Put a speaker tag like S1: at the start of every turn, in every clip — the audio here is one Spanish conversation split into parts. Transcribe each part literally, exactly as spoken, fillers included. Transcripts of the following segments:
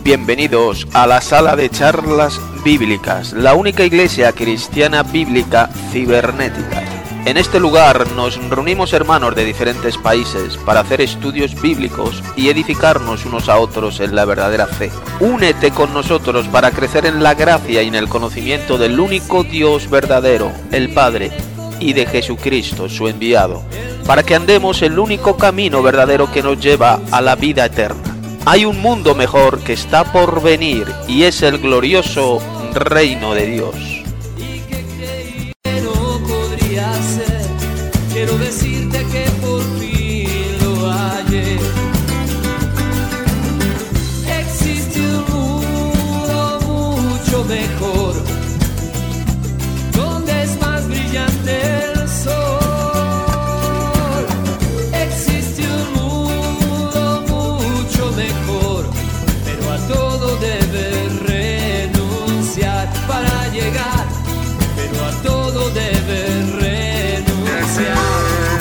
S1: Bienvenidos a la sala de charlas bíblicas, la única iglesia cristiana bíblica cibernética. En este lugar nos reunimos hermanos de diferentes países para hacer estudios bíblicos y edificarnos unos a otros en la verdadera fe. Únete con nosotros para crecer en la gracia y en el conocimiento del único Dios verdadero, el Padre, y de Jesucristo, su enviado, para que andemos el único camino verdadero que nos lleva a la vida eterna. Hay un mundo mejor que está por venir y es el glorioso reino de Dios.
S2: Quiero decirte que por fin lo hallé. Existe un mundo mucho mejor, donde es más brillante el sol. Existe un mundo mucho mejor, pero a todo debes renunciar para llegar, pero a todo debes renunciar.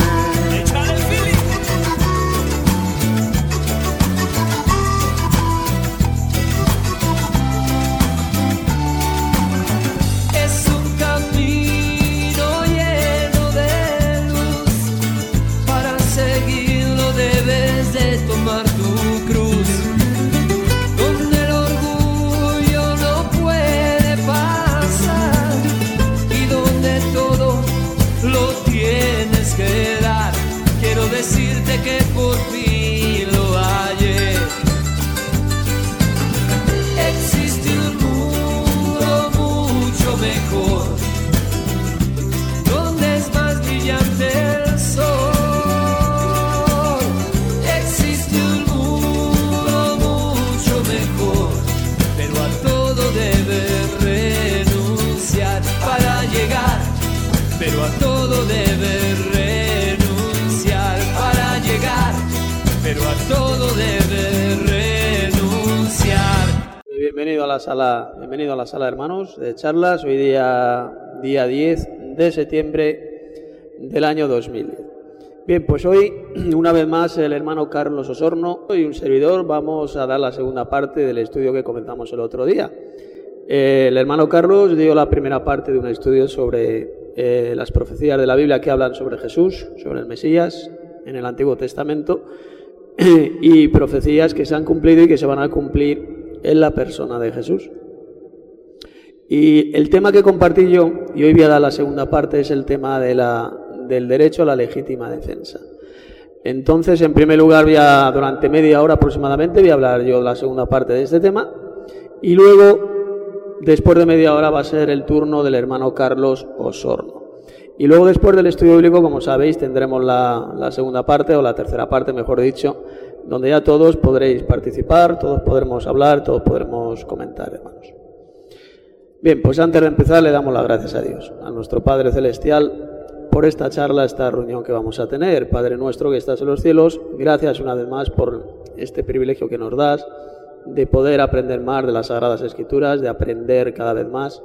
S2: Tomar tu cruz, donde el orgullo no puede pasar y donde todo lo tienes que dar. Quiero decirte que por fin lo hallé. Existe un mundo mucho mejor, donde es más brillante el sol. Pero a todo debes renunciar para llegar, pero a todo debes renunciar.
S3: Bienvenido a la sala, bienvenido a la sala, hermanos, de charlas. Hoy día, día diez de septiembre del año dos mil. Bien, pues hoy, una vez más, el hermano Carlos Osorno y un servidor vamos a dar la segunda parte del estudio que comenzamos el otro día. El hermano Carlos dio la primera parte de un estudio sobre eh, las profecías de la Biblia que hablan sobre Jesús, sobre el Mesías en el Antiguo Testamento, y profecías que se han cumplido y que se van a cumplir en la persona de Jesús. Y el tema que compartí yo, y hoy voy a dar la segunda parte, es el tema de la, del derecho a la legítima defensa. Entonces, en primer lugar, voy a, durante media hora aproximadamente, voy a hablar yo de la segunda parte de este tema, y luego, después de media hora, va a ser el turno del hermano Carlos Osorno. Y luego, después del estudio bíblico, como sabéis, tendremos la, la segunda parte, o la tercera parte, mejor dicho, donde ya todos podréis participar, todos podremos hablar, todos podremos comentar, hermanos. Bien, pues antes de empezar, le damos las gracias a Dios, a nuestro Padre Celestial, por esta charla, esta reunión que vamos a tener. Padre nuestro que estás en los cielos, gracias una vez más por este privilegio que nos das, de poder aprender más de las Sagradas Escrituras, de aprender cada vez más.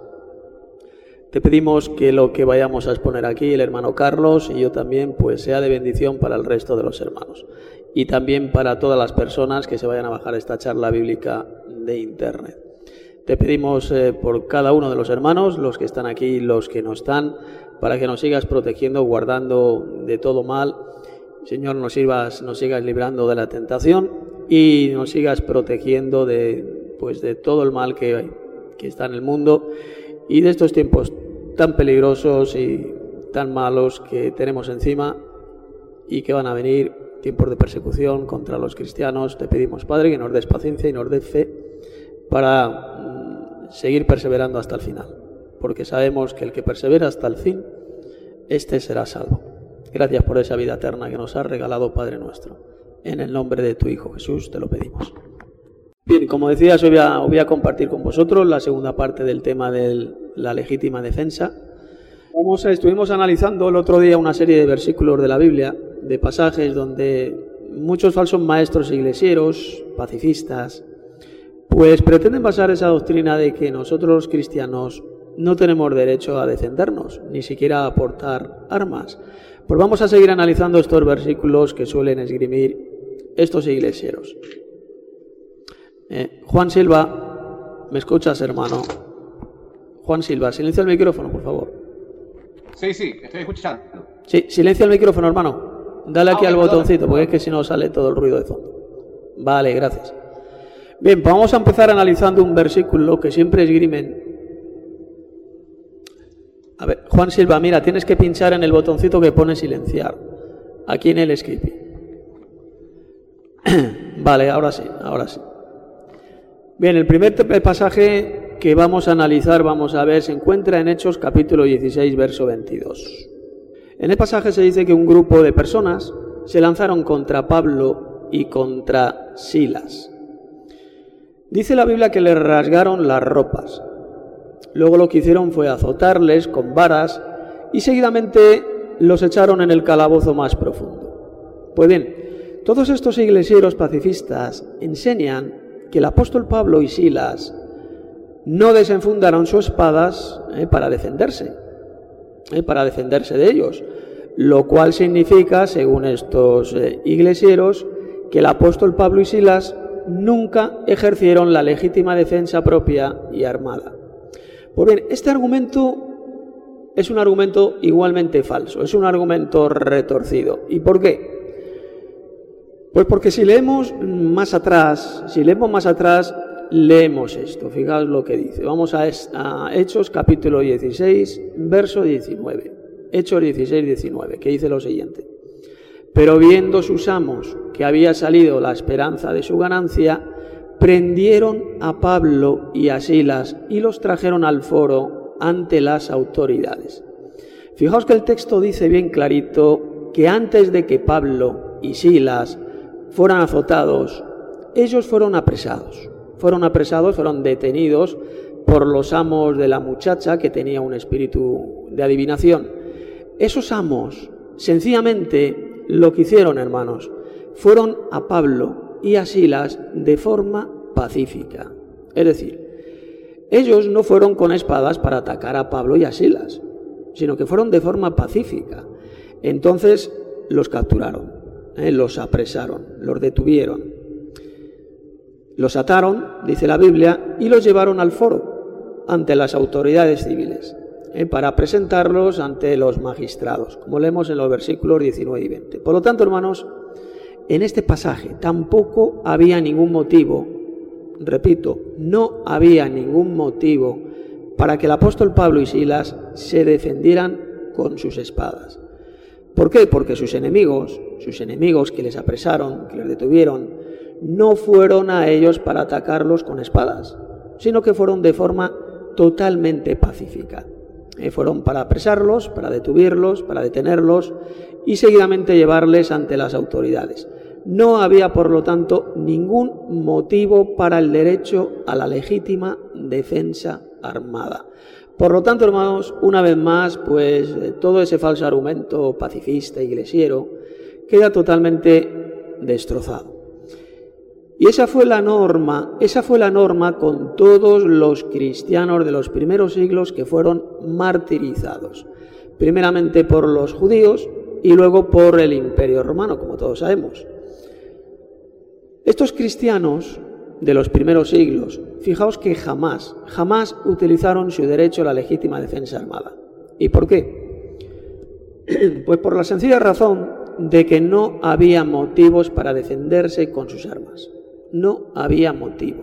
S3: Te pedimos que lo que vayamos a exponer aquí, el hermano Carlos y yo también, pues sea de bendición para el resto de los hermanos y también para todas las personas que se vayan a bajar esta charla bíblica de internet. Te pedimos eh, por cada uno de los hermanos, los que están aquí y los que no están, para que nos sigas protegiendo, guardando de todo mal. Señor, nos sigas, nos sigas librando de la tentación y nos sigas protegiendo de, pues, de todo el mal que, que está en el mundo y de estos tiempos tan peligrosos y tan malos que tenemos encima y que van a venir, tiempos de persecución contra los cristianos. Te pedimos, Padre, que nos des paciencia y nos des fe para mm, seguir perseverando hasta el final, porque sabemos que el que persevera hasta el fin, este será salvo. Gracias por esa vida eterna que nos has regalado, Padre nuestro. En el nombre de tu Hijo Jesús te lo pedimos. Bien, como decías, hoy voy a, voy a compartir con vosotros la segunda parte del tema de la legítima defensa. Vamos a, estuvimos analizando el otro día una serie de versículos de la Biblia, de pasajes donde muchos falsos maestros iglesieros, pacifistas, pues pretenden basar esa doctrina de que nosotros los cristianos no tenemos derecho a defendernos, ni siquiera a aportar armas. Pues vamos a seguir analizando estos versículos que suelen esgrimir estos iglesieros. Eh, Juan Silva, ¿me escuchas, hermano? Juan Silva, silencia el micrófono, por favor.
S4: Sí, sí, estoy escuchando.
S3: Sí, silencia el micrófono, hermano. Dale aquí
S4: ah,
S3: al
S4: okay,
S3: botoncito,
S4: perdón.
S3: porque es que si no sale todo el ruido de fondo. Vale, gracias. Bien, pues vamos a empezar analizando un versículo que siempre esgrimen. A ver, Juan Silva, mira, tienes que pinchar en el botoncito que pone silenciar, aquí en el script. Vale, ahora sí, ahora sí. Bien, el primer pasaje que vamos a analizar, vamos a ver, se encuentra en Hechos capítulo dieciséis, verso veintidós. En el pasaje se dice que un grupo de personas se lanzaron contra Pablo y contra Silas. Dice la Biblia que les rasgaron las ropas. Luego lo que hicieron fue azotarles con varas y seguidamente los echaron en el calabozo más profundo. Pues bien, todos estos iglesieros pacifistas enseñan que el apóstol Pablo y Silas no desenfundaron sus espadas eh, para defenderse, eh, para defenderse de ellos, lo cual significa, según estos eh, iglesieros, que el apóstol Pablo y Silas nunca ejercieron la legítima defensa propia y armada. Pues bien, este argumento es un argumento igualmente falso, es un argumento retorcido. ¿Y por qué? Pues porque si leemos más atrás, si leemos más atrás, leemos esto. Fijaos lo que dice. Vamos a, a Hechos capítulo dieciséis, verso diecinueve. Hechos dieciséis, diecinueve, que dice lo siguiente. Pero viendo sus amos que había salido la esperanza de su ganancia, prendieron a Pablo y a Silas y los trajeron al foro ante las autoridades. Fijaos que el texto dice bien clarito que antes de que Pablo y Silas fueran azotados, ellos fueron apresados. Fueron apresados, fueron detenidos por los amos de la muchacha que tenía un espíritu de adivinación. Esos amos, sencillamente, lo que hicieron, hermanos, fueron a Pablo y a Silas de forma pacífica. Es decir, ellos no fueron con espadas para atacar a Pablo y a Silas, sino que fueron de forma pacífica. Entonces los capturaron, ¿eh? los apresaron, los detuvieron, los ataron, dice la Biblia, y los llevaron al foro ante las autoridades civiles, ¿eh? para presentarlos ante los magistrados, como leemos en los versículos diecinueve y veinte. Por lo tanto, hermanos, en este pasaje tampoco había ningún motivo, repito, no había ningún motivo para que el apóstol Pablo y Silas se defendieran con sus espadas. ¿Por qué? Porque sus enemigos, sus enemigos que les apresaron, que les detuvieron, no fueron a ellos para atacarlos con espadas, sino que fueron de forma totalmente pacífica. Eh, fueron para apresarlos, para detuvirlos, para detenerlos y seguidamente llevarles ante las autoridades. No había, por lo tanto, ningún motivo para el derecho a la legítima defensa armada. Por lo tanto, hermanos, una vez más, pues todo ese falso argumento pacifista, iglesiero, queda totalmente destrozado. Y esa fue la norma, esa fue la norma con todos los cristianos de los primeros siglos que fueron martirizados. Primeramente por los judíos y luego por el Imperio Romano, como todos sabemos. Estos cristianos de los primeros siglos, fijaos que jamás, jamás utilizaron su derecho a la legítima defensa armada. ¿Y por qué? Pues por la sencilla razón de que no había motivos para defenderse con sus armas. No había motivo.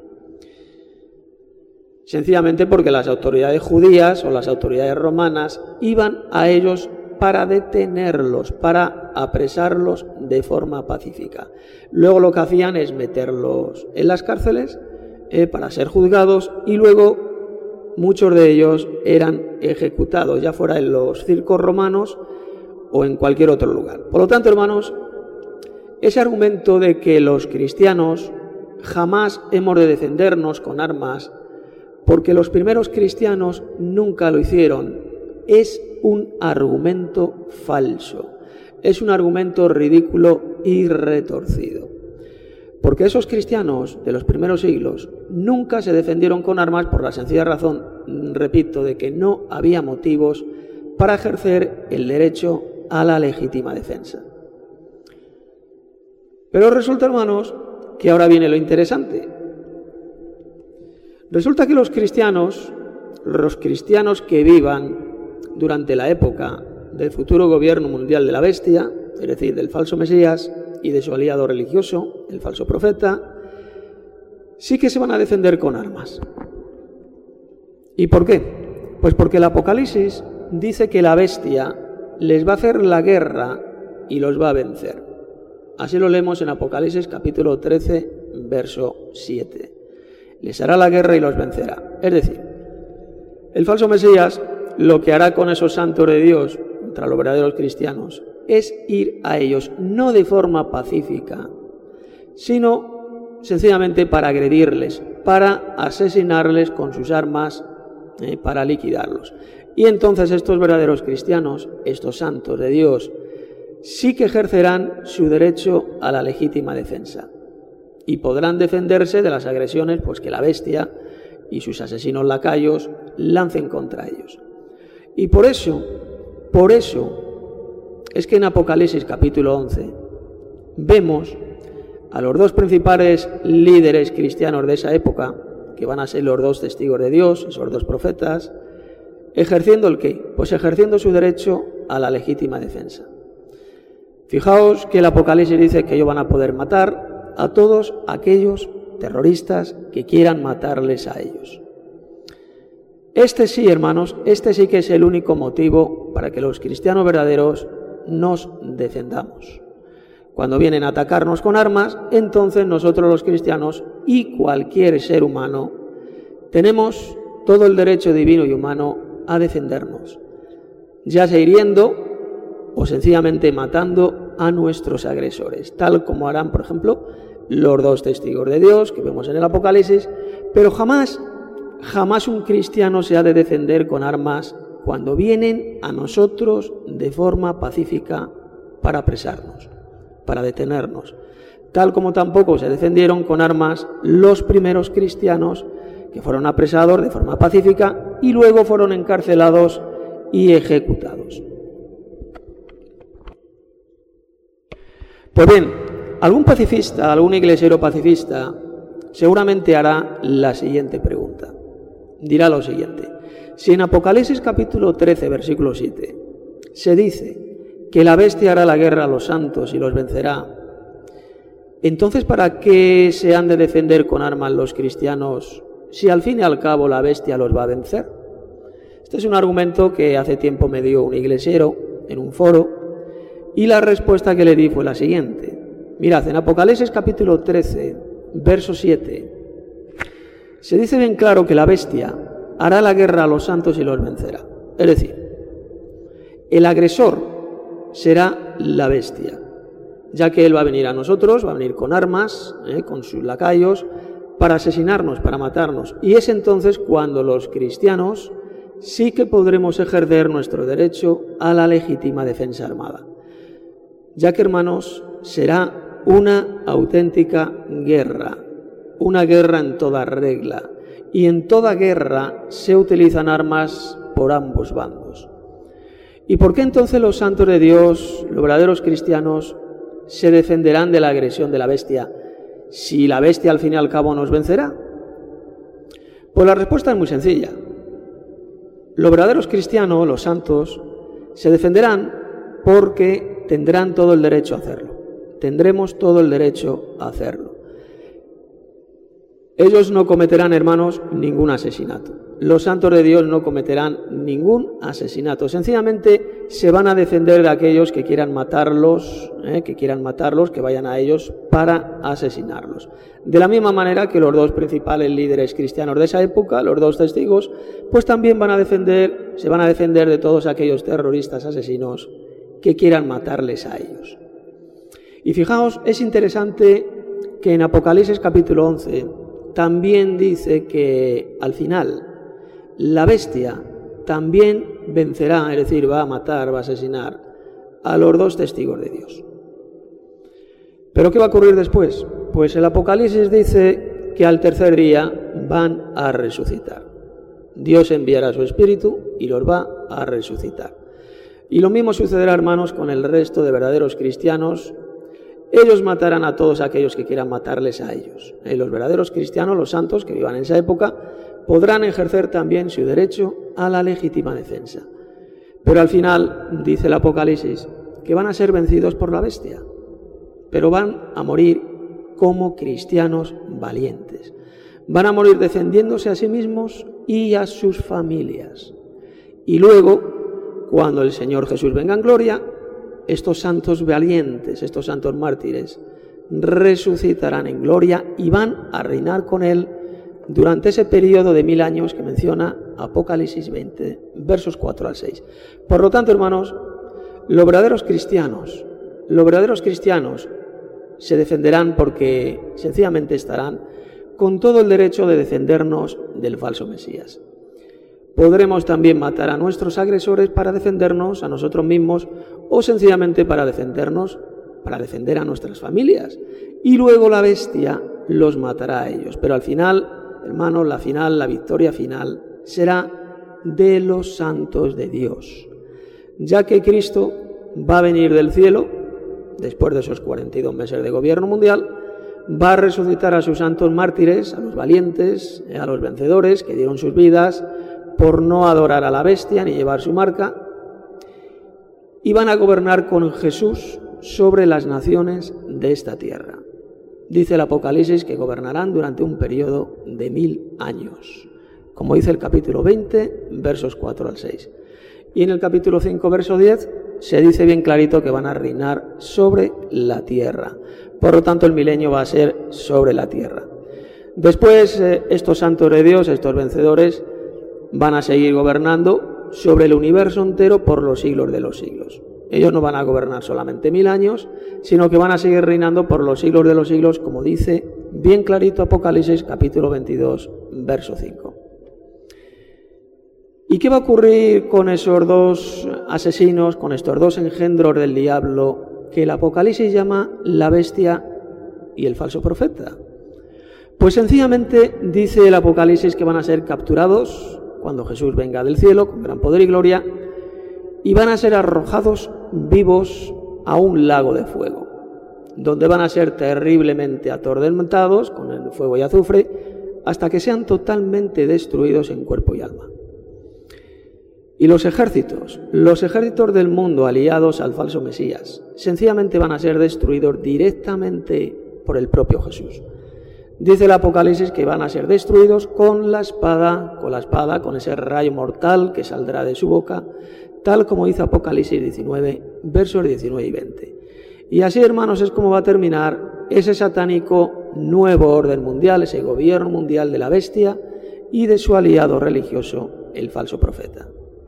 S3: Sencillamente porque las autoridades judías o las autoridades romanas iban a ellos para detenerlos, para apresarlos de forma pacífica. Luego lo que hacían es meterlos en las cárceles eh, para ser juzgados y luego muchos de ellos eran ejecutados, ya fuera en los circos romanos o en cualquier otro lugar. Por lo tanto, hermanos, ese argumento de que los cristianos jamás hemos de defendernos con armas porque los primeros cristianos nunca lo hicieron, es un argumento falso, es un argumento ridículo y retorcido. Porque esos cristianos de los primeros siglos nunca se defendieron con armas por la sencilla razón, repito, de que no había motivos para ejercer el derecho a la legítima defensa. Pero resulta, hermanos, que ahora viene lo interesante. Resulta que los cristianos, los cristianos que vivan durante la época del futuro gobierno mundial de la bestia, es decir, del falso Mesías y de su aliado religioso, el falso profeta, sí que se van a defender con armas. ¿Y por qué? Pues porque el Apocalipsis dice que la bestia les va a hacer la guerra y los va a vencer. Así lo leemos en Apocalipsis capítulo trece, verso siete. Les hará la guerra y los vencerá. Es decir, el falso Mesías lo que hará con esos santos de Dios contra los verdaderos cristianos es ir a ellos, no de forma pacífica, sino sencillamente para agredirles, para asesinarles con sus armas, eh, para liquidarlos. Y entonces estos verdaderos cristianos, estos santos de Dios, sí que ejercerán su derecho a la legítima defensa y podrán defenderse de las agresiones pues, que la bestia y sus asesinos lacayos lancen contra ellos. Y por eso, por eso, es que en Apocalipsis capítulo once vemos a los dos principales líderes cristianos de esa época, que van a ser los dos testigos de Dios, esos dos profetas, ejerciendo el qué? Pues ejerciendo su derecho a la legítima defensa. Fijaos que el Apocalipsis dice que ellos van a poder matar a todos aquellos terroristas que quieran matarles a ellos. Este sí, hermanos, este sí que es el único motivo para que los cristianos verdaderos nos defendamos. Cuando vienen a atacarnos con armas, entonces nosotros los cristianos y cualquier ser humano tenemos todo el derecho divino y humano a defendernos, ya sea hiriendo o sencillamente matando a nuestros agresores, tal como harán, por ejemplo, los dos testigos de Dios que vemos en el Apocalipsis, pero jamás, jamás un cristiano se ha de defender con armas cuando vienen a nosotros de forma pacífica para apresarnos, para detenernos, tal como tampoco se defendieron con armas los primeros cristianos que fueron apresados de forma pacífica y luego fueron encarcelados y ejecutados. Pues bien, algún pacifista, algún iglesiero pacifista, seguramente hará la siguiente pregunta. Dirá lo siguiente: si en Apocalipsis capítulo trece, versículo siete, se dice que la bestia hará la guerra a los santos y los vencerá, entonces ¿para qué se han de defender con armas los cristianos si al fin y al cabo la bestia los va a vencer? Este es un argumento que hace tiempo me dio un iglesiero en un foro, y la respuesta que le di fue la siguiente. Mirad, en Apocalipsis capítulo trece, verso siete, se dice bien claro que la bestia hará la guerra a los santos y los vencerá. Es decir, el agresor será la bestia, ya que él va a venir a nosotros, va a venir con armas, eh, con sus lacayos, para asesinarnos, para matarnos. Y es entonces cuando los cristianos sí que podremos ejercer nuestro derecho a la legítima defensa armada, ya que, hermanos, será una auténtica guerra, una guerra en toda regla, y en toda guerra se utilizan armas por ambos bandos. ¿Y por qué entonces los santos de Dios, los verdaderos cristianos, se defenderán de la agresión de la bestia si la bestia al fin y al cabo nos vencerá? Pues la respuesta es muy sencilla. Los verdaderos cristianos, los santos, se defenderán porque tendrán todo el derecho a hacerlo. Tendremos todo el derecho a hacerlo. Ellos no cometerán, hermanos, ningún asesinato. Los santos de Dios no cometerán ningún asesinato. Sencillamente se van a defender de aquellos que quieran matarlos, eh, que quieran matarlos, que vayan a ellos para asesinarlos. De la misma manera que los dos principales líderes cristianos de esa época, los dos testigos, pues también van a defender, se van a defender de todos aquellos terroristas asesinos que quieran matarles a ellos. Y fijaos, es interesante que en Apocalipsis capítulo once también dice que al final la bestia también vencerá, es decir, va a matar, va a asesinar a los dos testigos de Dios. ¿Pero qué va a ocurrir después? Pues el Apocalipsis dice que al tercer día van a resucitar. Dios enviará su Espíritu y los va a resucitar. Y lo mismo sucederá, hermanos, con el resto de verdaderos cristianos ellos matarán a todos aquellos que quieran matarles a ellos. Y los verdaderos cristianos, los santos que vivan en esa época, podrán ejercer también su derecho a la legítima defensa. Pero al final, dice el Apocalipsis, que van a ser vencidos por la bestia, pero van a morir como cristianos valientes. Van a morir defendiéndose a sí mismos y a sus familias. Y luego, cuando el Señor Jesús venga en gloria, estos santos valientes, estos santos mártires, resucitarán en gloria y van a reinar con Él durante ese periodo de mil años que menciona Apocalipsis veinte, versos cuatro al seis. Por lo tanto, hermanos, los verdaderos cristianos, los verdaderos cristianos se defenderán porque sencillamente estarán con todo el derecho de defendernos del falso Mesías. Podremos también matar a nuestros agresores para defendernos a nosotros mismos o sencillamente para defendernos, para defender a nuestras familias. Y luego la bestia los matará a ellos. Pero al final, hermanos, la final, la victoria final será de los santos de Dios. Ya que Cristo va a venir del cielo, después de esos cuarenta y dos meses de gobierno mundial, va a resucitar a sus santos mártires, a los valientes, a los vencedores que dieron sus vidas por no adorar a la bestia ni llevar su marca, y van a gobernar con Jesús sobre las naciones de esta tierra. Dice el Apocalipsis que gobernarán durante un periodo de mil años, como dice el capítulo veinte, versos cuatro al seis. Y en el capítulo cinco, verso diez, se dice bien clarito que van a reinar sobre la tierra. Por lo tanto, el milenio va a ser sobre la tierra. Después, eh, estos santos de Dios, estos vencedores, van a seguir gobernando sobre el universo entero por los siglos de los siglos. Ellos no van a gobernar solamente mil años, sino que van a seguir reinando por los siglos de los siglos, como dice bien clarito Apocalipsis capítulo veintidós, verso cinco. ¿Y qué va a ocurrir con esos dos asesinos, con estos dos engendros del diablo, que el Apocalipsis llama la bestia y el falso profeta? Pues sencillamente dice el Apocalipsis que van a ser capturados cuando Jesús venga del cielo con gran poder y gloria, y van a ser arrojados vivos a un lago de fuego, donde van a ser terriblemente atormentados con el fuego y azufre, hasta que sean totalmente destruidos en cuerpo y alma. Y los ejércitos, los ejércitos del mundo aliados al falso Mesías, sencillamente van a ser destruidos directamente por el propio Jesús. Dice el Apocalipsis que van a ser destruidos con la espada, con la espada, con ese rayo mortal que saldrá de su boca, tal como dice Apocalipsis diecinueve, versos diecinueve y veinte. Y así, hermanos, es como va a terminar ese satánico nuevo orden mundial, ese gobierno mundial de la bestia y de su aliado religioso, el falso profeta.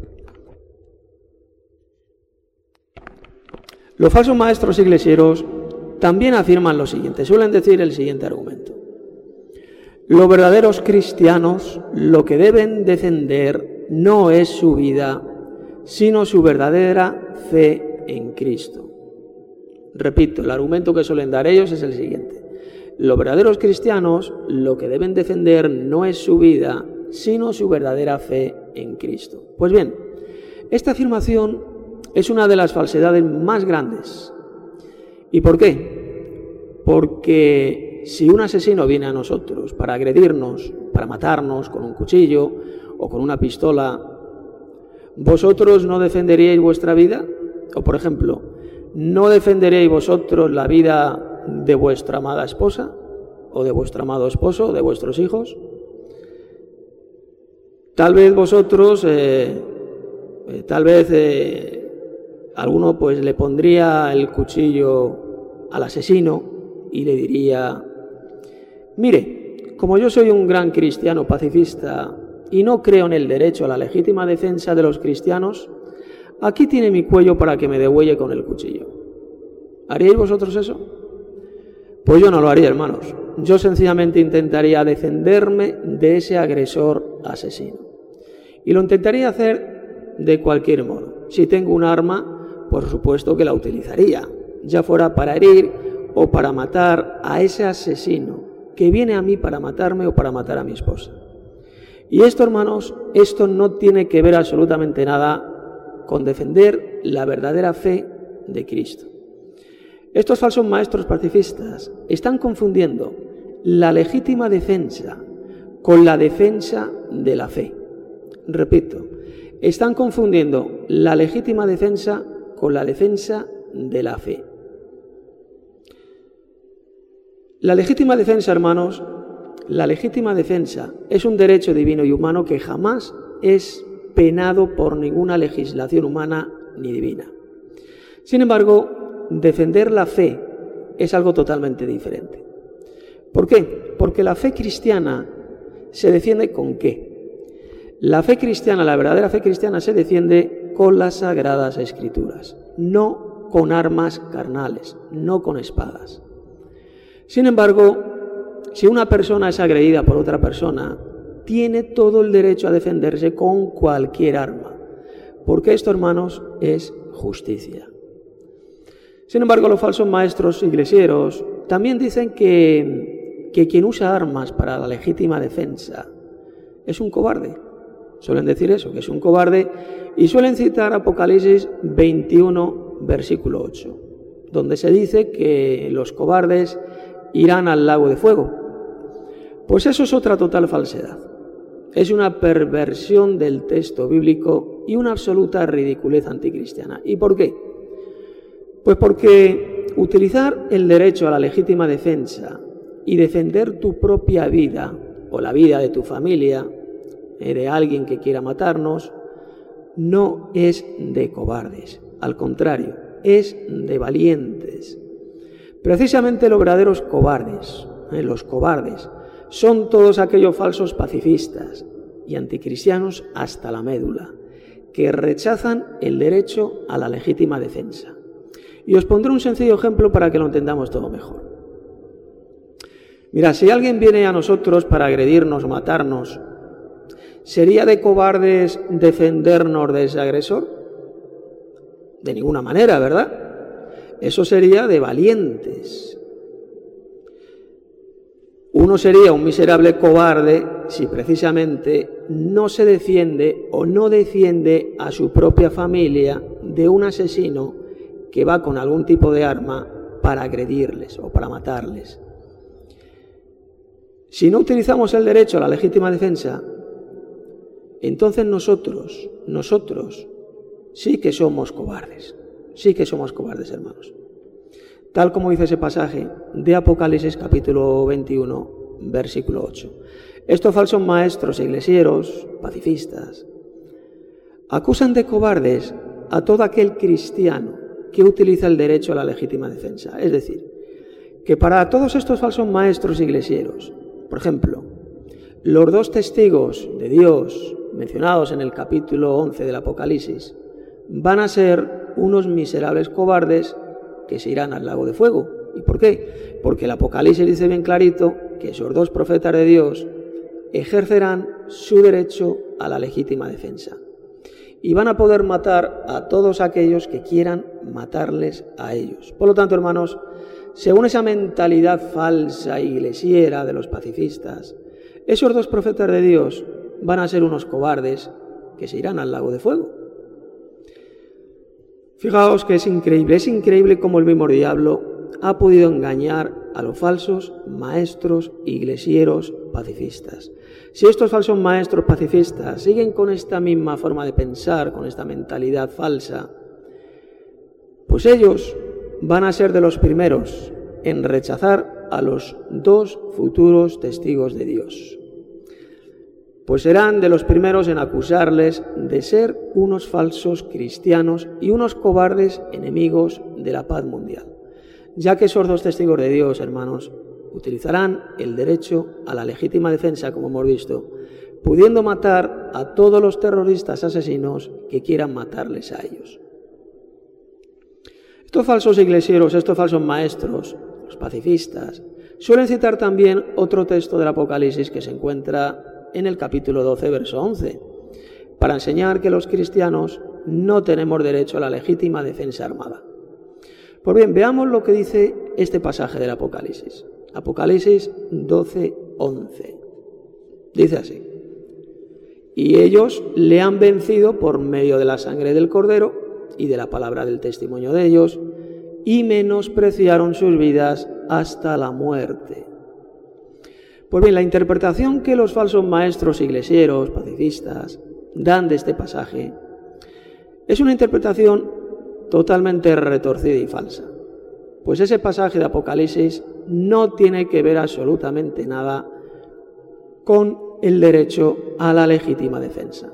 S3: Los falsos maestros iglesieros también afirman lo siguiente, suelen decir el siguiente argumento. Los verdaderos cristianos lo que deben defender no es su vida, sino su verdadera fe en Cristo. Repito, el argumento que suelen dar ellos es el siguiente. Los verdaderos cristianos lo que deben defender no es su vida, sino su verdadera fe en Cristo. Pues bien, esta afirmación es una de las falsedades más grandes. ¿Y por qué? Porque si un asesino viene a nosotros para agredirnos, para matarnos con un cuchillo o con una pistola, ¿vosotros no defenderíais vuestra vida? O, por ejemplo, ¿no defenderíais vosotros la vida de vuestra amada esposa o de vuestro amado esposo o de vuestros hijos? Tal vez vosotros, eh, eh, tal vez eh, alguno pues le pondría el cuchillo al asesino y le diría: mire, como yo soy un gran cristiano pacifista y no creo en el derecho a la legítima defensa de los cristianos, aquí tiene mi cuello para que me degüelle con el cuchillo. ¿Haríais vosotros eso? Pues yo no lo haría, hermanos. Yo sencillamente intentaría defenderme de ese agresor asesino. Y lo intentaría hacer de cualquier modo. Si tengo un arma, por supuesto que la utilizaría, ya fuera para herir o para matar a ese asesino que viene a mí para matarme o para matar a mi esposa. Y esto, hermanos, esto no tiene que ver absolutamente nada con defender la verdadera fe de Cristo. Estos falsos maestros pacifistas están confundiendo la legítima defensa con la defensa de la fe. Repito, están confundiendo la legítima defensa con la defensa de la fe. La legítima defensa, hermanos, la legítima defensa es un derecho divino y humano que jamás es penado por ninguna legislación humana ni divina. Sin embargo, defender la fe es algo totalmente diferente. ¿Por qué? Porque la fe cristiana se defiende ¿con qué? La fe cristiana, la verdadera fe cristiana, se defiende con las Sagradas Escrituras, no con armas carnales, no con espadas. Sin embargo, si una persona es agredida por otra persona, tiene todo el derecho a defenderse con cualquier arma, porque esto, hermanos, es justicia. Sin embargo, los falsos maestros iglesieros también dicen que, que quien usa armas para la legítima defensa es un cobarde. Suelen decir eso, que es un cobarde, y suelen citar Apocalipsis veintiuno, versículo ocho, donde se dice que los cobardes irán al lago de fuego. Pues eso es otra total falsedad. Es una perversión del texto bíblico y una absoluta ridiculez anticristiana. ¿Y por qué? Pues porque utilizar el derecho a la legítima defensa y defender tu propia vida o la vida de tu familia, eh, de alguien que quiera matarnos, no es de cobardes. Al contrario, es de valientes. Precisamente los verdaderos cobardes, eh, los cobardes, son todos aquellos falsos pacifistas y anticristianos hasta la médula, que rechazan el derecho a la legítima defensa. Y os pondré un sencillo ejemplo para que lo entendamos todo mejor. Mira, si alguien viene a nosotros para agredirnos o matarnos, ¿sería de cobardes defendernos de ese agresor? De ninguna manera, ¿verdad? Eso sería de valientes. Uno sería un miserable cobarde si precisamente no se defiende o no defiende a su propia familia de un asesino que va con algún tipo de arma para agredirles o para matarles. Si no utilizamos el derecho a la legítima defensa, entonces nosotros, nosotros sí que somos cobardes. Sí que somos cobardes, hermanos. Tal como dice ese pasaje de Apocalipsis capítulo veintiuno, versículo ocho. Estos falsos maestros iglesieros, pacifistas, acusan de cobardes a todo aquel cristiano que utiliza el derecho a la legítima defensa. Es decir, que para todos estos falsos maestros iglesieros, por ejemplo, los dos testigos de Dios mencionados en el capítulo once del Apocalipsis van a ser unos miserables cobardes que se irán al lago de fuego. ¿Y por qué? Porque el Apocalipsis dice bien clarito que esos dos profetas de Dios ejercerán su derecho a la legítima defensa y van a poder matar a todos aquellos que quieran matarles a ellos. Por lo tanto, hermanos, según esa mentalidad falsa iglesiera de los pacifistas, esos dos profetas de Dios van a ser unos cobardes que se irán al lago de fuego. Fijaos que es increíble, es increíble cómo el mismo diablo ha podido engañar a los falsos maestros iglesieros pacifistas. Si estos falsos maestros pacifistas siguen con esta misma forma de pensar, con esta mentalidad falsa, pues ellos van a ser de los primeros en rechazar a los dos futuros testigos de Dios. Pues serán de los primeros en acusarles de ser unos falsos cristianos y unos cobardes enemigos de la paz mundial, ya que esos dos testigos de Dios, hermanos, utilizarán el derecho a la legítima defensa, como hemos visto, pudiendo matar a todos los terroristas asesinos que quieran matarles a ellos. Estos falsos iglesieros, estos falsos maestros, los pacifistas, suelen citar también otro texto del Apocalipsis que se encuentra en el capítulo doce, verso once, para enseñar que los cristianos no tenemos derecho a la legítima defensa armada. Pues bien, veamos lo que dice este pasaje del Apocalipsis. Apocalipsis doce, once. Dice así: y ellos le han vencido por medio de la sangre del Cordero y de la palabra del testimonio de ellos, y menospreciaron sus vidas hasta la muerte. Pues bien, la interpretación que los falsos maestros iglesieros, pacifistas, dan de este pasaje es una interpretación totalmente retorcida y falsa, pues ese pasaje de Apocalipsis no tiene que ver absolutamente nada con el derecho a la legítima defensa.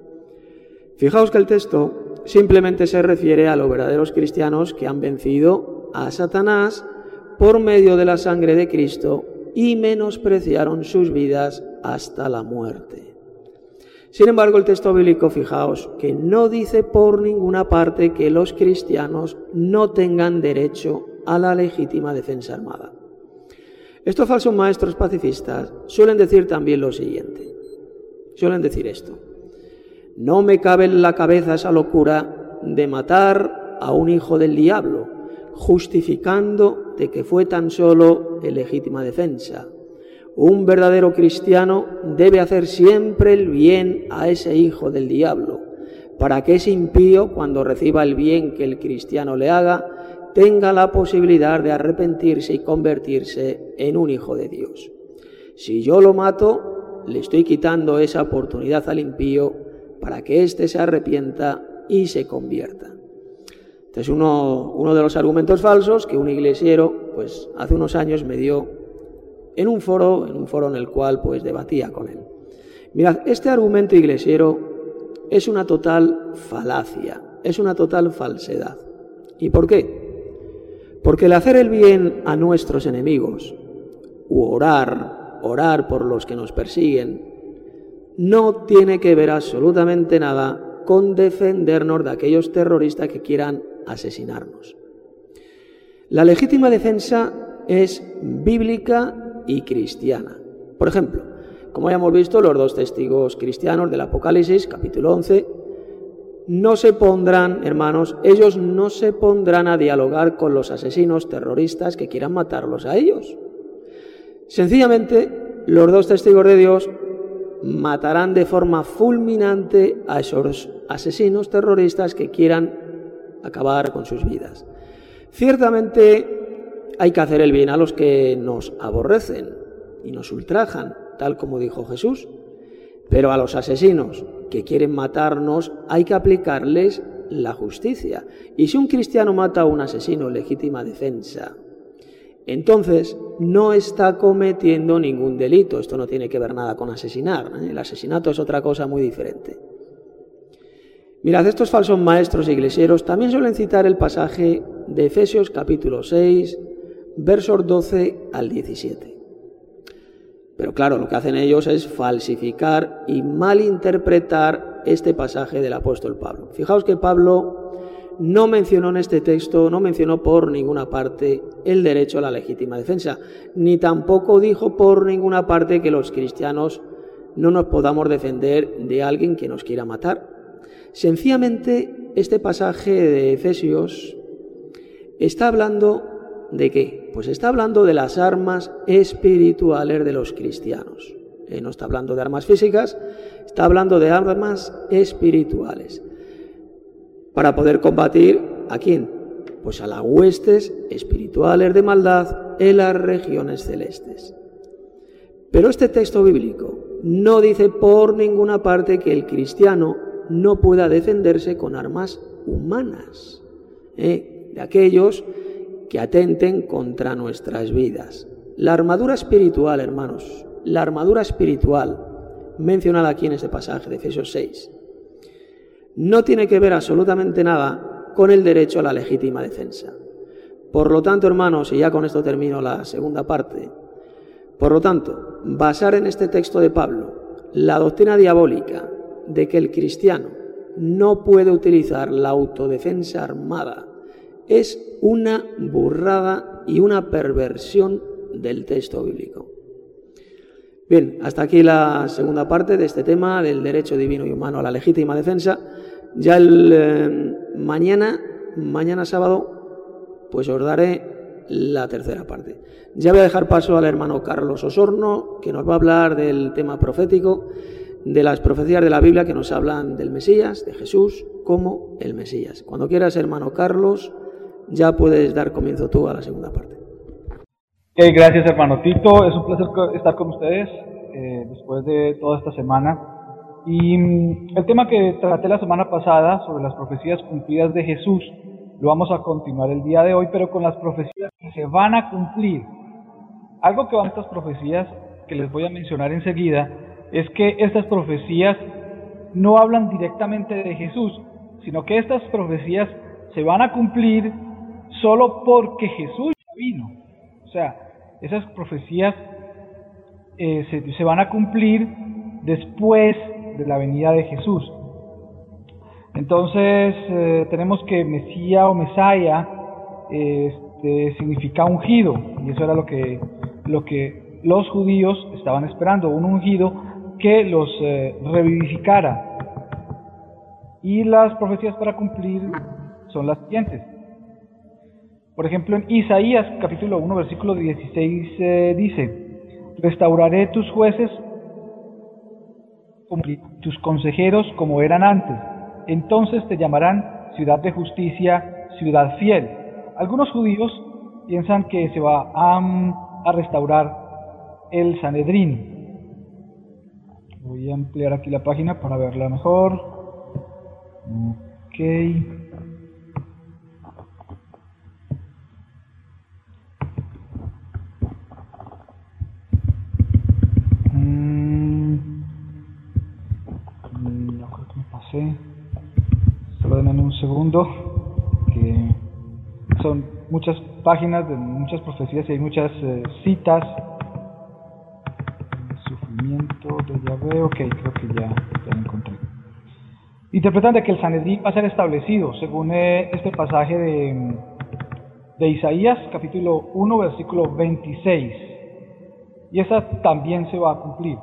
S3: Fijaos que el texto simplemente se refiere a los verdaderos cristianos que han vencido a Satanás por medio de la sangre de Cristo y menospreciaron sus vidas hasta la muerte. Sin embargo, el texto bíblico, fijaos, que no dice por ninguna parte que los cristianos no tengan derecho a la legítima defensa armada. Estos falsos maestros pacifistas suelen decir también lo siguiente. Suelen decir esto: no me cabe en la cabeza esa locura de matar a un hijo del diablo, justificando de que fue tan solo en legítima defensa. Un verdadero cristiano debe hacer siempre el bien a ese hijo del diablo, para que ese impío, cuando reciba el bien que el cristiano le haga, tenga la posibilidad de arrepentirse y convertirse en un hijo de Dios. Si yo lo mato, le estoy quitando esa oportunidad al impío para que éste se arrepienta y se convierta. Este es uno, uno de los argumentos falsos que un iglesiero, pues hace unos años me dio en un foro, en un foro en el cual pues debatía con él. Mirad, este argumento iglesiero es una total falacia, es una total falsedad. ¿Y por qué? Porque el hacer el bien a nuestros enemigos, u orar, orar por los que nos persiguen, no tiene que ver absolutamente nada con defendernos de aquellos terroristas que quieran asesinarnos. La legítima defensa es bíblica y cristiana. Por ejemplo, como ya hemos visto, los dos testigos cristianos del Apocalipsis, capítulo once, no se pondrán, hermanos, ellos no se pondrán a dialogar con los asesinos terroristas que quieran matarlos a ellos. Sencillamente, los dos testigos de Dios matarán de forma fulminante a esos asesinos terroristas que quieran acabar con sus vidas. Ciertamente hay que hacer el bien a los que nos aborrecen y nos ultrajan, tal como dijo Jesús, pero a los asesinos que quieren matarnos hay que aplicarles la justicia. Y si un cristiano mata a un asesino en legítima defensa, entonces no está cometiendo ningún delito. Esto no tiene que ver nada con asesinar, ¿eh? El asesinato es otra cosa muy diferente. Mirad, estos falsos maestros iglesieros también suelen citar el pasaje de Efesios capítulo seis, versos doce al diecisiete. Pero claro, lo que hacen ellos es falsificar y malinterpretar este pasaje del apóstol Pablo. Fijaos que Pablo no mencionó en este texto, no mencionó por ninguna parte el derecho a la legítima defensa, ni tampoco dijo por ninguna parte que los cristianos no nos podamos defender de alguien que nos quiera matar. Sencillamente, este pasaje de Efesios está hablando ¿de qué? Pues está hablando de las armas espirituales de los cristianos. Eh, no está hablando de armas físicas, está hablando de armas espirituales. Para poder combatir, ¿a quién? Pues a las huestes espirituales de maldad en las regiones celestes. Pero este texto bíblico no dice por ninguna parte que el cristiano no pueda defenderse con armas humanas, ¿eh? de aquellos que atenten contra nuestras vidas. La armadura espiritual, hermanos, la armadura espiritual mencionada aquí en este pasaje de Efesios seis, no tiene que ver absolutamente nada con el derecho a la legítima defensa. Por lo tanto, hermanos, y ya con esto termino la segunda parte, por lo tanto, basar en este texto de Pablo la doctrina diabólica de que el cristiano no puede utilizar la autodefensa armada es una burrada y una perversión del texto bíblico. Bien, hasta aquí la segunda parte de este tema del derecho divino y humano a la legítima defensa. Ya el eh, mañana, mañana sábado, pues os daré la tercera parte. Ya voy a dejar paso al hermano Carlos Osorno, que nos va a hablar del tema profético, de las profecías de la Biblia que nos hablan del Mesías, de Jesús como el Mesías. Cuando quieras, hermano Carlos, ya puedes dar comienzo tú a la segunda parte.
S5: Okay, gracias hermano Tito, es un placer estar con ustedes eh, después de toda esta semana. Y mm, el tema que traté la semana pasada sobre las profecías cumplidas de Jesús, lo vamos a continuar el día de hoy, pero con las profecías que se van a cumplir. Algo que van a estas profecías, que les voy a mencionar enseguida, es que estas profecías no hablan directamente de Jesús, sino que estas profecías se van a cumplir solo porque Jesús ya vino. O sea, esas profecías eh, se, se van a cumplir después de la venida de Jesús. Entonces eh, tenemos que Mesías o Mesaya eh, este, significa ungido, y eso era lo que, lo que los judíos estaban esperando, un ungido que los eh, revivificara. Y las profecías para cumplir son las siguientes. Por ejemplo, en Isaías capítulo uno versículo dieciséis eh, dice: restauraré tus jueces, tus consejeros como eran antes, entonces te llamarán ciudad de justicia, ciudad fiel. Algunos judíos piensan que se va a, a restaurar el Sanedrín. Voy a ampliar aquí la página para verla mejor. Ok. No creo que me pasé. Solo denme un segundo, que son muchas páginas de muchas profecías y hay muchas eh, citas. El sufrimiento de Yahvé. Ok, creo que ya, ya lo encontré. Interpretan de que el Sanedrín va a ser establecido según eh, este pasaje de, de Isaías capítulo uno versículo veintiséis, y esa también se va a cumplir.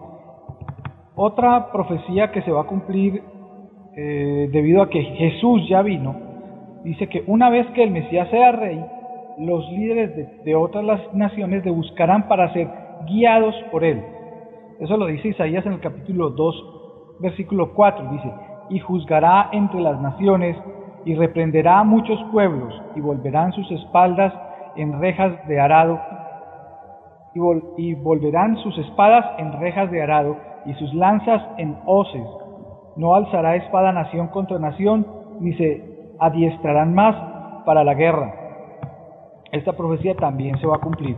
S5: Otra profecía que se va a cumplir eh, debido a que Jesús ya vino, dice que una vez que el Mesías sea rey, los líderes de, de otras las naciones le buscarán para ser guiados por él. Eso lo dice Isaías en el capítulo dos, versículo cuatro, dice: y juzgará entre las naciones, y reprenderá a muchos pueblos, y volverán sus espaldas en rejas de arado, y, vol y volverán sus espadas en rejas de arado, y sus lanzas en hoces. No alzará espada nación contra nación, ni se adiestrarán más para la guerra. Esta profecía también se va a cumplir.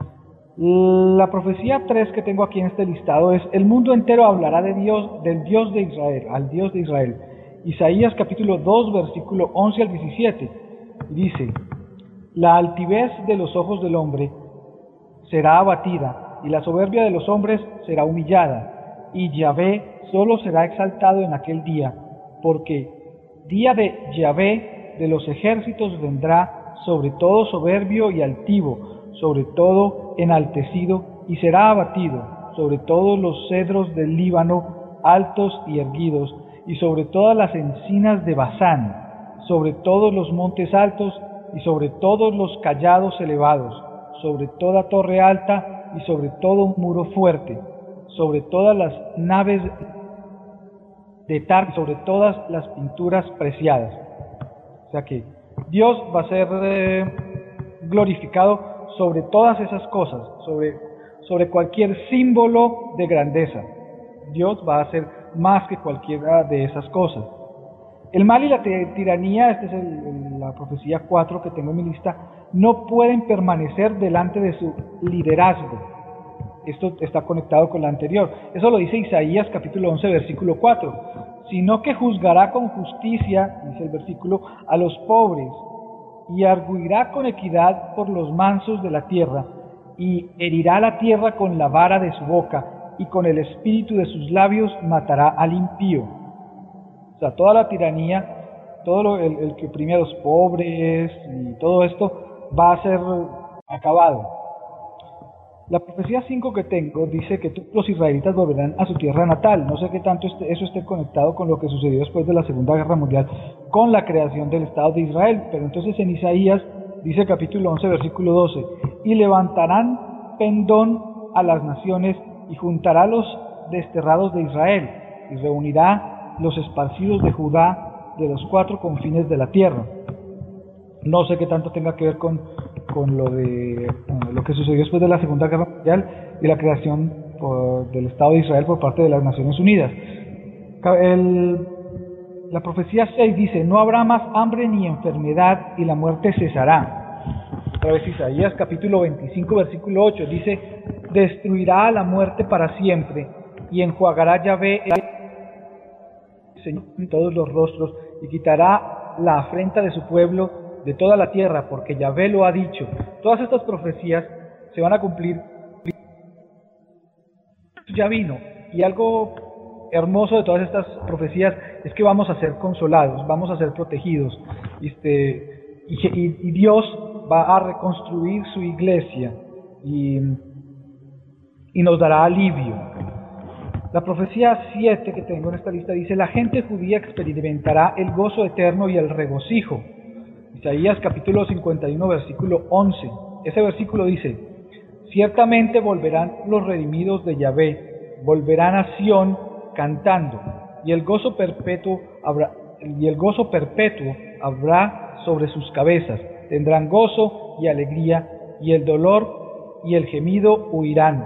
S5: La profecía tres que tengo aquí en este listado es: el mundo entero hablará de Dios, del Dios de Israel, al Dios de Israel. Isaías capítulo dos, versículo once al diecisiete, dice: la altivez de los ojos del hombre será abatida, y la soberbia de los hombres será humillada, y Yahvé solo será exaltado en aquel día, porque día de Yahvé de los ejércitos vendrá sobre todo soberbio y altivo, sobre todo enaltecido, y será abatido sobre todos los cedros del Líbano, altos y erguidos, y sobre todas las encinas de Basán, sobre todos los montes altos, y sobre todos los callados elevados, sobre toda torre alta, y sobre todo un muro fuerte, sobre todas las naves de Tar, sobre todas las pinturas preciadas. O sea que Dios va a ser eh, glorificado sobre todas esas cosas, sobre, sobre cualquier símbolo de grandeza. Dios va a ser más que cualquiera de esas cosas. El mal y la tiranía, esta es el, el, la profecía cuatro que tengo en mi lista, no pueden permanecer delante de su liderazgo. Esto está conectado con la anterior. Eso lo dice Isaías capítulo once, versículo cuatro. Sino que juzgará con justicia, dice el versículo, a los pobres, y arguirá con equidad por los mansos de la tierra, y herirá la tierra con la vara de su boca, y con el espíritu de sus labios matará al impío. O sea, toda la tiranía, todo lo, el, el que oprime a los pobres y todo esto va a ser acabado. La profecía cinco que tengo dice que los israelitas volverán a su tierra natal. No sé qué tanto este, eso esté conectado con lo que sucedió después de la Segunda Guerra Mundial, con la creación del Estado de Israel. Pero entonces en Isaías dice capítulo once, versículo doce, y levantarán pendón a las naciones, y juntará los desterrados de Israel, y reunirá los esparcidos de Judá de los cuatro confines de la tierra. No sé qué tanto tenga que ver con, con lo de bueno, lo que sucedió después de la Segunda Guerra Mundial y la creación por, del Estado de Israel por parte de las Naciones Unidas. El, la profecía seis dice: no habrá más hambre ni enfermedad y la muerte cesará. Otra vez Isaías capítulo veinticinco versículo ocho dice: destruirá a la muerte para siempre y enjuagará Yahvé el Señor en todos los rostros y quitará la afrenta de su pueblo de toda la tierra, porque Yahvé lo ha dicho. Todas estas profecías se van a cumplir. Ya vino, y algo hermoso de todas estas profecías es que vamos a ser consolados, vamos a ser protegidos, este, y, y, y Dios va a reconstruir su iglesia y, y nos dará alivio. La profecía siete que tengo en esta lista dice: la gente judía experimentará el gozo eterno y el regocijo. Isaías capítulo cincuenta y uno versículo once. Ese versículo dice: ciertamente volverán los redimidos de Yahvé, volverán a Sión cantando, y el gozo perpetuo habrá, y el gozo perpetuo habrá sobre sus cabezas. Tendrán gozo y alegría, y el dolor y el gemido huirán.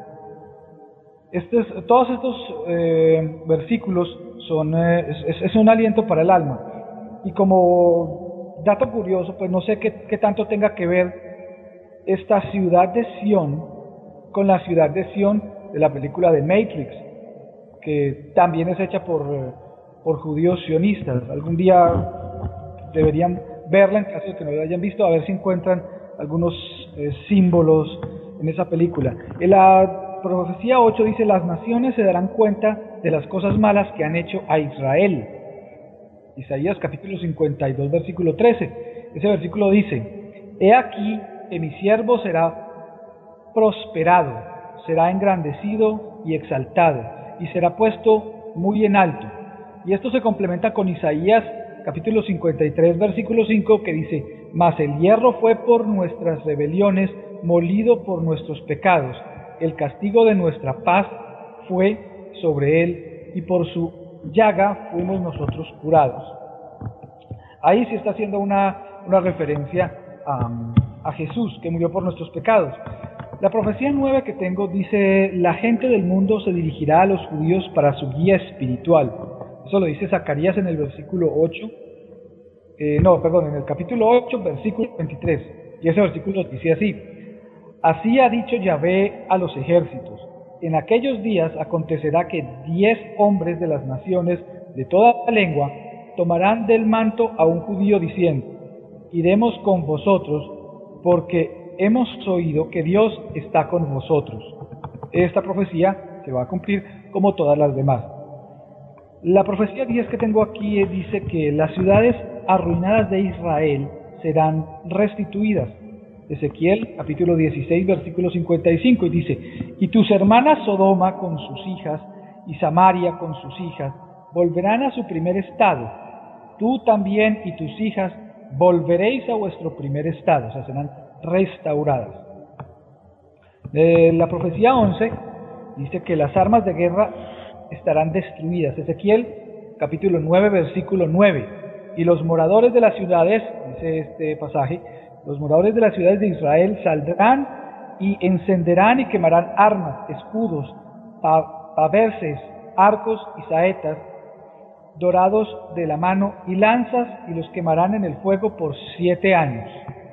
S5: Estos, todos estos eh, versículos son eh, es, es un aliento para el alma. Y como dato curioso, pues no sé qué, qué tanto tenga que ver esta ciudad de Sión con la ciudad de Sión de la película de Matrix, que también es hecha por, por judíos sionistas. Algún día deberían verla en caso de que no la hayan visto, a ver si encuentran algunos eh, símbolos en esa película. En la profecía ocho dice: las naciones se darán cuenta de las cosas malas que han hecho a Israel. Isaías capítulo cincuenta y dos versículo trece. Ese versículo dice: he aquí que mi siervo será prosperado, será engrandecido y exaltado, y será puesto muy en alto. Y esto se complementa con Isaías capítulo cincuenta y tres versículo cinco, que dice: mas el hierro fue por nuestras rebeliones, molido por nuestros pecados, el castigo de nuestra paz fue sobre él, y por su llaga fuimos nosotros curados. Ahí sí está haciendo una, una referencia a, a Jesús, que murió por nuestros pecados. La profecía nueve que tengo dice: la gente del mundo se dirigirá a los judíos para su guía espiritual. Eso lo dice Zacarías en el versículo ocho, eh, no, perdón, en el capítulo ocho, versículo veintitrés, y ese versículo dice así: así ha dicho Yahvé a los ejércitos, en aquellos días acontecerá que diez hombres de las naciones de toda lengua tomarán del manto a un judío diciendo: iremos con vosotros, porque hemos oído que Dios está con vosotros. Esta profecía se va a cumplir como todas las demás. La profecía diez que tengo aquí dice que las ciudades arruinadas de Israel serán restituidas. Ezequiel capítulo dieciséis versículo cincuenta y cinco, y dice: y tus hermanas Sodoma con sus hijas y Samaria con sus hijas volverán a su primer estado. Tú también y tus hijas volveréis a vuestro primer estado, o sea, serán restauradas. Eh, la profecía once dice que las armas de guerra estarán destruidas. Ezequiel capítulo nueve versículo nueve, y los moradores de las ciudades, dice este pasaje, los moradores de las ciudades de Israel saldrán y encenderán y quemarán armas, escudos, paveses, arcos y saetas dorados de la mano y lanzas, y los quemarán en el fuego por siete años.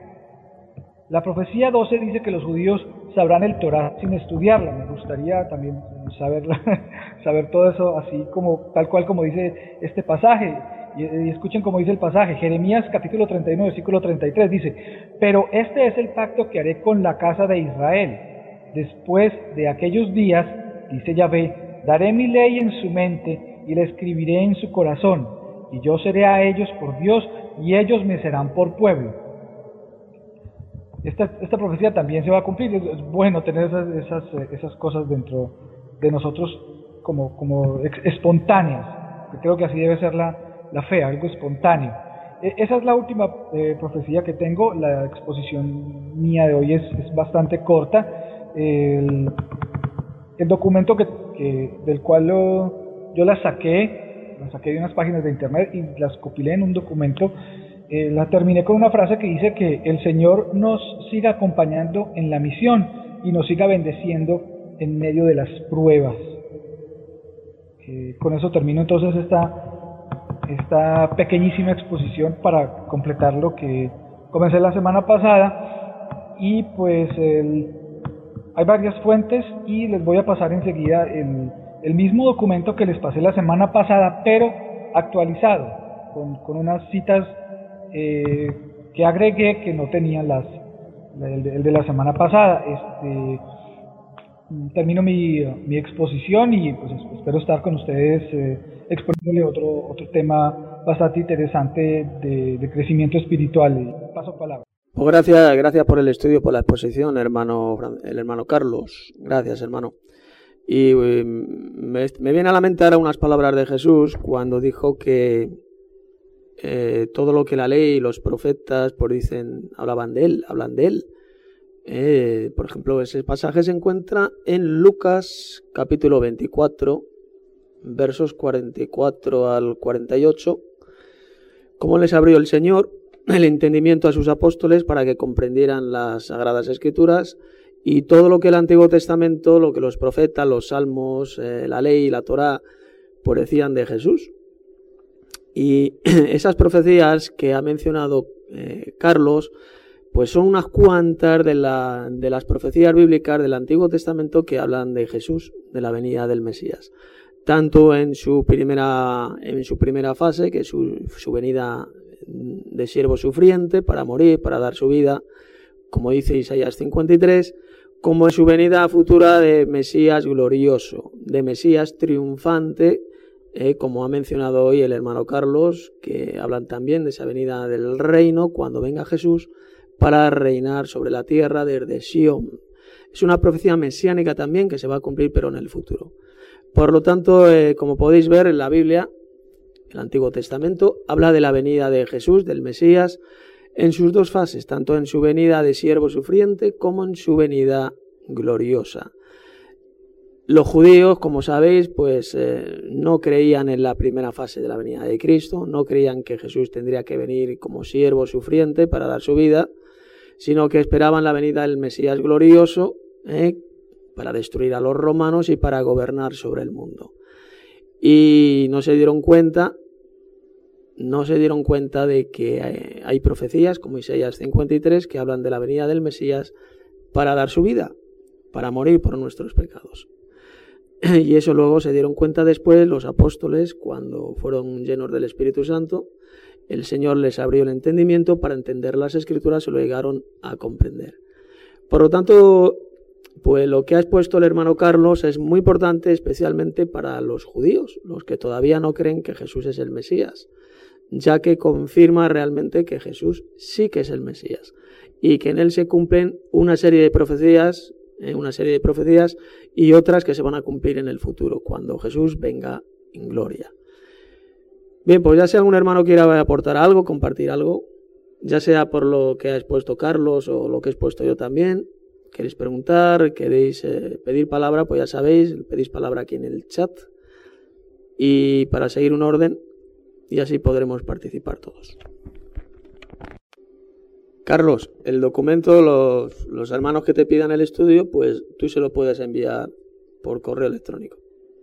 S5: La profecía doce dice que los judíos sabrán el Torá sin estudiarla. Me gustaría también saberla, saber todo eso así como tal cual como dice este pasaje. Y, y escuchen cómo dice el pasaje. Jeremías capítulo treinta y uno versículo treinta y tres dice: pero este es el pacto que haré con la casa de Israel. Después de aquellos días, dice Yahvé, daré mi ley en su mente y la escribiré en su corazón, y yo seré a ellos por Dios y ellos me serán por pueblo. Esta, esta profecía también se va a cumplir. Es, es bueno tener esas, esas, esas cosas dentro de nosotros como, como espontáneas. Creo que así debe ser la, la fe, algo espontáneo. E, esa es la última eh, profecía que tengo. La exposición mía de hoy es, es bastante corta. El, el documento que, que, del cual lo, yo la saqué, la saqué de unas páginas de internet y las compilé en un documento. eh, la terminé con una frase que dice que el Señor nos siga acompañando en la misión y nos siga bendeciendo en medio de las pruebas. Eh, con eso termino entonces esta, esta pequeñísima exposición para completar lo que comencé la semana pasada. Y pues el, hay varias fuentes y les voy a pasar enseguida el, el mismo documento que les pasé la semana pasada, pero actualizado, con, con unas citas eh, que agregué que no tenían las, el, el de la semana pasada. Este, termino mi, mi exposición y pues espero estar con ustedes eh, exponiéndole otro, otro tema bastante interesante de, de crecimiento espiritual. Paso palabra.
S3: Pues gracias, gracias por el estudio, por la exposición, hermano, el hermano Carlos. Gracias, hermano. Y eh, me, me viene a la mente ahora unas palabras de Jesús cuando dijo que eh, todo lo que la ley y los profetas pues dicen, hablaban de él, hablan de él. Eh, por ejemplo, ese pasaje se encuentra en Lucas capítulo veinticuatro, versos cuarenta y cuatro al cuarenta y ocho. ¿Cómo les abrió el Señor el entendimiento a sus apóstoles para que comprendieran las Sagradas Escrituras y todo lo que el Antiguo Testamento, lo que los profetas, los salmos, eh, la ley y la Torá pues decían de Jesús? Y esas profecías que ha mencionado eh, Carlos pues son unas cuantas de, la, de las profecías bíblicas del Antiguo Testamento que hablan de Jesús, de la venida del Mesías, tanto en su primera, en su primera fase, que es su, su venida de siervo sufriente para morir, para dar su vida, como dice Isaías cincuenta y tres, como en su venida futura de Mesías glorioso, de Mesías triunfante, eh, como ha mencionado hoy el hermano Carlos, que hablan también de esa venida del reino cuando venga Jesús para reinar sobre la tierra desde Sion. Es una profecía mesiánica también que se va a cumplir pero en el futuro. Por lo tanto, eh, como podéis ver en la Biblia, el Antiguo Testamento habla de la venida de Jesús, del Mesías, en sus dos fases, tanto en su venida de siervo sufriente como en su venida gloriosa. Los judíos, como sabéis, pues eh, no creían en la primera fase de la venida de Cristo, no creían que Jesús tendría que venir como siervo sufriente para dar su vida, sino que esperaban la venida del Mesías glorioso eh, para destruir a los romanos y para gobernar sobre el mundo. Y no se dieron cuenta no se dieron cuenta de que hay profecías como Isaías cincuenta y tres que hablan de la venida del Mesías para dar su vida, para morir por nuestros pecados. Y eso luego se dieron cuenta después los apóstoles cuando fueron llenos del Espíritu Santo. El Señor les abrió el entendimiento para entender las Escrituras y lo llegaron a comprender. Por lo tanto, pues lo que ha expuesto el hermano Carlos es muy importante, especialmente para los judíos, los que todavía no creen que Jesús es el Mesías, ya que confirma realmente que Jesús sí que es el Mesías y que en él se cumplen una serie de profecías, eh, una serie de profecías y otras que se van a cumplir en el futuro, cuando Jesús venga en gloria. Bien, pues ya sea algún hermano quiera aportar algo, compartir algo, ya sea por lo que ha expuesto Carlos o lo que he expuesto yo también, queréis preguntar, queréis eh, pedir palabra, pues ya sabéis, pedís palabra aquí en el chat y para seguir un orden y así podremos participar todos. Carlos, el documento, los, los hermanos que te pidan el estudio, pues tú se lo puedes enviar por correo electrónico.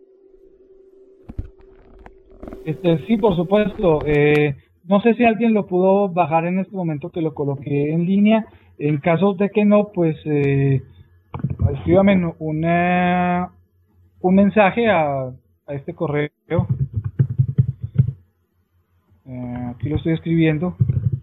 S5: Este, sí, por supuesto. Eh, no sé si alguien lo pudo bajar en este momento que lo coloqué en línea. En caso de que no, pues eh, escríbame una, un mensaje a, a este correo. Eh, aquí lo estoy escribiendo.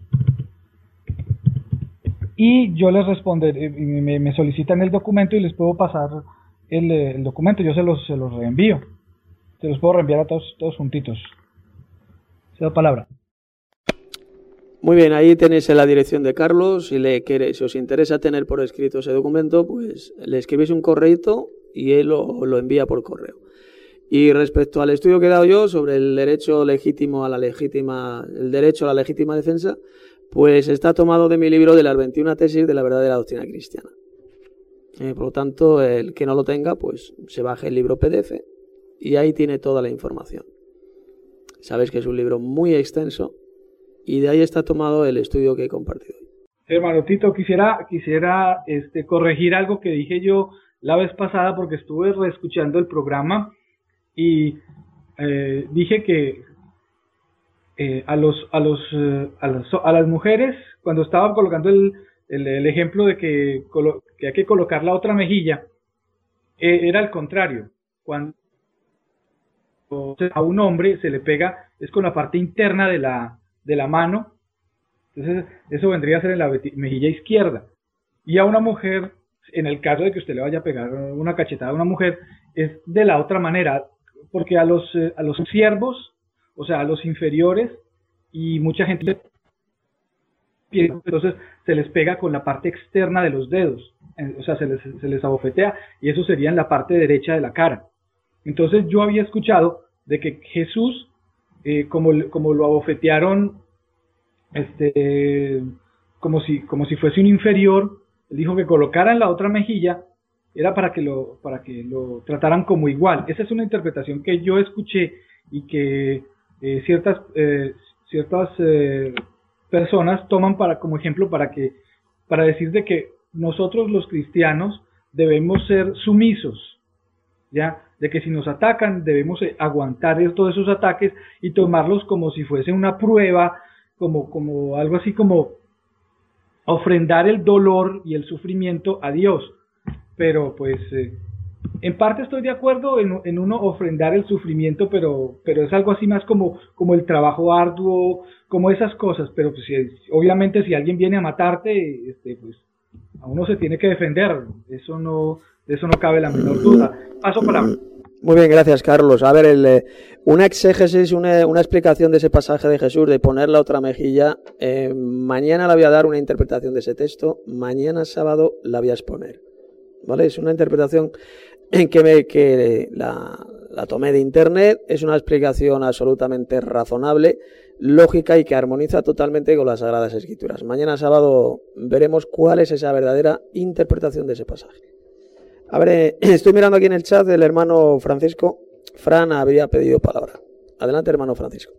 S5: Y yo les responderé, me, me solicitan el documento y les puedo pasar el, el documento. Yo se los, se los reenvío. Se los puedo reenviar a todos, todos juntitos. Se da palabra.
S3: Muy bien, ahí tenéis la dirección de Carlos. Si, le quiere, si os interesa tener por escrito ese documento, pues le escribís un correíto y él lo, lo envía por correo. Y respecto al estudio que he dado yo sobre el derecho legítimo a la legítima, el derecho a la legítima defensa, pues está tomado de mi libro de las veintiuna tesis de la verdadera doctrina cristiana. Eh, por lo tanto, el que no lo tenga, pues se baje el libro P D F y ahí tiene toda la información. Sabéis que es un libro muy extenso y de ahí está tomado el estudio que he compartido.
S5: Hermano Tito, quisiera, quisiera este, corregir algo que dije yo la vez pasada porque estuve reescuchando el programa y eh, dije que eh, a los a los eh, a las a las mujeres, cuando estaba colocando el, el, el ejemplo de que, colo, que hay que colocar la otra mejilla, eh, era al contrario. Cuando a un hombre se le pega es con la parte interna de la de la mano. Entonces, eso vendría a ser en la mejilla izquierda. Y a una mujer, en el caso de que usted le vaya a pegar una cachetada a una mujer, es de la otra manera, porque a los, eh, a los siervos, o sea, a los inferiores, y mucha gente, entonces se les pega con la parte externa de los dedos, o sea, se les, se les abofetea, y eso sería en la parte derecha de la cara. Entonces, yo había escuchado de que Jesús, eh, como, como lo abofetearon, este como si como si fuese un inferior, él dijo que colocaran la otra mejilla era para que lo para que lo trataran como igual. Esa es una interpretación que yo escuché y que eh, ciertas eh, ciertas eh, personas toman para como ejemplo para que para decir de que nosotros los cristianos debemos ser sumisos, ya, de que si nos atacan debemos aguantar todos esos ataques y tomarlos como si fuese una prueba, como, como algo así como ofrendar el dolor y el sufrimiento a Dios. Pero pues eh, en parte estoy de acuerdo en, en uno ofrendar el sufrimiento, pero, pero es algo así más como, como el trabajo arduo, como esas cosas. Pero pues, si, obviamente si alguien viene a matarte, este, pues a uno se tiene que defender. Eso no, de eso no cabe la menor duda. Paso palabra.
S3: Muy bien, gracias, Carlos. A ver, el, eh, una exégesis, una, una explicación de ese pasaje de Jesús, de poner la otra mejilla. Eh, mañana la voy a dar una interpretación de ese texto. Mañana sábado la voy a exponer. ¿Vale? Es una interpretación en que, me, que la, la tomé de internet. Es una explicación absolutamente razonable, lógica y que armoniza totalmente con las Sagradas Escrituras. Mañana sábado veremos cuál es esa verdadera interpretación de ese pasaje. A ver, eh, estoy mirando aquí en el chat del hermano Francisco. Fran había pedido palabra. Adelante, hermano Francisco.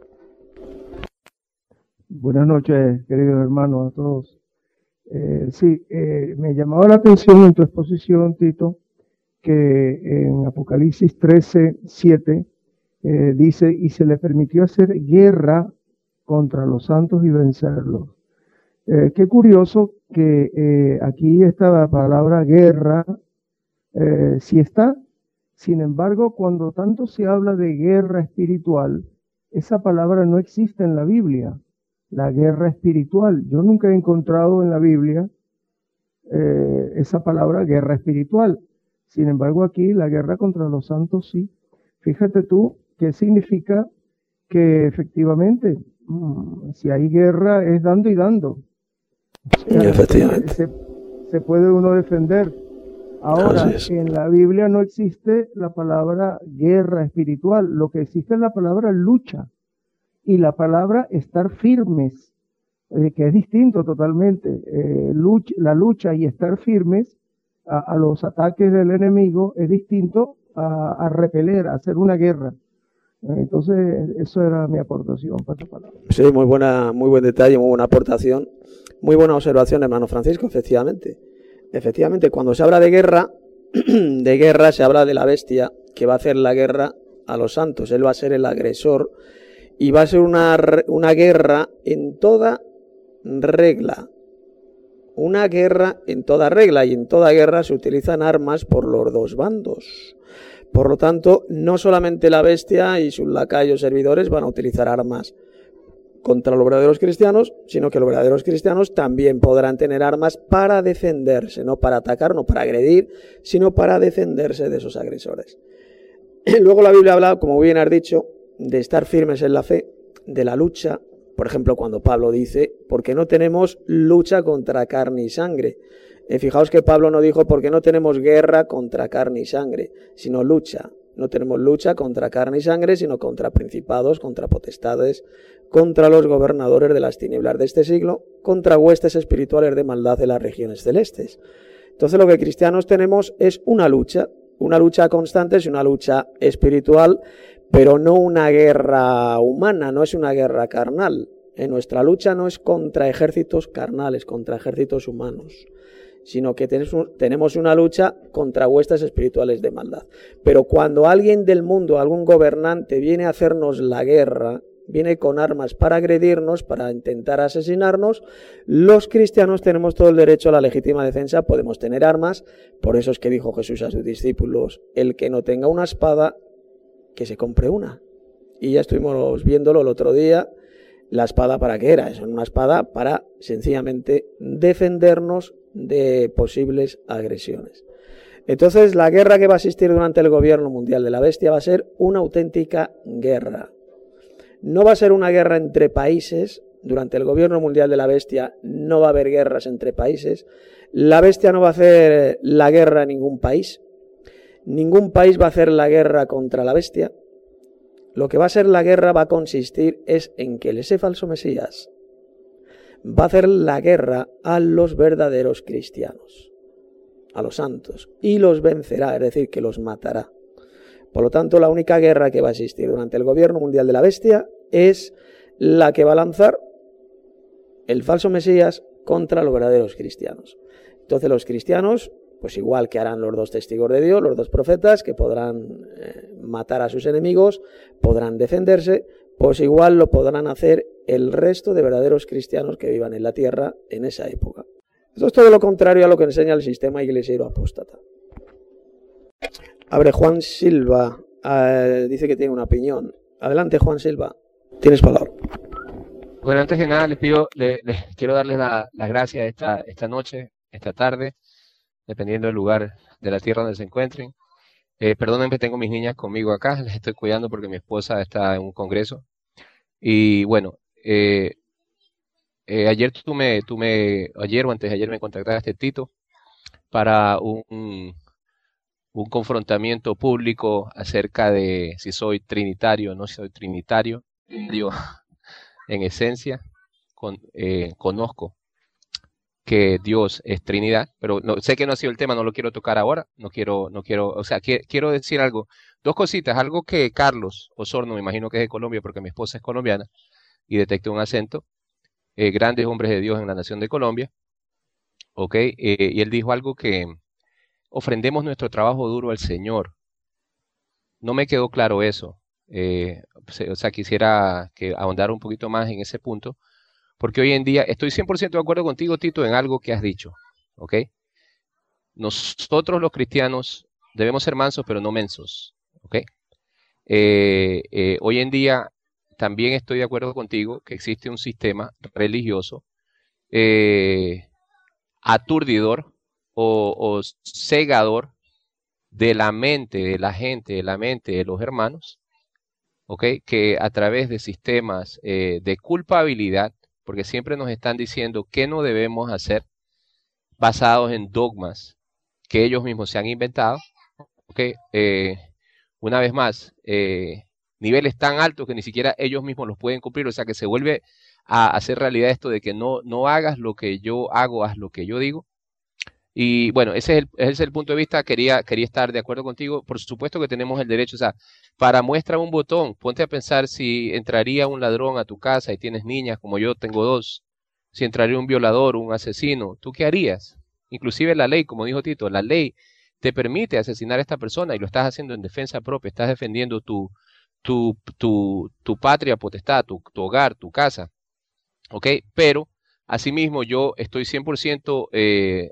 S6: Buenas noches, queridos hermanos, a todos. Eh, sí, eh, me llamaba la atención en tu exposición, Tito, que en Apocalipsis trece, siete eh, dice, y se le permitió hacer guerra contra los santos y vencerlos. Eh, qué curioso que eh, aquí está la palabra guerra. Eh, sí está, sin embargo, cuando tanto se habla de guerra espiritual, esa palabra no existe en la Biblia, la guerra espiritual. Yo nunca he encontrado en la Biblia eh, esa palabra guerra espiritual. Sin embargo, aquí la guerra contra los santos sí. Fíjate tú qué significa que efectivamente, mmm, si hay guerra es dando y dando. O sea,
S3: efectivamente.
S6: Se, se puede uno defender. Ahora, en la Biblia no existe la palabra guerra espiritual, lo que existe es la palabra lucha y la palabra estar firmes, eh, que es distinto totalmente. Eh, lucha, la lucha y estar firmes a, a los ataques del enemigo es distinto a, a repeler, a hacer una guerra. Entonces, eso era mi aportación para esta palabra.
S3: Sí, muy buena, muy buen detalle, muy buena aportación, muy buena observación, hermano Francisco, efectivamente. Efectivamente, cuando se habla de guerra, de guerra se habla de la bestia que va a hacer la guerra a los santos. Él va a ser el agresor y va a ser una, una guerra en toda regla. Una guerra en toda regla, y en toda guerra se utilizan armas por los dos bandos. Por lo tanto, no solamente la bestia y sus lacayos servidores van a utilizar armas contra los verdaderos cristianos, sino que los verdaderos cristianos también podrán tener armas para defenderse, no para atacar, no para agredir, sino para defenderse de esos agresores. Luego la Biblia habla, como bien has dicho, de estar firmes en la fe, de la lucha. Por ejemplo, cuando Pablo dice, porque no tenemos lucha contra carne y sangre. Eh, fijaos que Pablo no dijo, porque no tenemos guerra contra carne y sangre, sino lucha. No tenemos lucha contra carne y sangre, sino contra principados, contra potestades, contra los gobernadores de las tinieblas de este siglo, contra huestes espirituales de maldad de las regiones celestes. Entonces lo que cristianos tenemos es una lucha, una lucha constante, es una lucha espiritual, pero no una guerra humana, no es una guerra carnal. En nuestra lucha no es contra ejércitos carnales, contra ejércitos humanos, sino que tenemos una lucha contra huestes espirituales de maldad. Pero cuando alguien del mundo, algún gobernante, viene a hacernos la guerra, viene con armas para agredirnos, para intentar asesinarnos, los cristianos tenemos todo el derecho a la legítima defensa, podemos tener armas. Por eso es que dijo Jesús a sus discípulos: el que no tenga una espada, que se compre una. Y ya estuvimos viéndolo el otro día. ¿La espada para qué era? Es una espada para sencillamente defendernos de posibles agresiones. Entonces, la guerra que va a existir durante el gobierno mundial de la bestia va a ser una auténtica guerra. No va a ser una guerra entre países. Durante el gobierno mundial de la bestia no va a haber guerras entre países. La bestia no va a hacer la guerra en ningún país. Ningún país va a hacer la guerra contra la bestia. Lo que va a ser la guerra va a consistir es en que ese falso Mesías va a hacer la guerra a los verdaderos cristianos, a los santos, y los vencerá, es decir, que los matará. Por lo tanto, la única guerra que va a existir durante el gobierno mundial de la bestia es la que va a lanzar el falso Mesías contra los verdaderos cristianos. Entonces los cristianos, pues igual que harán los dos testigos de Dios, los dos profetas, que podrán eh, matar a sus enemigos, podrán defenderse, pues igual lo podrán hacer el resto de verdaderos cristianos que vivan en la tierra en esa época. Esto es todo lo contrario a lo que enseña el sistema iglesiero apóstata. Abre Juan Silva, eh, dice que tiene una opinión. Adelante, Juan Silva, tienes palabra.
S7: Bueno, antes que nada les pido, les, les quiero darles la, la gracia esta, esta noche, esta tarde, dependiendo del lugar de la tierra donde se encuentren. Eh, perdonen que tengo mis niñas conmigo acá, las estoy cuidando porque mi esposa está en un congreso. Y bueno, eh, eh, ayer tú me, tú me, ayer o antes de ayer me contactaste, Tito, para un, un confrontamiento público acerca de si soy trinitario o no soy trinitario. Yo, en esencia, con, eh, conozco que Dios es Trinidad, pero no, sé que no ha sido el tema, no lo quiero tocar ahora, no quiero, no quiero, o sea, que, quiero decir algo, dos cositas, algo que Carlos Osorno, me imagino que es de Colombia, porque mi esposa es colombiana, y detecté un acento, eh, grandes hombres de Dios en la nación de Colombia, ok, eh, y él dijo algo que ofrendemos nuestro trabajo duro al Señor. No me quedó claro eso, eh, o sea, quisiera que ahondara un poquito más en ese punto, porque hoy en día estoy cien por ciento de acuerdo contigo, Tito, en algo que has dicho, ¿ok? Nosotros los cristianos debemos ser mansos, pero no mensos, ¿ok? Eh, eh, hoy en día también estoy de acuerdo contigo que existe un sistema religioso eh, aturdidor o, o cegador de la mente de la gente, de la mente de los hermanos, ¿ok? Que a través de sistemas eh, de culpabilidad, porque siempre nos están diciendo qué no debemos hacer, basados en dogmas que ellos mismos se han inventado, ¿okay? eh, una vez más, eh, niveles tan altos que ni siquiera ellos mismos los pueden cumplir, o sea que se vuelve a hacer realidad esto de que no, no hagas lo que yo hago, haz lo que yo digo. Y bueno, ese es el, ese es el punto de vista, quería, quería estar de acuerdo contigo, por supuesto que tenemos el derecho, o sea, para muestra un botón, ponte a pensar si entraría un ladrón a tu casa y tienes niñas, como yo tengo dos, si entraría un violador, un asesino, ¿tú qué harías? Inclusive la ley, como dijo Tito, la ley te permite asesinar a esta persona y lo estás haciendo en defensa propia, estás defendiendo tu, tu, tu, tu patria potestad, tu, tu hogar, tu casa, ¿ok? Pero, asimismo, yo estoy cien por ciento eh,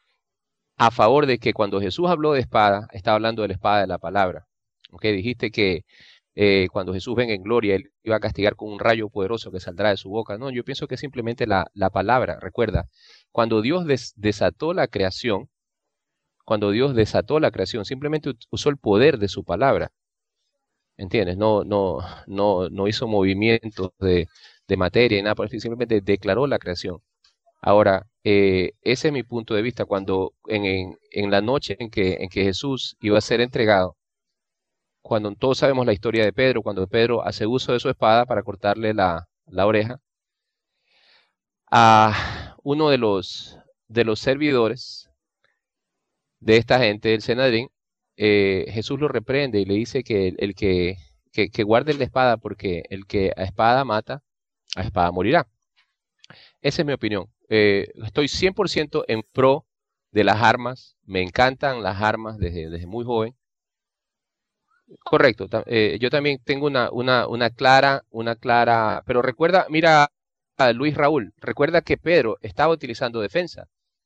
S7: a favor de que cuando Jesús habló de espada, estaba hablando de la espada de la palabra. ¿Okay? Dijiste que eh, cuando Jesús venga en gloria, Él iba a castigar con un rayo poderoso que saldrá de su boca. No, yo pienso que es simplemente la, la palabra. Recuerda, cuando Dios des, desató la creación, cuando Dios desató la creación, simplemente usó el poder de su palabra. ¿Entiendes? No, no, no, no hizo movimientos de, de materia y nada por eso, simplemente declaró la creación. Ahora, eh, ese es mi punto de vista. Cuando en, en, en la noche en que, en que Jesús iba a ser entregado, cuando todos sabemos la historia de Pedro, cuando Pedro hace uso de su espada para cortarle la, la oreja, a uno de los, de los servidores de esta gente del Sanedrín, eh, Jesús lo reprende y le dice que el, el que, que, que guarde la espada, porque el que a espada mata, a espada morirá. Esa es mi opinión. Eh, estoy cien por ciento en pro de las armas. Me encantan las armas desde, desde muy joven. Correcto. Eh, yo también tengo una, una, una clara, una clara, pero recuerda, mira a Luis Raúl, recuerda que Pedro estaba utilizando defensa.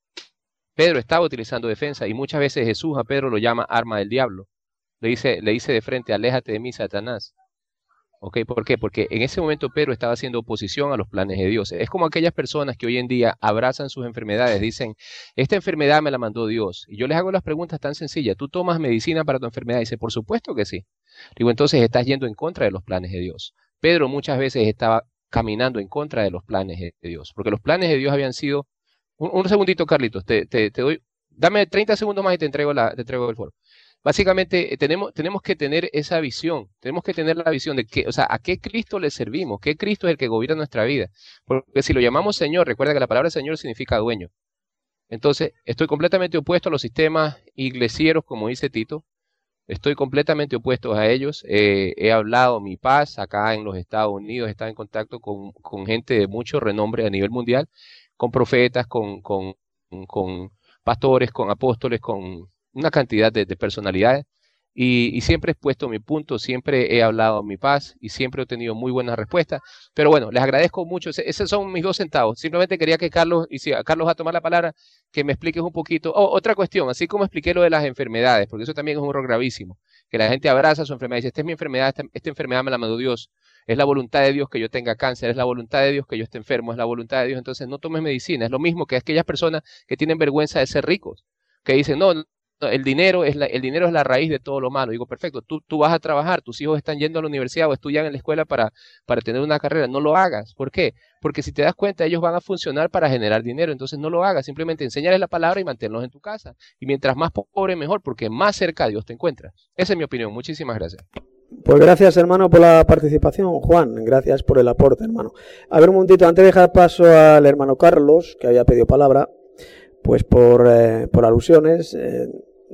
S7: Pedro estaba utilizando defensa y muchas veces Jesús a Pedro lo llama arma del diablo. Le dice, le dice de frente, aléjate de mí, Satanás. ¿Ok? ¿Por qué? Porque en ese momento Pedro estaba haciendo oposición a los planes de Dios. Es como aquellas personas que hoy en día abrazan sus enfermedades, dicen, esta enfermedad me la mandó Dios. Y yo les hago las preguntas tan sencillas, ¿tú tomas medicina para tu enfermedad? Y dice, por supuesto que sí. Digo, entonces estás yendo en contra de los planes de Dios. Pedro muchas veces estaba caminando en contra de los planes de Dios, porque los planes de Dios habían sido... Un, un segundito, Carlitos, te, te, te doy... Dame treinta segundos más y te entrego, la, te entrego el foro. Básicamente tenemos, tenemos que tener esa visión, tenemos que tener la visión de que, o sea, a qué Cristo le servimos, qué Cristo es el que gobierna nuestra vida. Porque si lo llamamos Señor, recuerda que la palabra Señor significa dueño. Entonces, estoy completamente opuesto a los sistemas iglesieros, como dice Tito. Estoy completamente opuesto a ellos. Eh, he hablado mi paz acá en los Estados Unidos, he estado en contacto con, con gente de mucho renombre a nivel mundial, con profetas, con, con, con pastores, con apóstoles, con una cantidad de, de personalidades y, y siempre he puesto mi punto, siempre he hablado mi paz y siempre he tenido muy buenas respuestas, pero bueno, les agradezco mucho, Ese, esos son mis dos centavos, simplemente quería que Carlos, y si a Carlos va a tomar la palabra, que me expliques un poquito, oh, otra cuestión, así como expliqué lo de las enfermedades, porque eso también es un error gravísimo, que la gente abraza su enfermedad y dice, esta es mi enfermedad, esta, esta enfermedad me la mandó Dios, es la voluntad de Dios que yo tenga cáncer, es la voluntad de Dios que yo esté enfermo, es la voluntad de Dios, entonces no tomes medicina, es lo mismo que aquellas personas que tienen vergüenza de ser ricos, que dicen, no, el dinero es la, el dinero es la raíz de todo lo malo. Digo, perfecto, tú, tú vas a trabajar, tus hijos están yendo a la universidad o estudian en la escuela para, para tener una carrera, no lo hagas. ¿Por qué? Porque si te das cuenta, ellos van a funcionar para generar dinero, entonces no lo hagas, simplemente enséñales la palabra y manténlos en tu casa. Y mientras más pobre, mejor, porque más cerca de Dios te encuentras. Esa es mi opinión, muchísimas gracias.
S3: Pues gracias, hermano, por la participación, Juan, gracias por el aporte, hermano. A ver un momentito, antes de dejar paso al hermano Carlos, que había pedido palabra, pues por, eh, por alusiones... Eh,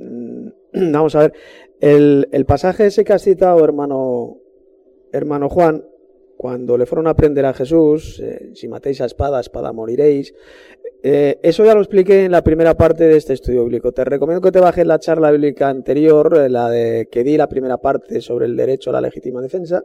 S3: Vamos a ver, el, el pasaje ese que has citado, hermano, hermano Juan, cuando le fueron a prender a Jesús, eh, si matéis a espada, a espada moriréis, eh, eso ya lo expliqué en la primera parte de este estudio bíblico. Te recomiendo que te bajes la charla bíblica anterior, eh, la de que di la primera parte sobre el derecho a la legítima defensa,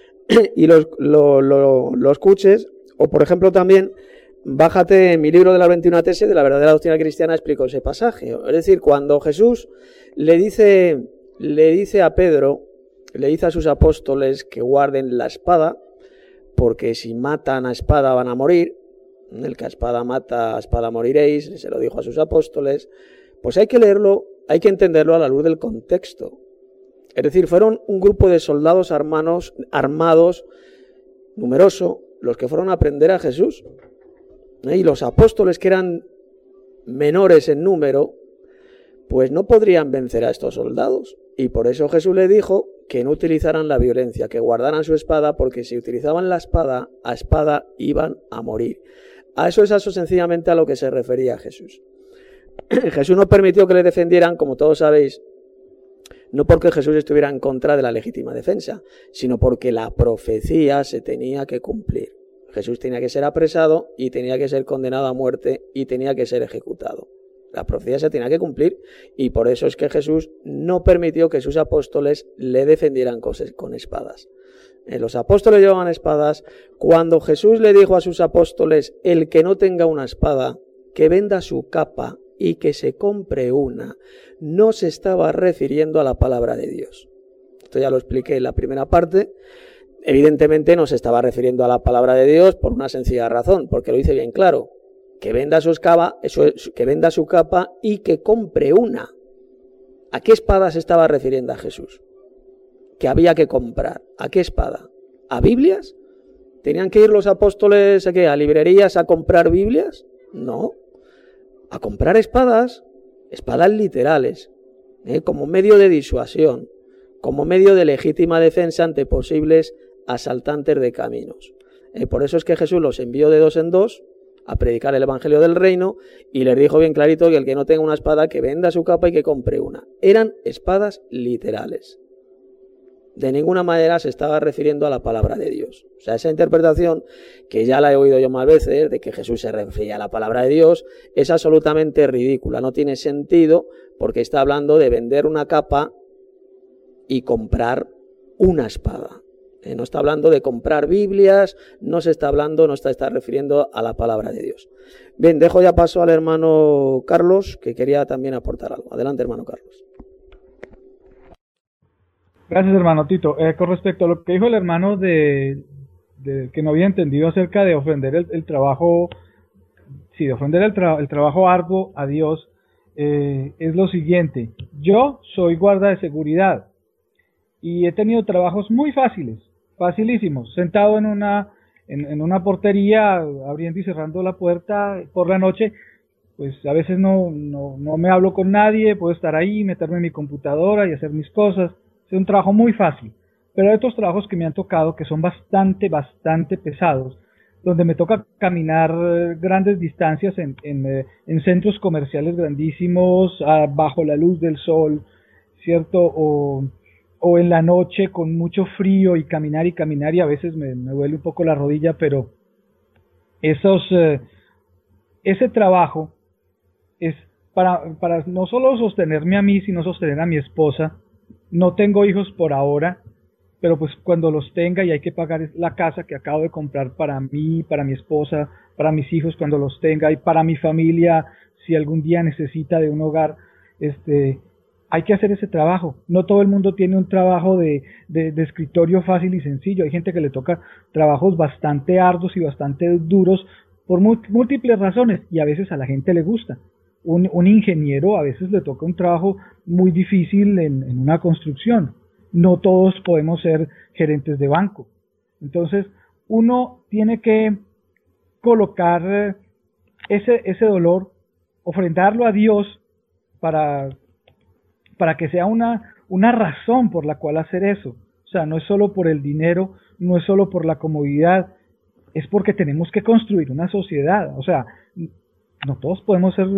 S3: y lo, lo, lo, lo escuches, o por ejemplo también... Bájate en mi libro de las veintiuna tesis de la verdadera doctrina cristiana, explico ese pasaje. Es decir, cuando Jesús le dice, le dice a Pedro, le dice a sus apóstoles que guarden la espada, porque si matan a espada van a morir, el que a espada mata, a espada moriréis, se lo dijo a sus apóstoles, pues hay que leerlo, hay que entenderlo a la luz del contexto. Es decir, fueron un grupo de soldados armados, armados, numeroso, los que fueron a prender a Jesús. Y los apóstoles, que eran menores en número, pues no podrían vencer a estos soldados. Y por eso Jesús le dijo que no utilizaran la violencia, que guardaran su espada, porque si utilizaban la espada, a espada iban a morir. A eso es eso sencillamente a lo que se refería Jesús. Jesús no permitió que le defendieran, como todos sabéis, no porque Jesús estuviera en contra de la legítima defensa, sino porque la profecía se tenía que cumplir. Jesús tenía que ser apresado y tenía que ser condenado a muerte y tenía que ser ejecutado. La profecía se tenía que cumplir y por eso es que Jesús no permitió que sus apóstoles le defendieran con espadas. Los apóstoles llevaban espadas. Cuando Jesús le dijo a sus apóstoles, el que no tenga una espada, que venda su capa y que se compre una, no se estaba refiriendo a la palabra de Dios. Esto ya lo expliqué en la primera parte. Evidentemente no se estaba refiriendo a la palabra de Dios por una sencilla razón, porque lo dice bien claro, que venda su capa, eso es, que venda su capa y que compre una. ¿A qué espada se estaba refiriendo a Jesús? Que había que comprar. ¿A qué espada? ¿A Biblias? ¿Tenían que ir los apóstoles ¿a qué? ¿A librerías a comprar Biblias? No. A comprar espadas, espadas literales, ¿eh? como medio de disuasión, como medio de legítima defensa ante posibles asaltantes de caminos. Eh, por eso es que Jesús los envió de dos en dos a predicar el evangelio del reino y les dijo bien clarito que el que no tenga una espada que venda su capa y que compre una. Eran espadas literales. De ninguna manera se estaba refiriendo a la palabra de Dios. O sea, esa interpretación, que ya la he oído yo más veces, de que Jesús se refería a la palabra de Dios, es absolutamente ridícula. No tiene sentido porque está hablando de vender una capa y comprar una espada. Eh, no está hablando de comprar Biblias, no se está hablando, no está, está refiriendo a la palabra de Dios. Bien, dejo ya paso al hermano Carlos, que quería también aportar algo. Adelante, hermano Carlos.
S5: Gracias, hermano Tito. Eh, con respecto a lo que dijo el hermano de, de que no había entendido acerca de ofender el, el trabajo, sí, de ofender el, tra el trabajo arduo a Dios, eh, es lo siguiente. Yo soy guarda de seguridad y he tenido trabajos muy fáciles, facilísimos, sentado en una, en, en una portería, abriendo y cerrando la puerta por la noche. Pues a veces no, no, no me hablo con nadie, puedo estar ahí, meterme en mi computadora y hacer mis cosas. Es un trabajo muy fácil, pero hay otros trabajos que me han tocado que son bastante, bastante pesados, donde me toca caminar grandes distancias en, en, en centros comerciales grandísimos, a, bajo la luz del sol, ¿cierto? O, o en la noche con mucho frío y caminar y caminar y a veces me, me duele un poco la rodilla, pero esos, eh, ese trabajo es para, para no solo sostenerme a mí, sino sostener a mi esposa. No tengo hijos por ahora, pero pues cuando los tenga y hay que pagar la casa que acabo de comprar para mí, para mi esposa, para mis hijos cuando los tenga y para mi familia, si algún día necesita de un hogar, este, hay que hacer ese trabajo. No todo el mundo tiene un trabajo de, de, de escritorio fácil y sencillo. Hay gente que le toca trabajos bastante arduos y bastante duros por múltiples razones y a veces a la gente le gusta. Un, un ingeniero a veces le toca un trabajo muy difícil en, en una construcción. No todos podemos ser gerentes de banco. Entonces, uno tiene que colocar ese, ese dolor, ofrendarlo a Dios para, para que sea una, una razón por la cual hacer eso. O sea, no es solo por el dinero, no es solo por la comodidad, es porque tenemos que construir una sociedad. O sea, no todos podemos ser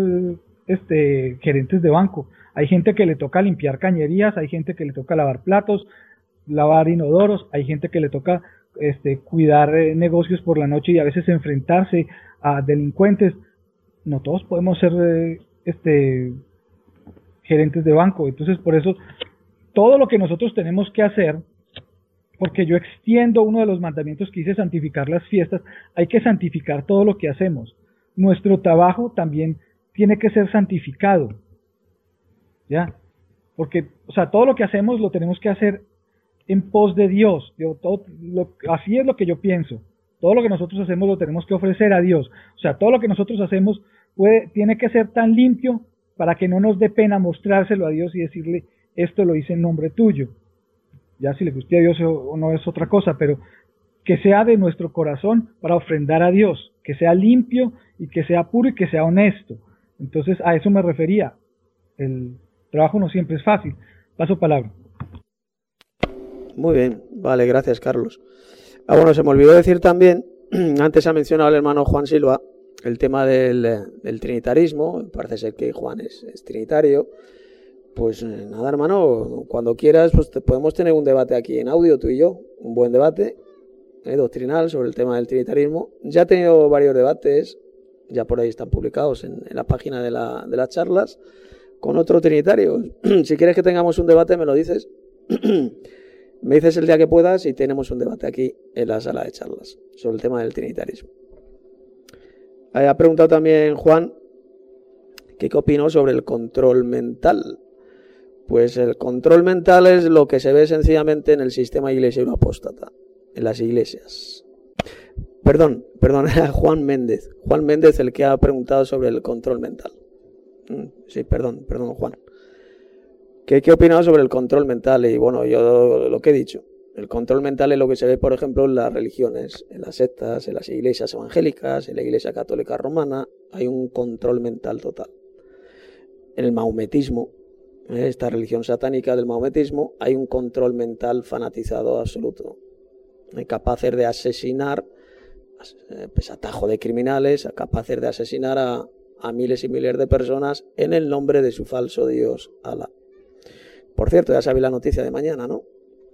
S5: este, gerentes de banco. Hay gente que le toca limpiar cañerías, hay gente que le toca lavar platos, lavar inodoros, hay gente que le toca este, cuidar eh, negocios por la noche y a veces enfrentarse a delincuentes. No todos podemos ser eh, este, gerentes de banco. Entonces, por eso, todo lo que nosotros tenemos que hacer, porque yo extiendo uno de los mandamientos que dice santificar las fiestas, hay que santificar todo lo que hacemos. Nuestro trabajo también tiene que ser santificado, ¿ya? Porque, o sea, todo lo que hacemos lo tenemos que hacer en pos de Dios. Yo, todo, lo, así es lo que yo pienso. Todo lo que nosotros hacemos lo tenemos que ofrecer a Dios. O sea, todo lo que nosotros hacemos puede, tiene que ser tan limpio para que no nos dé pena mostrárselo a Dios y decirle, esto lo hice en nombre tuyo. Ya si le guste a Dios o no es otra cosa, pero que sea de nuestro corazón para ofrendar a Dios, que sea limpio y que sea puro y que sea honesto. Entonces a eso me refería. El trabajo no siempre es fácil. Paso palabra.
S3: Muy bien, vale, gracias Carlos. Ah, bueno, se me olvidó decir también, antes ha mencionado el hermano Juan Silva, el tema del, del trinitarismo. Parece ser que Juan es, es trinitario. Pues eh, nada, hermano, cuando quieras pues te, podemos tener un debate aquí en audio, tú y yo, un buen debate eh, doctrinal sobre el tema del trinitarismo. Ya he tenido varios debates, ya por ahí están publicados en, en la página de, la, de las charlas, con otro trinitario. Si quieres que tengamos un debate, me lo dices. Me dices el día que puedas y tenemos un debate aquí en la sala de charlas sobre el tema del trinitarismo. Ha preguntado también Juan que qué opino sobre el control mental. Pues el control mental es lo que se ve sencillamente en el sistema iglesiano apóstata, en las iglesias. Perdón, perdón, era Juan Méndez. Juan Méndez el que ha preguntado sobre el control mental. Sí, perdón, perdón, Juan. ¿Qué, qué opinaba sobre el control mental? Y bueno, yo lo que he dicho. El control mental es lo que se ve, por ejemplo, en las religiones, en las sectas, en las iglesias evangélicas, en la iglesia católica romana. Hay un control mental total. En el mahometismo, esta religión satánica del mahometismo, hay un control mental fanatizado absoluto. Capaces de asesinar, pues atajo de criminales, capaces de asesinar a, a miles y miles de personas en el nombre de su falso dios Alá. Por cierto, ya sabéis la noticia de mañana, ¿no?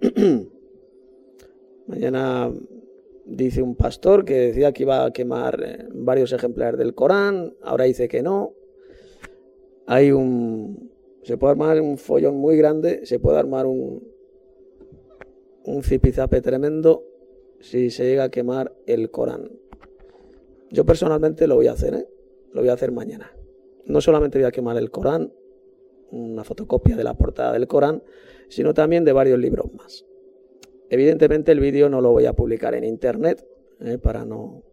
S3: Mañana dice un pastor que decía que iba a quemar eh, varios ejemplares del Corán, ahora dice que no. Hay un... Se puede armar un follón muy grande, se puede armar un, un zipizape tremendo si se llega a quemar el Corán. Yo personalmente lo voy a hacer, ¿eh? Lo voy a hacer mañana. No solamente voy a quemar el Corán, una fotocopia de la portada del Corán, sino también de varios libros más. Evidentemente el vídeo no lo voy a publicar en internet, ¿eh? para no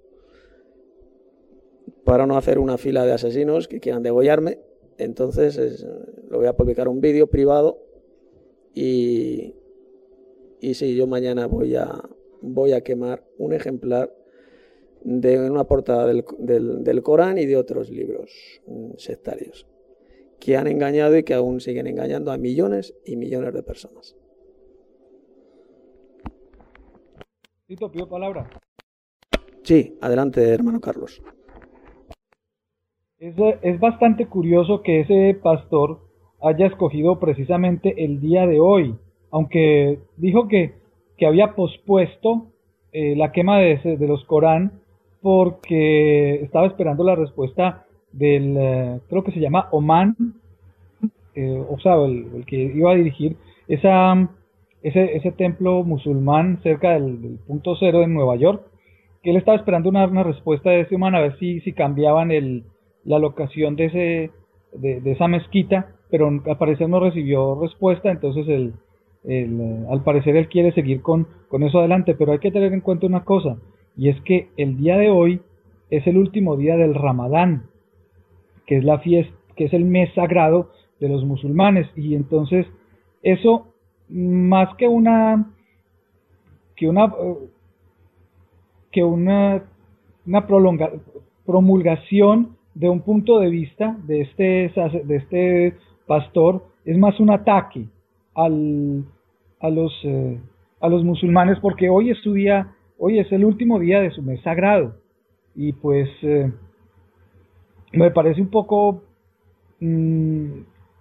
S3: para no hacer una fila de asesinos que quieran degollarme. Entonces es, lo voy a publicar un vídeo privado y, y sí, yo mañana voy a, voy a quemar un ejemplar de una portada del, del, del Corán y de otros libros sectarios que han engañado y que aún siguen engañando a millones y millones de personas.
S5: Tito, pido palabra.
S3: Sí, adelante, hermano Carlos.
S5: Es, es bastante curioso que ese pastor haya escogido precisamente el día de hoy, aunque dijo que, que había pospuesto eh, la quema de, ese, de los Corán porque estaba esperando la respuesta del, eh, creo que se llama Oman, eh, o sea, el, el que iba a dirigir esa, ese, ese templo musulmán cerca del, del punto cero en Nueva York, que él estaba esperando una, una respuesta de ese Oman a ver si, si cambiaban el la locación de ese de, de esa mezquita, pero al parecer no recibió respuesta. Entonces el, el, eh, al parecer él quiere seguir con, con eso adelante, pero hay que tener en cuenta una cosa, y es que el día de hoy es el último día del Ramadán, que es la fiesta, que es el mes sagrado de los musulmanes, y entonces eso, más que una que una que una, una prolonga, promulgación de un punto de vista de este, de este pastor, es más un ataque al, a, los, eh, a los musulmanes, porque hoy es su día, hoy es el último día de su mes sagrado, y pues eh, me parece un poco mmm,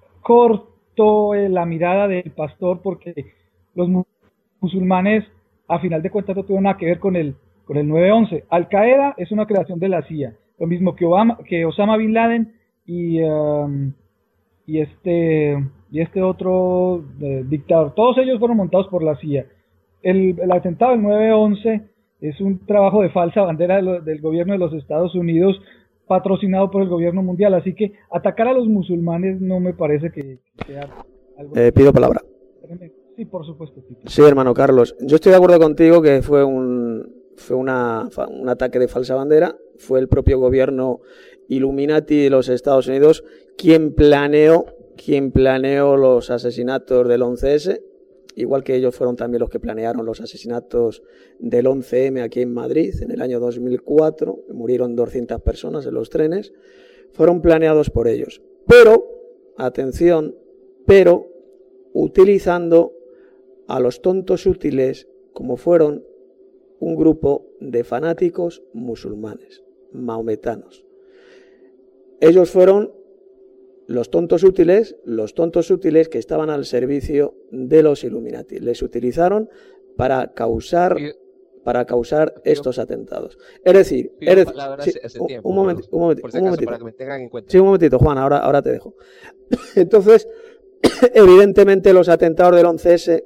S5: corto eh, la mirada del pastor, porque los musulmanes a final de cuentas no tuvieron nada que ver con el, con el nueve once. Al Qaeda es una creación de la C I A, lo mismo que Obama, que Osama Bin Laden y, um, y este y este otro eh, dictador. Todos ellos fueron montados por la C I A. El, el atentado del nueve once es un trabajo de falsa bandera de lo, del gobierno de los Estados Unidos, patrocinado por el gobierno mundial. Así que atacar a los musulmanes no me parece que sea algo...
S3: Eh, pido palabra.
S5: Sí, por supuesto. Tito.
S3: Sí, hermano Carlos. Yo estoy de acuerdo contigo que fue un... fue una, un ataque de falsa bandera. Fue el propio gobierno Illuminati de los Estados Unidos quien planeó, quien planeó los asesinatos del once ese, igual que ellos fueron también los que planearon los asesinatos del once eme aquí en Madrid en el año dos mil cuatro, murieron doscientas personas en los trenes, fueron planeados por ellos. Pero, atención, pero utilizando a los tontos útiles como fueron un grupo de fanáticos musulmanes, maometanos. Ellos fueron los tontos útiles, los tontos útiles que estaban al servicio de los Illuminati. Les utilizaron para causar, para causar estos atentados. Es decir, es decir sí, un, tiempo, un, moment, un, moment, un momentito, para que me tengan en cuenta. Sí, un momentito, Juan, ahora, ahora te dejo. Entonces, evidentemente los atentados del once ese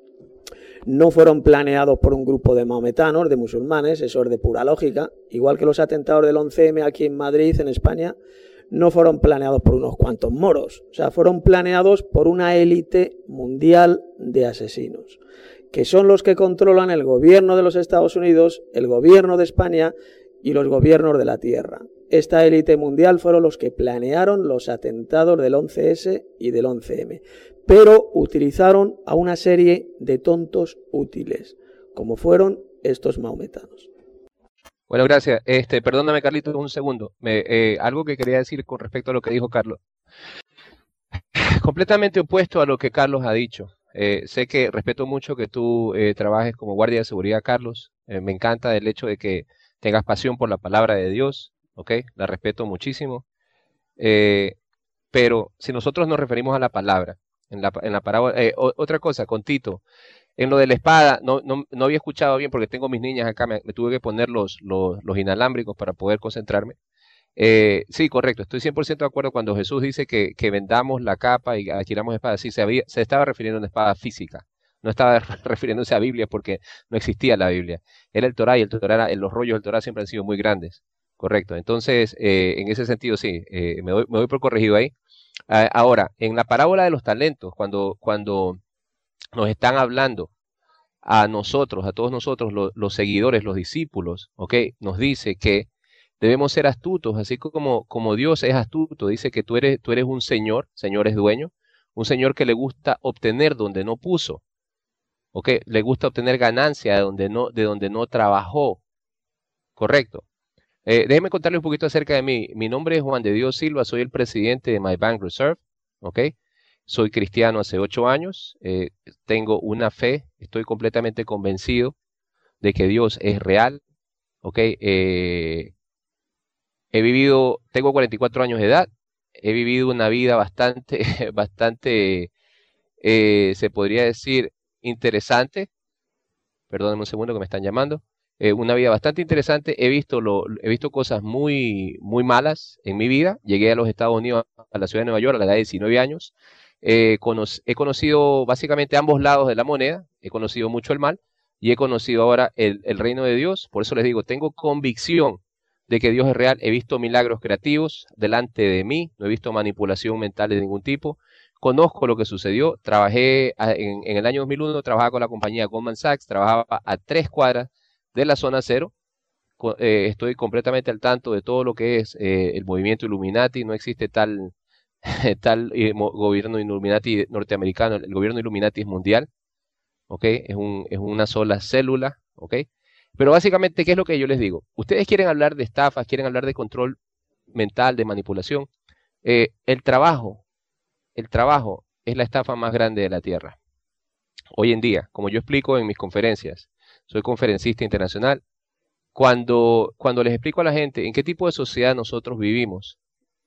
S3: no fueron planeados por un grupo de maometanos, de musulmanes, eso es de pura lógica, igual que los atentados del once eme aquí en Madrid, en España, no fueron planeados por unos cuantos moros, o sea, fueron planeados por una élite mundial de asesinos, que son los que controlan el gobierno de los Estados Unidos, el gobierno de España y los gobiernos de la Tierra. Esta élite mundial fueron los que planearon los atentados del once ese y del once eme, pero utilizaron a una serie de tontos útiles, como fueron estos maometanos.
S7: Bueno, gracias. Este, perdóname, Carlitos, un segundo. Me, eh, algo que quería decir con respecto a lo que dijo Carlos. Completamente opuesto a lo que Carlos ha dicho. Eh, sé que respeto mucho que tú eh, trabajes como guardia de seguridad, Carlos. Eh, me encanta el hecho de que tengas pasión por la palabra de Dios. ¿Ok? La respeto muchísimo. Eh, pero si nosotros nos referimos a la palabra, en la, en la parábola, eh, otra cosa, con Tito, En lo de la espada, no, no, no había escuchado bien porque tengo mis niñas acá, me, me tuve que poner los, los, los inalámbricos para poder concentrarme. Eh, sí, correcto, estoy cien por ciento de acuerdo cuando Jesús dice que, que vendamos la capa y adquiramos espada. Sí, se, había, se estaba refiriendo a una espada física, no estaba refiriéndose a Biblia porque no existía la Biblia. Era el Torá y el Torá era, los rollos del Torá siempre han sido muy grandes. Correcto, entonces eh, en ese sentido sí, eh, me, doy, me doy por corregido ahí. Ah, ahora, en la parábola de los talentos, cuando, cuando nos están hablando a nosotros, a todos nosotros, lo, los seguidores, los discípulos, ¿ok? Nos dice que debemos ser astutos, así como, como Dios es astuto. Dice que tú eres, tú eres un señor, señor es dueño, un señor que le gusta obtener donde no puso, ¿ok? Le gusta obtener ganancia de donde no, de donde no trabajó, ¿correcto? Eh, déjeme contarle un poquito acerca de mí. Mi nombre es Juan de Dios Silva, soy el presidente de My Bank Reserve, ¿ok? Soy cristiano hace ocho años, eh, tengo una fe, estoy completamente convencido de que Dios es real, ¿ok? Eh, he vivido, tengo cuarenta y cuatro años de edad, he vivido una vida bastante, bastante, eh, se podría decir, interesante. Perdónenme un segundo que me están llamando. Eh, una vida bastante interesante. He visto, lo, he visto cosas muy, muy malas en mi vida. Llegué a los Estados Unidos, a la ciudad de Nueva York, a la edad de diecinueve años. Eh, cono he conocido básicamente ambos lados de la moneda. He conocido mucho el mal y he conocido ahora el, el reino de Dios. Por eso les digo, tengo convicción de que Dios es real. He visto milagros creativos delante de mí. No he visto manipulación mental de ningún tipo. Conozco lo que sucedió. Trabajé en, en el año dos mil uno, trabajaba con la compañía Goldman Sachs. Trabajaba a tres cuadras de la zona cero. Eh, estoy completamente al tanto de todo lo que es eh, el movimiento Illuminati. No existe tal, tal eh, gobierno Illuminati norteamericano. El gobierno Illuminati es mundial. ¿Okay? Es, un, es una sola célula. ¿Okay? Pero básicamente, ¿qué es lo que yo les digo? Ustedes quieren hablar de estafas, quieren hablar de control mental, de manipulación. Eh, el trabajo, el trabajo es la estafa más grande de la tierra. Hoy en día, como yo explico en mis conferencias, soy conferencista internacional. Cuando, cuando les explico a la gente en qué tipo de sociedad nosotros vivimos,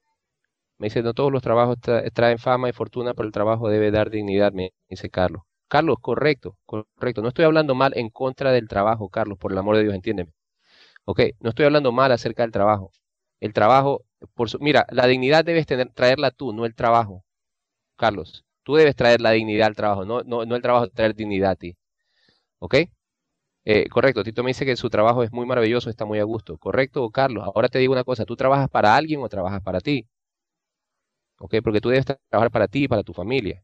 S7: me dicen, no todos los trabajos tra traen fama y fortuna, pero el trabajo debe dar dignidad, me dice Carlos. Carlos, correcto, correcto. No estoy hablando mal en contra del trabajo, Carlos, por el amor de Dios, entiéndeme. Ok, no estoy hablando mal acerca del trabajo. El trabajo, por su, mira, la dignidad debes tener, traerla tú, no el trabajo, Carlos. Tú debes traer la dignidad al trabajo, no, no, no el trabajo traer dignidad a ti. ¿Ok? Eh, correcto, Tito me dice que su trabajo es muy maravilloso, está muy a gusto. Correcto, Carlos. Ahora te digo una cosa, ¿tú trabajas para alguien o trabajas para ti? ¿Ok? Porque tú debes trabajar para ti y para tu familia.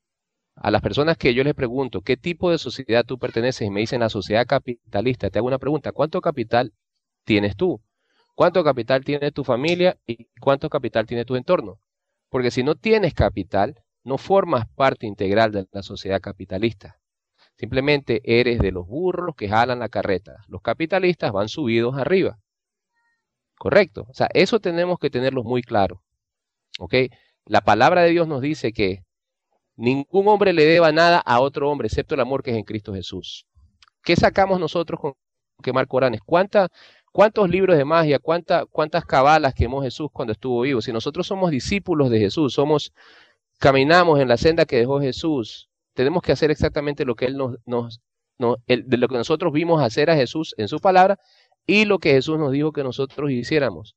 S7: A las personas que yo les pregunto, ¿qué tipo de sociedad tú perteneces? Y me dicen la sociedad capitalista. Te hago una pregunta, ¿cuánto capital tienes tú? ¿Cuánto capital tiene tu familia y cuánto capital tiene tu entorno? Porque si no tienes capital, no formas parte integral de la sociedad capitalista. Simplemente eres de los burros que jalan la carreta. Los capitalistas van subidos arriba. Correcto. O sea, eso tenemos que tenerlo muy claro. ¿Ok? La palabra de Dios nos dice que ningún hombre le deba nada a otro hombre, excepto el amor que es en Cristo Jesús. ¿Qué sacamos nosotros con quemar Coranes? ¿Cuánta, ¿Cuántos libros de magia, cuánta, cuántas cabalas quemó Jesús cuando estuvo vivo? Si nosotros somos discípulos de Jesús, somos, caminamos en la senda que dejó Jesús, tenemos que hacer exactamente lo que Él nos, nos, nos el, de lo que nosotros vimos hacer a Jesús en su palabra y lo que Jesús nos dijo que nosotros hiciéramos.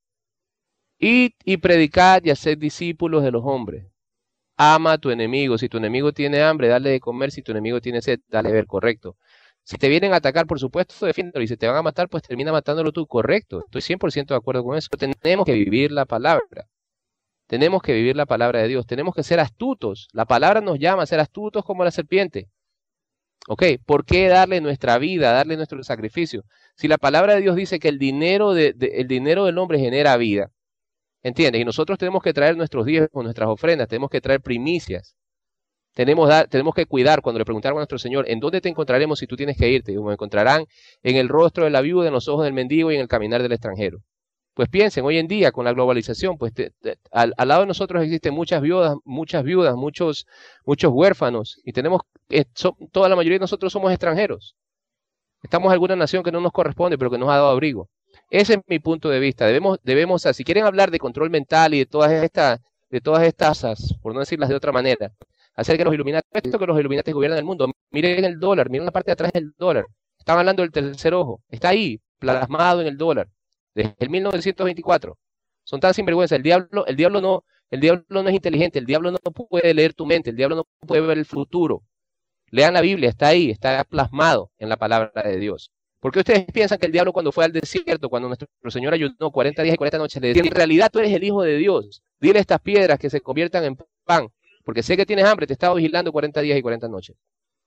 S7: Id y predicad y haced discípulos de los hombres. Ama a tu enemigo. Si tu enemigo tiene hambre, dale de comer. Si tu enemigo tiene sed, dale de beber. Correcto. Si te vienen a atacar, por supuesto, defiéndelo. Y si te van a matar, pues termina matándolo tú. Correcto. Estoy cien por ciento de acuerdo con eso. Tenemos que vivir la palabra. Tenemos que vivir la palabra de Dios. Tenemos que ser astutos. La palabra nos llama a ser astutos como la serpiente. ¿Ok? ¿Por qué darle nuestra vida, darle nuestro sacrificio? Si la palabra de Dios dice que el dinero, de, de, el dinero del hombre genera vida, ¿entiendes? Y nosotros tenemos que traer nuestros diezmos, nuestras ofrendas, tenemos que traer primicias. Tenemos, da, tenemos que cuidar. Cuando le preguntaron a nuestro Señor, ¿en dónde te encontraremos si tú tienes que irte? Me encontrarán en el rostro de la viuda, en los ojos del mendigo y en el caminar del extranjero. Pues piensen, hoy en día con la globalización, pues te, te, al, al lado de nosotros existen muchas viudas, muchas viudas, muchos, muchos huérfanos, y tenemos, eh, so, toda la mayoría de nosotros somos extranjeros. Estamos en alguna nación que no nos corresponde, pero que nos ha dado abrigo. Ese es mi punto de vista. Debemos, debemos, si quieren hablar de control mental y de todas estas, de todas estas, por no decirlas de otra manera, acerca de los Illuminati, esto que los Illuminati gobiernan el mundo. Miren el dólar, miren la parte de atrás del dólar. Están hablando del tercer ojo, está ahí, plasmado en el dólar, desde el mil novecientos veinticuatro. Son tan sinvergüenza. El diablo, el diablo no, el diablo no es inteligente, el diablo no puede leer tu mente, el diablo no puede ver el futuro. Lean la Biblia, está ahí, está plasmado en la palabra de Dios. ¿Por qué ustedes piensan que el diablo cuando fue al desierto, cuando nuestro Señor ayunó cuarenta días y cuarenta noches, le decía, en realidad tú eres el Hijo de Dios, dile a estas piedras que se conviertan en pan, porque sé que tienes hambre, te estaba vigilando cuarenta días y cuarenta noches?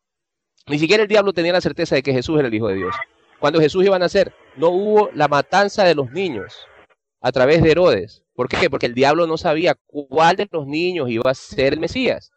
S7: Ni siquiera el diablo tenía la certeza de que Jesús era el Hijo de Dios. Cuando Jesús iba a nacer, no hubo la matanza de los niños a través de Herodes. ¿Por qué? Porque el diablo no sabía cuál de los niños iba a ser el Mesías,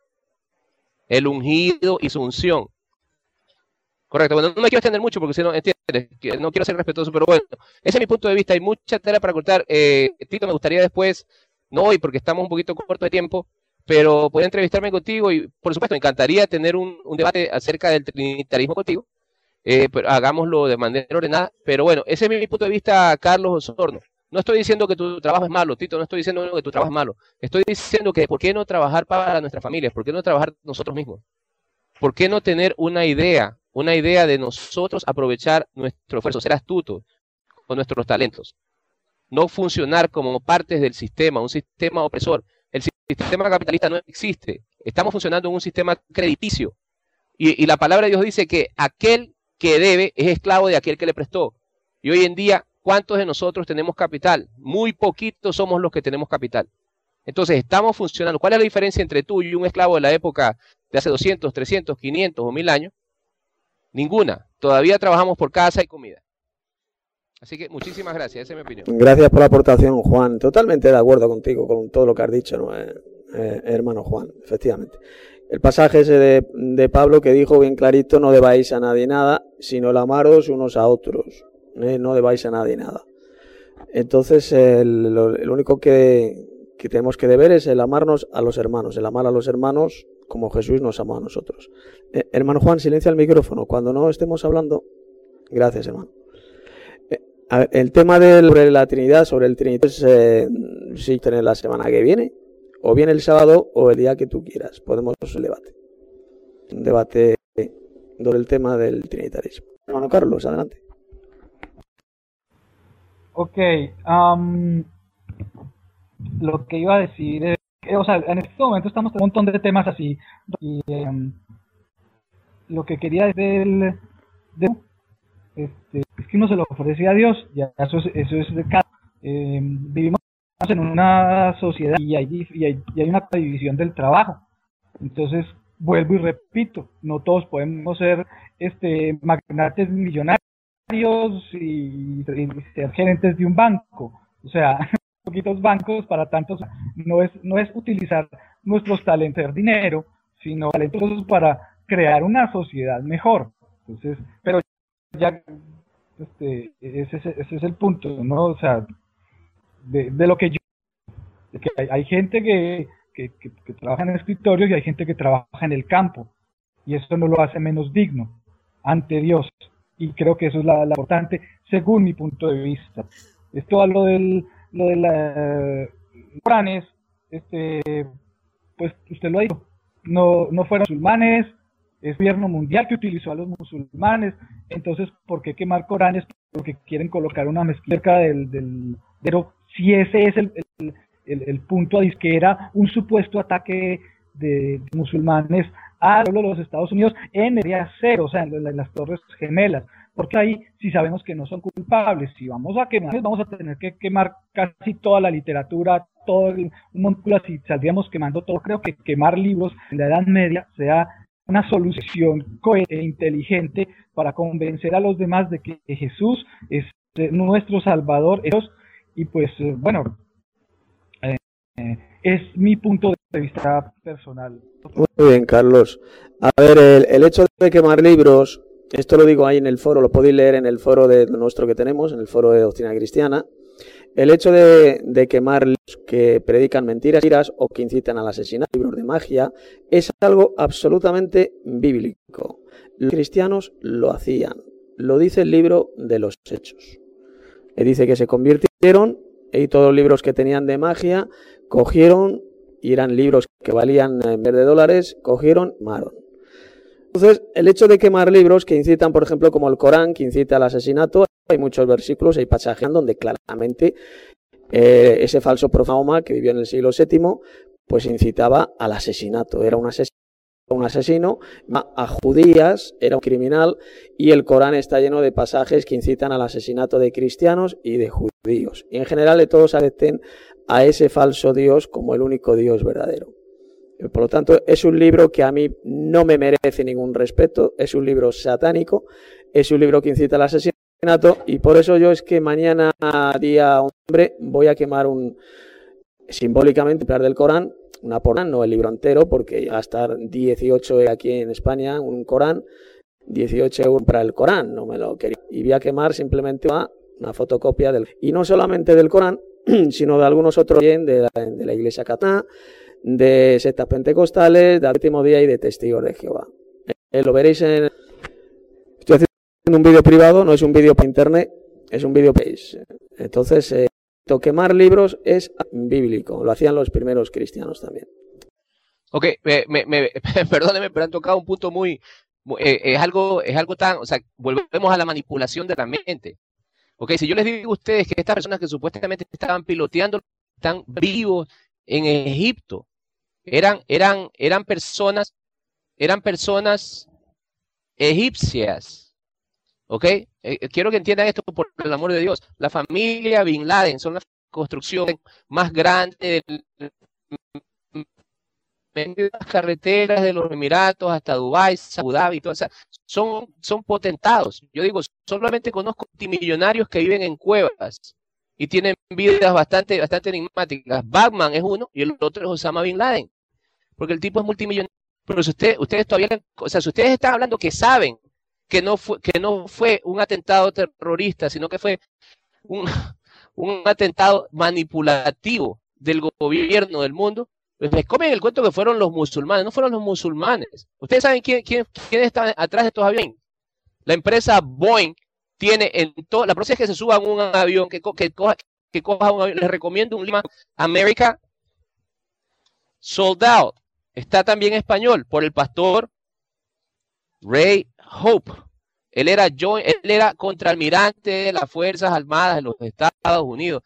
S7: el ungido y su unción. Correcto. Bueno, no me quiero extender mucho porque si no, entiendes, no quiero ser respetuoso, pero bueno, ese es mi punto de vista. Hay mucha tela para cortar. Eh, Tito, me gustaría después, no hoy porque estamos un poquito corto de tiempo, pero poder entrevistarme contigo y, por supuesto, me encantaría tener un, un debate acerca del trinitarismo contigo. Eh, pero hagámoslo de manera ordenada. Pero bueno, ese es mi punto de vista, Carlos Osorno. No estoy diciendo que tu trabajo es malo, Tito, no estoy diciendo que tu trabajo es malo. Estoy diciendo que ¿por qué no trabajar para nuestras familias? ¿Por qué no trabajar nosotros mismos? ¿Por qué no tener una idea? Una idea de nosotros aprovechar nuestro esfuerzo, ser astutos con nuestros talentos. No funcionar como partes del sistema, un sistema opresor. El sistema capitalista no existe. Estamos funcionando en un sistema crediticio. Y, y la palabra de Dios dice que aquel que debe es esclavo de aquel que le prestó. Y hoy en día, ¿cuántos de nosotros tenemos capital? Muy poquitos somos los que tenemos capital. Entonces, estamos funcionando. ¿Cuál es la diferencia entre tú y un esclavo de la época de hace doscientos, trescientos, quinientos o mil años? Ninguna. Todavía trabajamos por casa y comida. Así que muchísimas gracias, esa es mi opinión.
S3: Gracias por la aportación, Juan. Totalmente de acuerdo contigo, con todo lo que has dicho, ¿no? Eh, eh, hermano Juan, efectivamente. El pasaje ese de, de Pablo que dijo bien clarito, no debáis a nadie nada, sino el amaros unos a otros. Eh, no debáis a nadie nada. Entonces, el, lo, el único que, que tenemos que deber es el amarnos a los hermanos, el amar a los hermanos como Jesús nos amó a nosotros. Eh, hermano Juan, silencia el micrófono cuando no estemos hablando. Gracias, hermano. Eh, a ver, el tema de sobre la Trinidad, sobre el Trinidad, pues, eh, sí, tener la semana que viene, o bien el sábado o el día que tú quieras. Podemos hacer un debate. Un debate sobre el tema del trinitarismo. Hermano Carlos, adelante.
S5: Ok, um, lo que iba a decir es, o sea, en este momento estamos con un montón de temas así, y um, lo que quería decir del, de, este, es que uno se lo ofrece a Dios, ya eso es, eso es de cada, eh, vivimos en una sociedad y hay, y, hay, y hay una división del trabajo, entonces vuelvo y repito, no todos podemos ser este magnates millonarios y, y ser gerentes de un banco, o sea, poquitos bancos para tantos, no es no es utilizar nuestros talentos de dinero, sino talentos para crear una sociedad mejor. Entonces, pero ya este ese, ese es el punto, ¿no? O sea, de, de lo que yo que hay, hay gente que, que, que, que trabaja en escritorios y hay gente que trabaja en el campo, y eso no lo hace menos digno ante Dios. Y creo que eso es la, la importante, según mi punto de vista. Esto a lo del, lo de la Coranes, este, pues usted lo ha dicho, no, no fueron musulmanes, es el gobierno mundial que utilizó a los musulmanes, entonces, ¿por qué quemar Coranes? Porque quieren colocar una mezquita cerca del, del, pero si ese es el, el, el, el punto, que era un supuesto ataque de, de musulmanes a los Estados Unidos en el día cero, o sea, en, en las Torres Gemelas, porque ahí si sabemos que no son culpables, si vamos a quemar, vamos a tener que quemar casi toda la literatura, todo el, un montón, si saldríamos quemando todo. Creo que quemar libros en la Edad Media sea una solución coherente e inteligente para convencer a los demás de que Jesús es nuestro Salvador, y pues bueno, eh, eh, es mi punto de vista personal.
S3: Muy bien, Carlos. A ver, el, el hecho de quemar libros, esto lo digo ahí en el foro, lo podéis leer en el foro de nuestro que tenemos, en el foro de Doctrina Cristiana. El hecho de, de quemar libros que predican mentiras o que incitan al asesinato, libros de magia, es algo absolutamente bíblico. Los cristianos lo hacían. Lo dice el libro de los Hechos. Y dice que se convirtieron y todos los libros que tenían de magia cogieron y eran libros que valían en vez de dólares, cogieron, quemaron. Entonces, el hecho de quemar libros que incitan, por ejemplo, como el Corán, que incita al asesinato, hay muchos versículos, hay pasajes donde claramente eh, ese falso profeta Mahoma, que vivió en el siglo séptimo, pues incitaba al asesinato, era un asesino. un asesino, a judías, era un criminal, y el Corán está lleno de pasajes que incitan al asesinato de cristianos y de judíos. Y en general de todos acepten a ese falso Dios como el único Dios verdadero. Por lo tanto, es un libro que a mí no me merece ningún respeto, es un libro satánico, es un libro que incita al asesinato, y por eso yo es que mañana, día hombre, voy a quemar un, simbólicamente, hablar del Corán, una porán, no el libro entero, porque va a estar dieciocho aquí en España, un Corán, dieciocho euros para el Corán, no me lo quería. Y voy a quemar simplemente una fotocopia del, y no solamente del Corán, sino de algunos otros bien de la, de la Iglesia Católica, de sectas pentecostales, de Último Día y de Testigos de Jehová. Eh, lo veréis en... Estoy haciendo un vídeo privado, no es un vídeo para internet, es un vídeo... Entonces... Eh, quemar libros es bíblico, lo hacían los primeros cristianos también.
S7: Ok, me, me, me, perdónenme, pero han tocado un punto muy, muy eh, es algo, es algo tan, o sea, volvemos a la manipulación de la mente. Ok, si yo les digo a ustedes que estas personas que supuestamente estaban piloteando están vivos en Egipto, eran, eran, eran personas, eran personas egipcias. ¿Ok? Eh, quiero que entiendan esto por el amor de Dios. La familia Bin Laden son la construcción más grande de las carreteras de los Emiratos hasta Dubái, Abu Dhabi, todo, o sea, son, son potentados. Yo digo, solamente conozco multimillonarios que viven en cuevas y tienen vidas bastante, bastante enigmáticas. Batman es uno y el otro es Osama Bin Laden, porque el tipo es multimillonario. Pero si usted, ustedes todavía, o sea, si ustedes están hablando que saben que no fue, que no fue un atentado terrorista, sino que fue un, un atentado manipulativo del gobierno del mundo, pues les comen el cuento que fueron los musulmanes, no fueron los musulmanes. ¿Ustedes saben quién, quién, quién está atrás de estos aviones? La empresa Boeing tiene en todo, la próxima vez que se suban un avión, que, que, coja, que coja un avión, les recomiendo un libro, America Sold Out. Está también en español por el pastor Ray Hope. Él era, él era contraalmirante de las Fuerzas Armadas de los Estados Unidos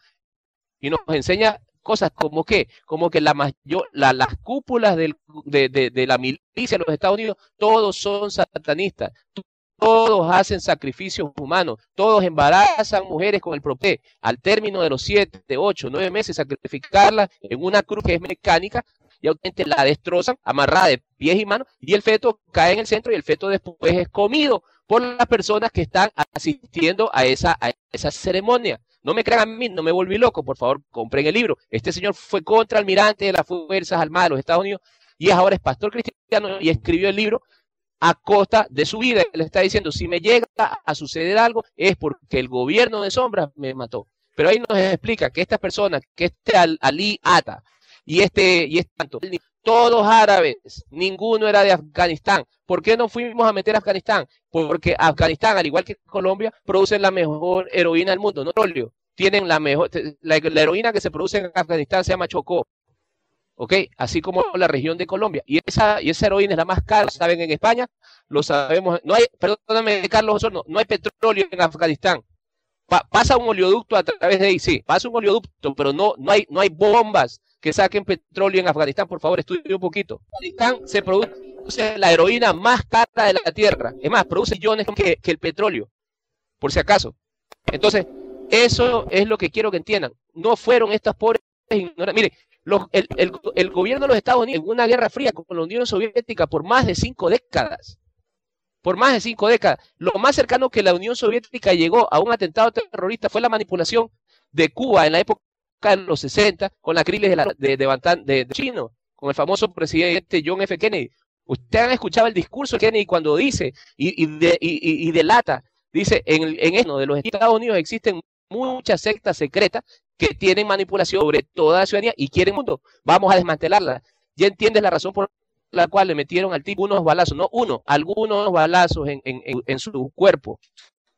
S7: y nos enseña cosas como que, como que la mayor, la, las cúpulas del, de, de, de la milicia de los Estados Unidos, todos son satanistas, todos hacen sacrificios humanos, todos embarazan mujeres con el propé, al término de los siete, ocho, nueve meses, sacrificarlas en una cruz que es mecánica, y obviamente la destrozan, amarrada de pies y manos, y el feto cae en el centro y el feto después es comido por las personas que están asistiendo a esa, a esa ceremonia. No me crean a mí, no me volví loco, por favor, compren el libro. Este señor fue contraalmirante de las Fuerzas Armadas de los Estados Unidos y ahora es pastor cristiano y escribió el libro a costa de su vida. Él está diciendo, si me llega a suceder algo es porque el gobierno de sombras me mató. Pero ahí nos explica que estas personas, que este Ali Ata y este, y este tanto, todos árabes, ninguno era de Afganistán. ¿Por qué no fuimos a meter a Afganistán? Porque Afganistán, al igual que Colombia, producen la mejor heroína del mundo, no petróleo. Tienen la mejor, la, la heroína que se produce en Afganistán se llama Chocó, ¿ok? Así como la región de Colombia. Y esa, y esa heroína es la más cara, ¿saben? En España, lo sabemos. No hay, perdóname, Carlos Osorno, no hay petróleo en Afganistán. Pa, pasa un oleoducto a través de ahí, sí, pasa un oleoducto, pero no, no hay, no hay bombas que saquen petróleo en Afganistán. Por favor, estudie un poquito. En Afganistán se produce la heroína más cara de la tierra. Es más, produce millones que, que el petróleo, por si acaso. Entonces, eso es lo que quiero que entiendan. No fueron estas pobres ignorantes. Mire, los, el, el, el gobierno de los Estados Unidos en una guerra fría con la Unión Soviética por más de cinco décadas. Por más de cinco décadas. Lo más cercano que la Unión Soviética llegó a un atentado terrorista fue la manipulación de Cuba en la época de los sesenta con la crisis de, la, de, de, de, de chino, con el famoso presidente John F. Kennedy. Ustedes han escuchado el discurso de Kennedy cuando dice y, y, de, y, y delata, dice, en, en esto de los Estados Unidos existen muchas sectas secretas que tienen manipulación sobre toda la ciudadanía y quieren mundo. Vamos a desmantelarla. Ya entiendes la razón por la cual le metieron al tipo unos balazos, no uno, algunos balazos en, en, en, en su cuerpo.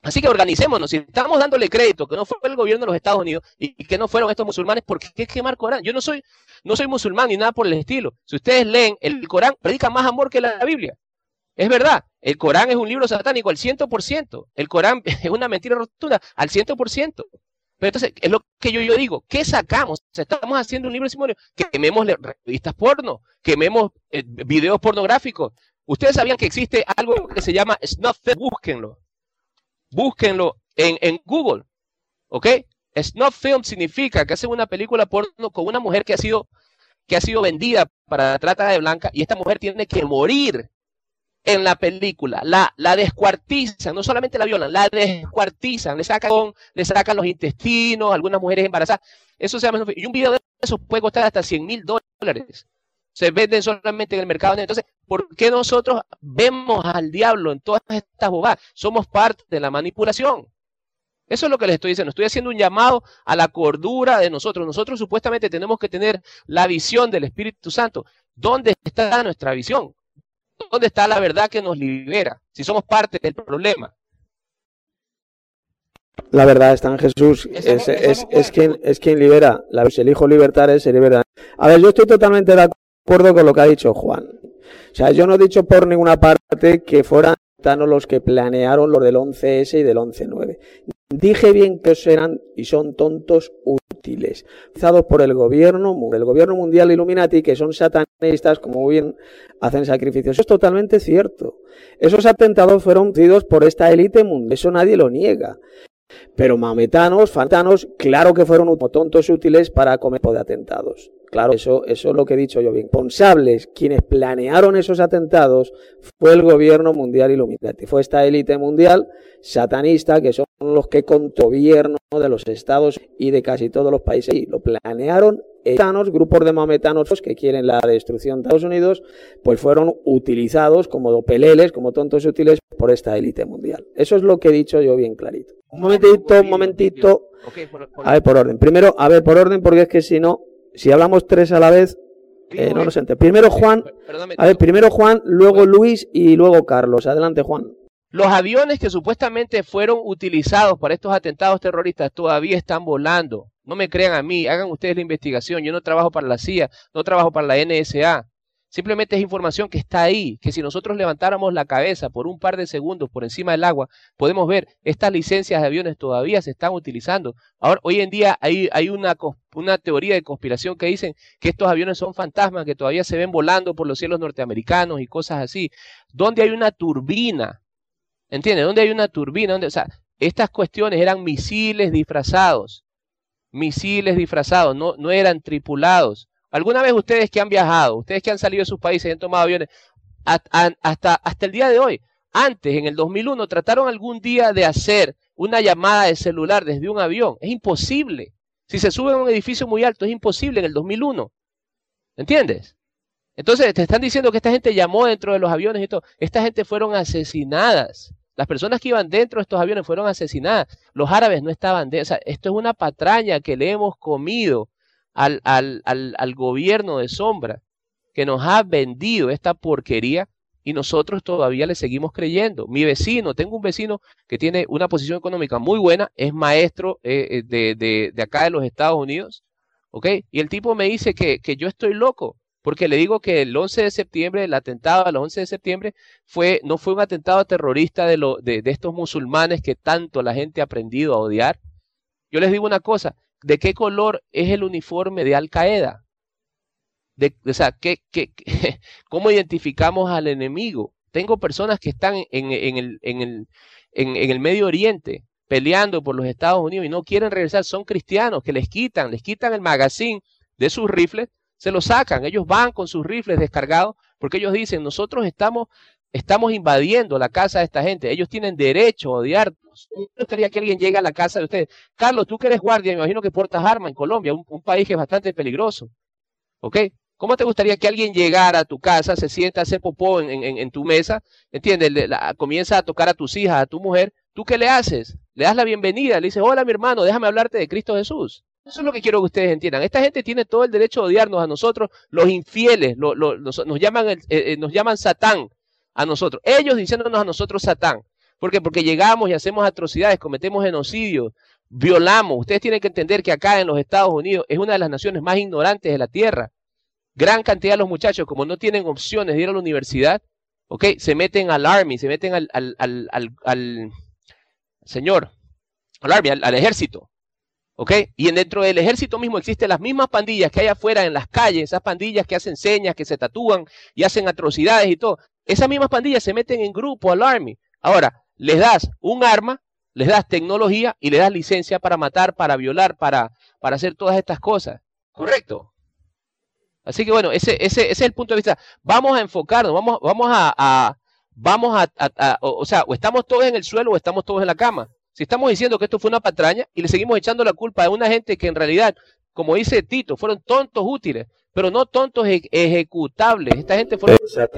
S7: Así que organicémonos. Si estamos dándole crédito que no fue el gobierno de los Estados Unidos y que no fueron estos musulmanes, ¿por qué quemar Corán? Yo no soy, no soy musulmán ni nada por el estilo. Si ustedes leen, el Corán predica más amor que la Biblia. Es verdad, el Corán es un libro satánico al cien por ciento. El Corán es una mentira rotunda al cien por ciento. Pero entonces, es lo que yo, yo digo, ¿qué sacamos? O sea, estamos haciendo un libro de testimonio, que quememos revistas porno, quememos eh, videos pornográficos. Ustedes sabían que existe algo que se llama snuff film, búsquenlo. Búsquenlo en, en Google, ¿ok? Snuff film significa que hacen una película porno con una mujer que ha sido, que ha sido vendida para la trata de blanca y esta mujer tiene que morir en la película. La, la descuartizan, no solamente la violan, la descuartizan, le sacan, le sacan los intestinos, algunas mujeres embarazadas. Eso se llama snuff film. Y un video de eso puede costar hasta cien mil dólares. Se venden solamente en el mercado. Entonces, ¿por qué nosotros vemos al diablo en todas estas bobadas? Somos parte de la manipulación. Eso es lo que les estoy diciendo. Estoy haciendo un llamado a la cordura de nosotros. Nosotros supuestamente tenemos que tener la visión del Espíritu Santo. ¿Dónde está nuestra visión? ¿Dónde está la verdad que nos libera? Si somos parte del problema.
S3: La verdad está en Jesús, es, es, es, es, quien, es quien libera. La, si el Hijo libertare, se libera. A ver, yo estoy totalmente de acuerdo con lo que ha dicho Juan. O sea, yo no he dicho por ninguna parte que fueran los que planearon los del once ese y del once nueve. Dije bien que eran y son tontos útiles, utilizados por el gobierno, el gobierno mundial Illuminati, que son satanistas, como bien hacen sacrificios. Eso es totalmente cierto. Esos atentados fueron producidos por esta élite mundial, eso nadie lo niega. Pero maometanos, fantanos, claro que fueron tontos útiles para comer de atentados. Claro, eso, eso es lo que he dicho yo bien. Responsables, quienes planearon esos atentados, fue el gobierno mundial Illuminati. Fue esta élite mundial satanista, que son los que con gobierno de los estados y de casi todos los países. Y lo planearon etanos, grupos de maometanos que quieren la destrucción de Estados Unidos, pues fueron utilizados como peleles, como tontos útiles por esta élite mundial. Eso es lo que he dicho yo bien clarito. Un momentito, un momentito. A ver, por orden. Primero, a ver, por orden, porque es que si no, si hablamos tres a la vez, eh, no nos entiende. Primero Juan, a ver, primero Juan, luego Luis y luego Carlos. Adelante, Juan.
S7: Los aviones que supuestamente fueron utilizados para estos atentados terroristas todavía están volando. No me crean a mí, hagan ustedes la investigación. Yo no trabajo para la C I A, no trabajo para la N S A. Simplemente es información que está ahí, que si nosotros levantáramos la cabeza por un par de segundos por encima del agua, podemos ver, estas licencias de aviones todavía se están utilizando. Ahora, hoy en día hay, hay una, una teoría de conspiración que dicen que estos aviones son fantasmas, que todavía se ven volando por los cielos norteamericanos y cosas así. ¿Dónde hay una turbina? ¿Entiendes? ¿Dónde hay una turbina? ¿Dónde? O sea, estas cuestiones eran misiles disfrazados. Misiles disfrazados, no, no eran tripulados. ¿Alguna vez ustedes que han viajado, ustedes que han salido de sus países y han tomado aviones, hasta, hasta el día de hoy, antes, en el dos mil uno, trataron algún día de hacer una llamada de celular desde un avión? Es imposible. Si se sube a un edificio muy alto, es imposible en el dos mil uno. ¿Entiendes? Entonces, te están diciendo que esta gente llamó dentro de los aviones y todo. Esta gente fueron asesinadas. Las personas que iban dentro de estos aviones fueron asesinadas. Los árabes no estaban dentro. O sea, esto es una patraña que le hemos comido Al, al, al, al gobierno de sombra que nos ha vendido esta porquería y nosotros todavía le seguimos creyendo. Mi vecino, tengo un vecino que tiene una posición económica muy buena, es maestro eh, de, de, de acá de los Estados Unidos, ¿ok? Y el tipo me dice que, que yo estoy loco, porque le digo que el once de septiembre, el atentado al once de septiembre, fue, no fue un atentado terrorista de, lo, de, de estos musulmanes que tanto la gente ha aprendido a odiar. Yo les digo una cosa, ¿de qué color es el uniforme de Al Qaeda? De, o sea, ¿qué, qué, qué, ¿cómo identificamos al enemigo? Tengo personas que están en, en, el, en, el, en, en el Medio Oriente peleando por los Estados Unidos y no quieren regresar, son cristianos que les quitan, les quitan el magazine de sus rifles, se lo sacan, ellos van con sus rifles descargados porque ellos dicen, nosotros estamos, estamos invadiendo la casa de esta gente, ellos tienen derecho a odiarnos. Me gustaría que alguien llegue a la casa de ustedes. Carlos, tú que eres guardia, me imagino que portas arma en Colombia, un, un país que es bastante peligroso. ¿Ok? ¿Cómo te gustaría que alguien llegara a tu casa, se sienta a hacer popó en, en, en tu mesa, ¿entiendes? Le, la, comienza a tocar a tus hijas, a tu mujer. ¿Tú qué le haces? Le das la bienvenida, le dices, hola mi hermano, déjame hablarte de Cristo Jesús. Eso es lo que quiero que ustedes entiendan. Esta gente tiene todo el derecho a odiarnos a nosotros, los infieles, lo, lo, nos, nos, llaman, eh, nos llaman Satán a nosotros. Ellos diciéndonos a nosotros Satán. ¿Por qué? Porque llegamos y hacemos atrocidades, cometemos genocidios, violamos. Ustedes tienen que entender que acá en los Estados Unidos es una de las naciones más ignorantes de la tierra. Gran cantidad de los muchachos, como no tienen opciones de ir a la universidad, ¿ok? Se meten al Army, se meten al, al, al, al, al señor, al Army, al, al ejército. ¿Ok? Y dentro del ejército mismo existen las mismas pandillas que hay afuera en las calles, esas pandillas que hacen señas, que se tatúan y hacen atrocidades y todo. Esas mismas pandillas se meten en grupo al Army. Ahora, les das un arma, les das tecnología y les das licencia para matar, para violar, para, para hacer todas estas cosas. ¿Correcto? Así que bueno, ese, ese, ese es el punto de vista. Vamos a enfocarnos, vamos, vamos a, a vamos a, a, a o, o sea, o estamos todos en el suelo o estamos todos en la cama. Si estamos diciendo que esto fue una patraña y le seguimos echando la culpa a una gente que en realidad, como dice Tito, fueron tontos útiles, pero no tontos eje ejecutables. Esta gente fueron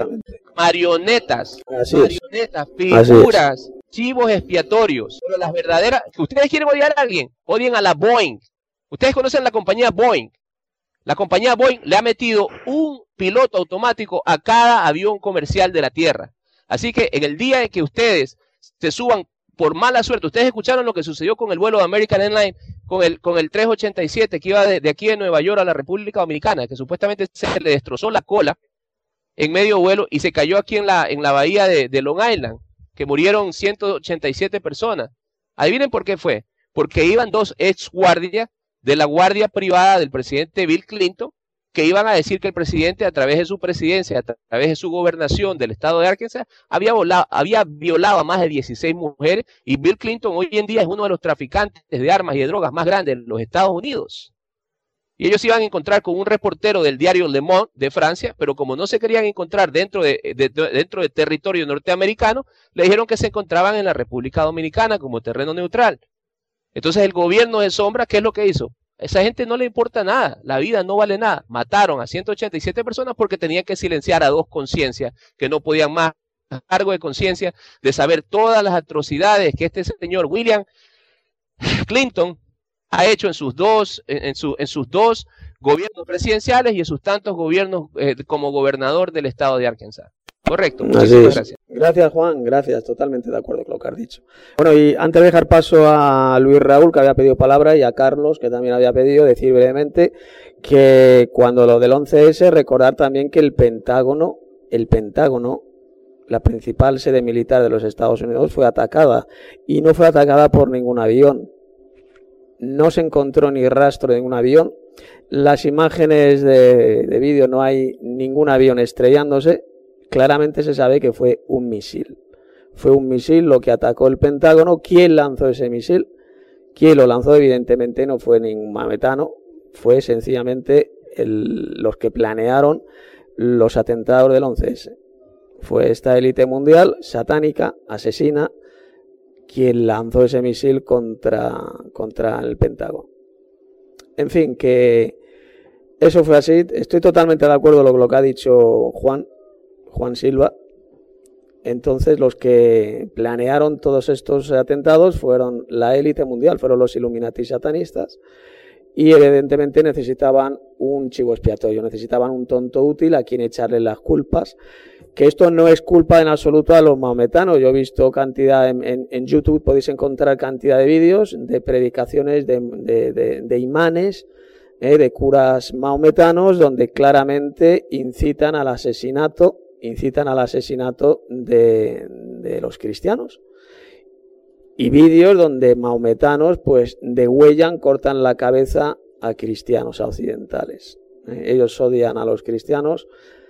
S7: marionetas,
S3: Así
S7: marionetas,
S3: es.
S7: figuras, chivos expiatorios. Pero las verdaderas, que ustedes quieren odiar a alguien, odien a la Boeing. Ustedes conocen la compañía Boeing. La compañía Boeing le ha metido un piloto automático a cada avión comercial de la Tierra. Así que en el día en que ustedes se suban por mala suerte, ustedes escucharon lo que sucedió con el vuelo de American Airlines, con el, con el tres ochenta y siete que iba de, de aquí de Nueva York a la República Dominicana, que supuestamente se le destrozó la cola en medio vuelo y se cayó aquí en la, en la bahía de, de Long Island, que murieron ciento ochenta y siete personas. Adivinen por qué fue. Porque iban dos ex guardias de la guardia privada del presidente Bill Clinton, que iban a decir que el presidente, a través de su presidencia, a través de su gobernación del estado de Arkansas, había, volado, había violado a más de dieciséis mujeres, y Bill Clinton hoy en día es uno de los traficantes de armas y de drogas más grandes de los Estados Unidos. Y ellos iban a encontrar con un reportero del diario Le Monde de Francia, pero como no se querían encontrar dentro de, de, de, dentro del territorio norteamericano, le dijeron que se encontraban en la República Dominicana como terreno neutral. Entonces el gobierno de sombra, ¿qué es lo que hizo? A esa gente no le importa nada, la vida no vale nada. Mataron a ciento ochenta y siete personas porque tenían que silenciar a dos conciencias que no podían más, a cargo de conciencia, de saber todas las atrocidades que este señor William Clinton ha hecho en sus dos, en, en, su, en sus dos gobiernos presidenciales y en sus tantos gobiernos eh, como gobernador del estado de Arkansas. Correcto, muchísimas gracias.
S3: Gracias, Juan, gracias, totalmente de acuerdo con lo que has dicho. Bueno, y antes de dejar paso a Luis Raúl, que había pedido palabra, y a Carlos, que también había pedido, decir brevemente que cuando lo del once ese, recordar también que el Pentágono, el Pentágono, la principal sede militar de los Estados Unidos, fue atacada, y no fue atacada por ningún avión. No se encontró ni rastro de ningún avión. Las imágenes de, de vídeo, no hay ningún avión estrellándose. Claramente se sabe que fue un misil. Fue un misil lo que atacó el Pentágono. ¿Quién lanzó ese misil? ¿Quién lo lanzó? Evidentemente no fue ningún maometano. Fue sencillamente el, los que planearon los atentados del once ese. Fue esta élite mundial, satánica, asesina, quien lanzó ese misil contra, contra el Pentágono. En fin, que eso fue así. Estoy totalmente de acuerdo con lo que ha dicho Juan. Juan Silva. Entonces los que planearon todos estos atentados fueron la élite mundial, fueron los Illuminati satanistas, y evidentemente necesitaban un chivo expiatorio, necesitaban un tonto útil a quien echarle las culpas, que esto no es culpa en absoluto a los maometanos. Yo he visto cantidad en, en, en YouTube, podéis encontrar cantidad de vídeos de predicaciones de, de, de, de imanes, eh, de curas maometanos, donde claramente incitan al asesinato incitan al asesinato de, de los cristianos, y vídeos donde maometanos pues degüellan, cortan la cabeza a cristianos, a occidentales. Eh, ellos odian a los cristianos,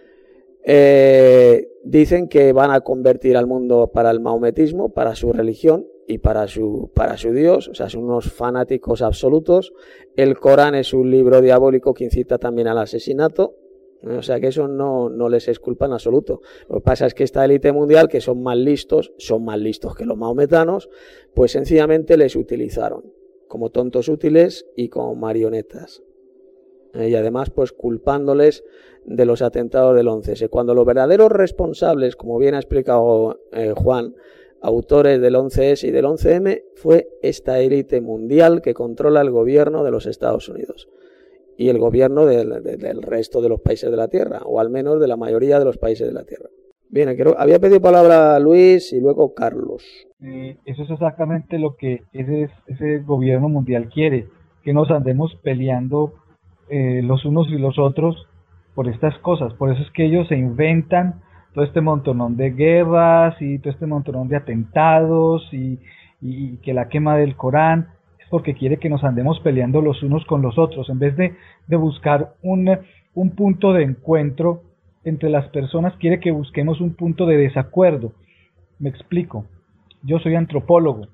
S3: eh, dicen que van a convertir al mundo para el maometismo, para su religión y para su, para su Dios. O sea, son unos fanáticos absolutos. El Corán es un libro diabólico que incita también al asesinato. O sea que eso no, no les es culpa en absoluto. Lo que pasa es que esta élite mundial, que son más listos, son más listos que los maometanos, pues sencillamente les utilizaron como tontos útiles y como marionetas. Eh, y además pues culpándoles de los atentados del once ese. Cuando los verdaderos responsables, como bien ha explicado eh, Juan, autores del once ese y del once eme, fue esta élite mundial que controla el gobierno de los Estados Unidos y el gobierno del, del, del resto de los países de la Tierra, o al menos de la mayoría de los países de la Tierra. Bien, creo, había pedido palabra Luis y luego Carlos.
S5: eh, eso es exactamente lo que ese, ese gobierno mundial quiere, que nos andemos peleando eh, los unos y los otros por estas cosas. Por eso es que ellos se inventan todo este montonón de guerras y todo este montonón de atentados y, y que la quema del Corán, es porque quiere que nos andemos peleando los unos con los otros, en vez de, de buscar un, un punto de encuentro entre las personas, quiere que busquemos un punto de desacuerdo. Me explico. Yo soy antropólogo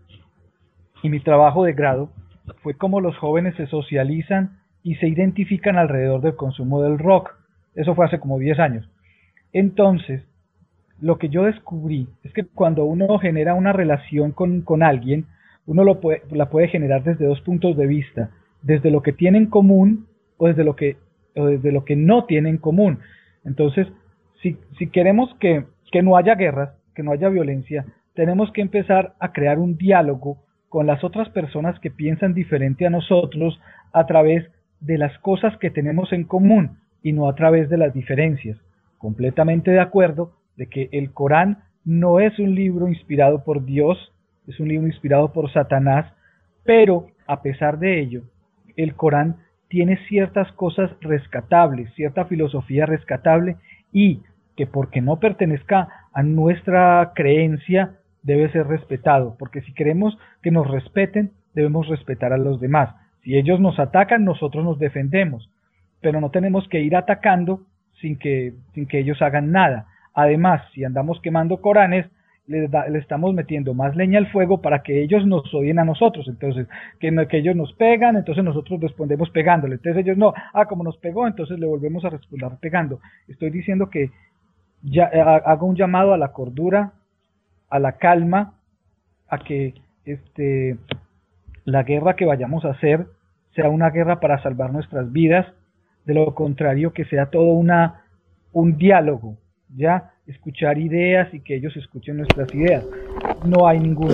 S5: y mi trabajo de grado fue cómo los jóvenes se socializan y se identifican alrededor del consumo del rock. Eso fue hace como diez años. Entonces, lo que yo descubrí es que cuando uno genera una relación con, con alguien, uno lo puede, la puede generar desde dos puntos de vista, desde lo que tiene en común o desde lo que, o desde lo que no tiene en común. Entonces, si, si queremos que, que no haya guerras, que no haya violencia, tenemos que empezar a crear un diálogo con las otras personas que piensan diferente a nosotros a través de las cosas que tenemos en común y no a través de las diferencias. Completamente de acuerdo de que el Corán no es un libro inspirado por Dios, es un libro inspirado por Satanás, pero a pesar de ello, el Corán tiene ciertas cosas rescatables, cierta filosofía rescatable, y que porque no pertenezca a nuestra creencia debe ser respetado, porque si queremos que nos respeten, debemos respetar a los demás. Si ellos nos atacan, nosotros nos defendemos, pero no tenemos que ir atacando sin que, sin que ellos hagan nada. Además, si andamos quemando Coranes, le, da, le estamos metiendo más leña al fuego para que ellos nos odien a nosotros. Entonces, que, que ellos nos pegan, entonces nosotros respondemos pegándole. Entonces ellos no, ah, como nos pegó, entonces le volvemos a responder pegando. Estoy diciendo que ya hago un llamado a la cordura, a la calma, a que este, la guerra que vayamos a hacer sea una guerra para salvar nuestras vidas. De lo contrario, que sea todo una, un diálogo, ya, escuchar ideas y que ellos escuchen nuestras ideas. No hay ningún,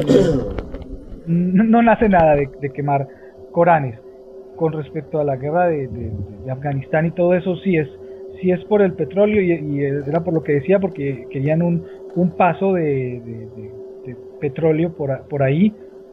S5: no, no nace nada de, de quemar Coranes. Con respecto a la guerra de, de, de Afganistán y todo eso, sí es, sí es por el petróleo y, y era por lo que decía, porque querían un, un paso de, de, de, de petróleo por, por ahí.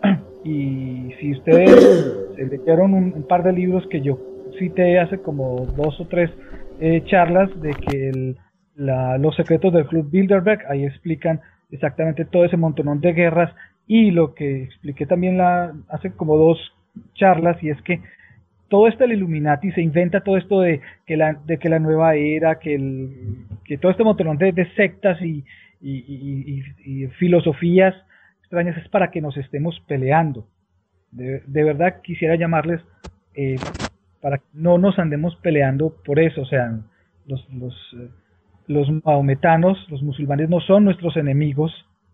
S5: Y si ustedes se leyeron un, un par de libros que yo cité hace como dos o tres eh, charlas de que el, la, los secretos del Club Bilderberg, ahí explican exactamente todo ese montonón de guerras, y lo que expliqué también la, hace como dos charlas, y es que todo esto del Illuminati se inventa todo esto de que la, de que la nueva era, que, el, que todo este montonón de, de sectas y, y, y, y, y filosofías extrañas es para que nos estemos peleando. De, de verdad quisiera llamarles eh, para que no nos andemos peleando por eso. O sea, los, los, eh, los mahometanos, los musulmanes no son nuestros enemigos,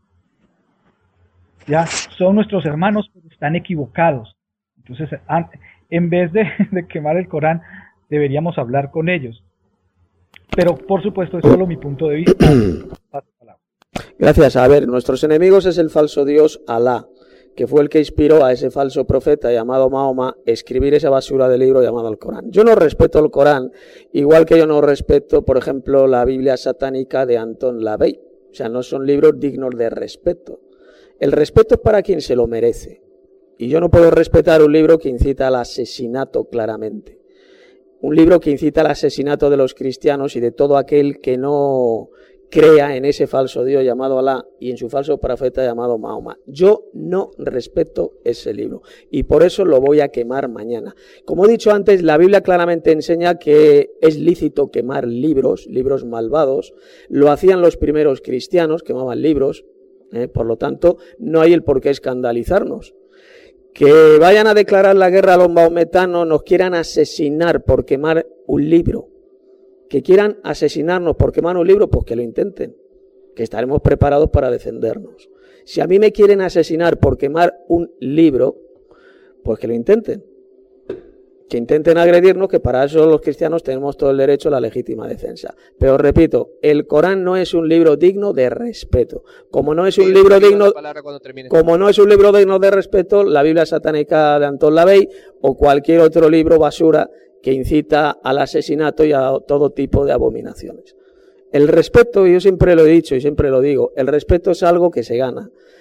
S5: ya son nuestros hermanos, pero están equivocados. Entonces, en vez de, de quemar el Corán, deberíamos hablar con ellos. Pero, por supuesto, es solo mi punto de vista.
S3: Gracias. A ver, nuestros enemigos es el falso Dios Alá, que fue el que inspiró a ese falso profeta llamado Mahoma a escribir esa basura de libro llamado el Corán. Yo no respeto el Corán, igual que yo no respeto, por ejemplo, la Biblia satánica de Anton LaVey. O sea, no son libros dignos de respeto. El respeto es para quien se lo merece. Y yo no puedo respetar un libro que incita al asesinato claramente. Un libro que incita al asesinato de los cristianos y de todo aquel que no crea en ese falso Dios llamado Alá y en su falso profeta llamado Mahoma. Yo no respeto ese libro y por eso lo voy a quemar mañana. Como he dicho antes, la Biblia claramente enseña que es lícito quemar libros, libros malvados. Lo hacían los primeros cristianos, quemaban libros, ¿eh? Por lo tanto, no hay el por qué escandalizarnos. Que vayan a declarar la guerra a los mahometanos, nos quieran asesinar por quemar un libro, que quieran asesinarnos por quemar un libro, pues que lo intenten, que estaremos preparados para defendernos. Si a mí me quieren asesinar por quemar un libro, pues que lo intenten. Que intenten agredirnos, que para eso los cristianos tenemos todo el derecho a la legítima defensa. Pero repito, el Corán no es un libro digno de respeto. Como no es un libro digno, como no es un libro digno de respeto, la Biblia satánica de Anton LaVey o cualquier otro libro basura que incita al asesinato y a todo tipo de abominaciones. El respeto, yo siempre lo he dicho y siempre lo digo, el respeto es algo que se gana.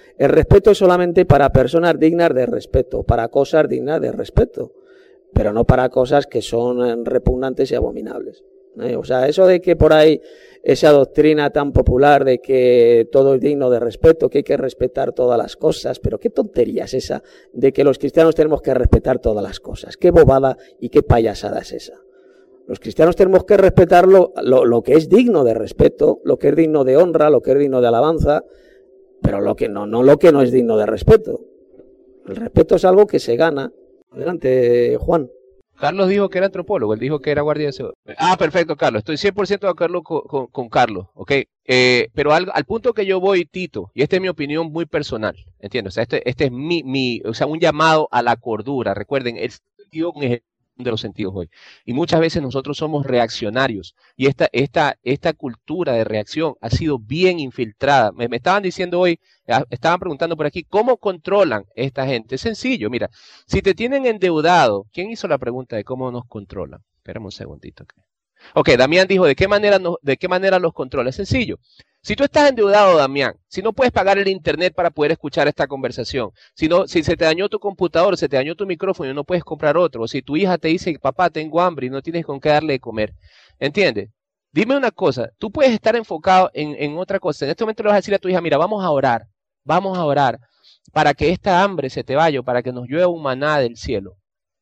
S3: El respeto es solamente para personas dignas de respeto, para cosas dignas de respeto, pero no para cosas que son repugnantes y abominables. ¿eh? O sea, eso de que por ahí esa doctrina tan popular de que todo es digno de respeto, que hay que respetar todas las cosas, pero qué tontería es esa de que los cristianos tenemos que respetar todas las cosas, qué bobada y qué payasada es esa. Los cristianos tenemos que respetar lo, lo, lo que es digno de respeto, lo que es digno de honra, lo que es digno de alabanza, pero lo que no, no lo que no es digno de respeto. El respeto es algo que se gana. Adelante, Juan.
S7: Carlos dijo que era antropólogo, él dijo que era guardia de seguridad. Ah, perfecto, Carlos. Estoy cien por ciento de acuerdo con, con, con Carlos, ¿ok? Eh, pero al, al punto que yo voy, Tito, y esta es mi opinión muy personal, ¿entiendes? O sea, este, este es mi, mi, o sea, un llamado a la cordura. Recuerden, el sentido es de los sentidos hoy. Y muchas veces nosotros somos reaccionarios. Y esta, esta, esta cultura de reacción ha sido bien infiltrada. Me, me estaban diciendo hoy, estaban preguntando por aquí, ¿cómo controlan esta gente? Es sencillo, mira, si te tienen endeudado, ¿quién hizo la pregunta de cómo nos controlan? Espérame un segundito. Ok, Damián dijo, ¿de qué manera, no, de qué manera los controla? Es sencillo. Si tú estás endeudado, Damián, si no puedes pagar el internet para poder escuchar esta conversación, si, no, si se te dañó tu computador, se te dañó tu micrófono y no puedes comprar otro, o si tu hija te dice, papá, tengo hambre y no tienes con qué darle de comer, ¿entiendes? Dime una cosa, tú puedes estar enfocado en, en otra cosa. En este momento le vas a decir a tu hija, mira, vamos a orar, vamos a orar para que esta hambre se te vaya, para que nos llueva un maná del cielo.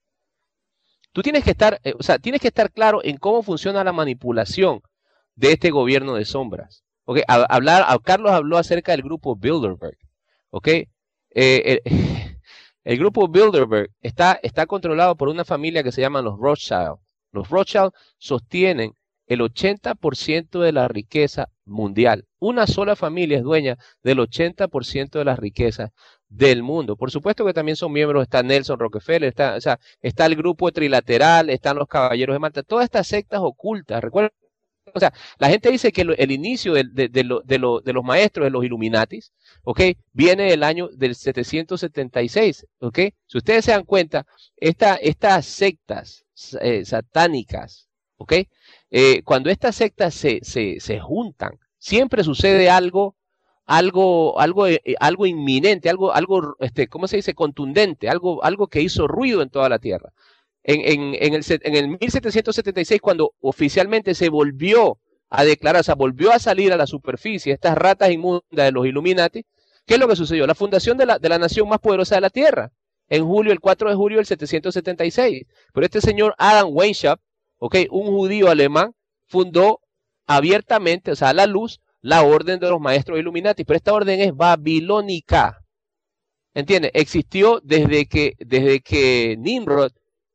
S7: Tú tienes que estar, eh, o sea, tienes que estar claro en cómo funciona la manipulación de este gobierno de sombras. Okay, a, hablar, a Carlos habló acerca del grupo Bilderberg. Okay, eh, el, el grupo Bilderberg está, está controlado por una familia que se llama los Rothschild. Los Rothschild sostienen el ochenta por ciento de la riqueza mundial. Una sola familia es dueña del ochenta por ciento de las riquezas del mundo. Por supuesto que también son miembros, está Nelson Rockefeller, está, o sea, está el grupo trilateral, están los caballeros de Malta, todas estas sectas ocultas. Recuerden, o sea, la gente dice que el inicio de, de, de, lo, de, lo, de los maestros de los Illuminatis, ¿ok? Viene del año del setecientos setenta y seis, ¿ok? Si ustedes se dan cuenta, esta, estas sectas eh, satánicas, ¿ok? Eh, cuando estas sectas se, se, se juntan, siempre sucede algo, algo, algo, eh, algo inminente, algo, algo, este, ¿cómo se dice? Contundente, algo, algo que hizo ruido en toda la tierra. En, en, en, el, en el mil setecientos setenta y seis, cuando oficialmente se volvió a declarar, o sea, volvió a salir a la superficie estas ratas inmundas de los Illuminati, ¿qué es lo que sucedió? La fundación de la, de la nación más poderosa de la tierra, en julio, el cuatro de julio del setecientos setenta y seis. Pero este señor Adam Weishaupt, okay, un judío alemán, fundó abiertamente, o sea, a la luz, la orden de los maestros Illuminati. Pero esta orden es babilónica. ¿Entiendes? Existió desde que, desde que Nimrod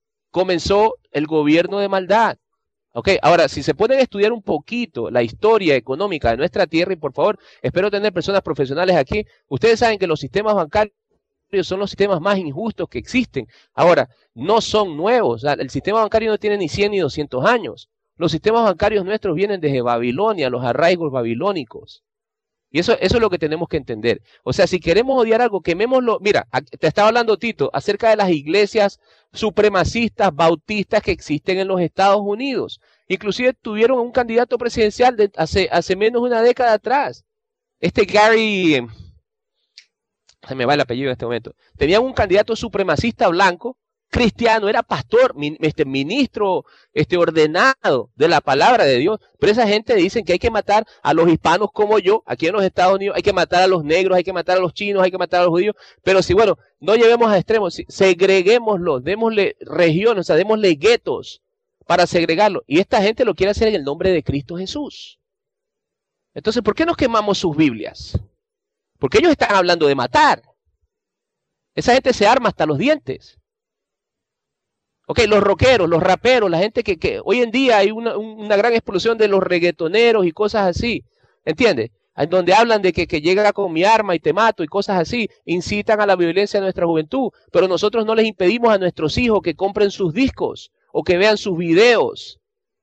S7: comenzó el gobierno de maldad. Okay, ahora, si se pueden estudiar un poquito la historia económica de nuestra tierra, y por favor, espero tener personas profesionales aquí, ustedes saben que los sistemas bancarios son los sistemas más injustos que existen. Ahora, no son nuevos, o sea, el sistema bancario no tiene ni cien ni doscientos años. Los sistemas bancarios nuestros vienen desde Babilonia, los arraigos babilónicos. Y eso, eso es lo que tenemos que entender. O sea, si queremos odiar algo, quemémoslo. Mira, te estaba hablando Tito acerca de las iglesias supremacistas, bautistas que existen en los Estados Unidos. Inclusive tuvieron un candidato presidencial de hace, hace menos de una década atrás. Este Gary, se me va el apellido en este momento. Tenían un candidato supremacista blanco, cristiano, era pastor, este ministro este ordenado de la palabra de Dios, pero esa gente dicen que hay que matar a los hispanos como yo, aquí en los Estados Unidos, hay que matar a los negros, hay que matar a los chinos, hay que matar a los judíos, pero si bueno, no llevemos a extremos, segreguémoslos, démosle regiones, o sea, démosle guetos para segregarlos, y esta gente lo quiere hacer en el nombre de Cristo Jesús. Entonces, ¿por qué nos quemamos sus Biblias? Porque ellos están hablando de matar. Esa gente se arma hasta los dientes. Ok, los rockeros, los raperos, la gente que, que hoy en día hay una, una gran explosión de los reggaetoneros y cosas así, ¿entiendes? En donde hablan de que, que llega con mi arma y te mato y cosas así, incitan a la violencia de nuestra juventud, pero nosotros no les impedimos a nuestros hijos que compren sus discos o que vean sus videos.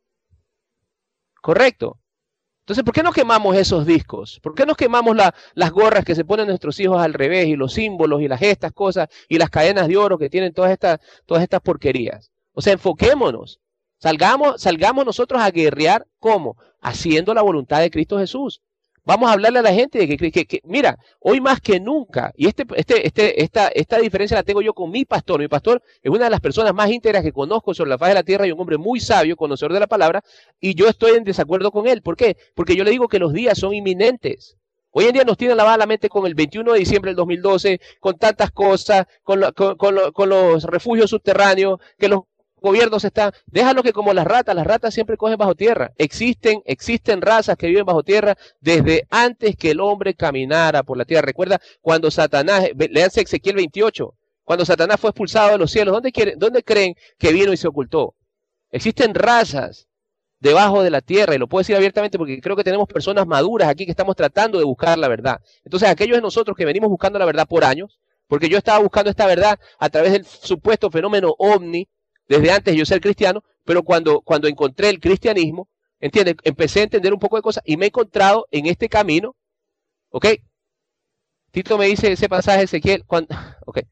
S7: ¿Correcto? Entonces, ¿por qué no quemamos esos discos? ¿Por qué no quemamos la, las gorras que se ponen nuestros hijos al revés y los símbolos y las estas cosas y las cadenas de oro que tienen todas estas, todas estas porquerías? O sea, enfoquémonos. Salgamos, salgamos nosotros a guerrear, ¿cómo? Haciendo la voluntad de Cristo Jesús. Vamos a hablarle a la gente de que, que, que, que mira, hoy más que nunca, y este, este, este, esta, esta diferencia la tengo yo con mi pastor. Mi pastor es una de las personas más íntegras que conozco sobre la faz de la tierra y un hombre muy sabio, conocedor de la palabra, y yo estoy en desacuerdo con él. ¿Por qué? Porque yo le digo que los días son inminentes. Hoy en día nos tienen lavada la mente con el veintiuno de diciembre del dos mil doce, con tantas cosas, con, lo, con, con, lo, con los refugios subterráneos, que los gobiernos están, déjalo que como las ratas, las ratas siempre cogen bajo tierra. Existen, existen razas que viven bajo tierra desde antes que el hombre caminara por la tierra. Recuerda cuando Satanás, léanse Ezequiel veintiocho, cuando Satanás fue expulsado de los cielos, ¿dónde, quieren, ¿dónde creen que vino y se ocultó? Existen razas debajo de la tierra, y lo puedo decir abiertamente porque creo que tenemos personas maduras aquí que estamos tratando de buscar la verdad. Entonces, aquellos de nosotros que venimos buscando la verdad por años, porque yo estaba buscando esta verdad a través del supuesto fenómeno ovni, desde antes de yo ser cristiano, pero cuando, cuando encontré el cristianismo, ¿entiendes? Empecé a entender un poco de cosas y me he encontrado en este camino, ¿ok? Tito me dice ese pasaje, Ezequiel, cuando, ok.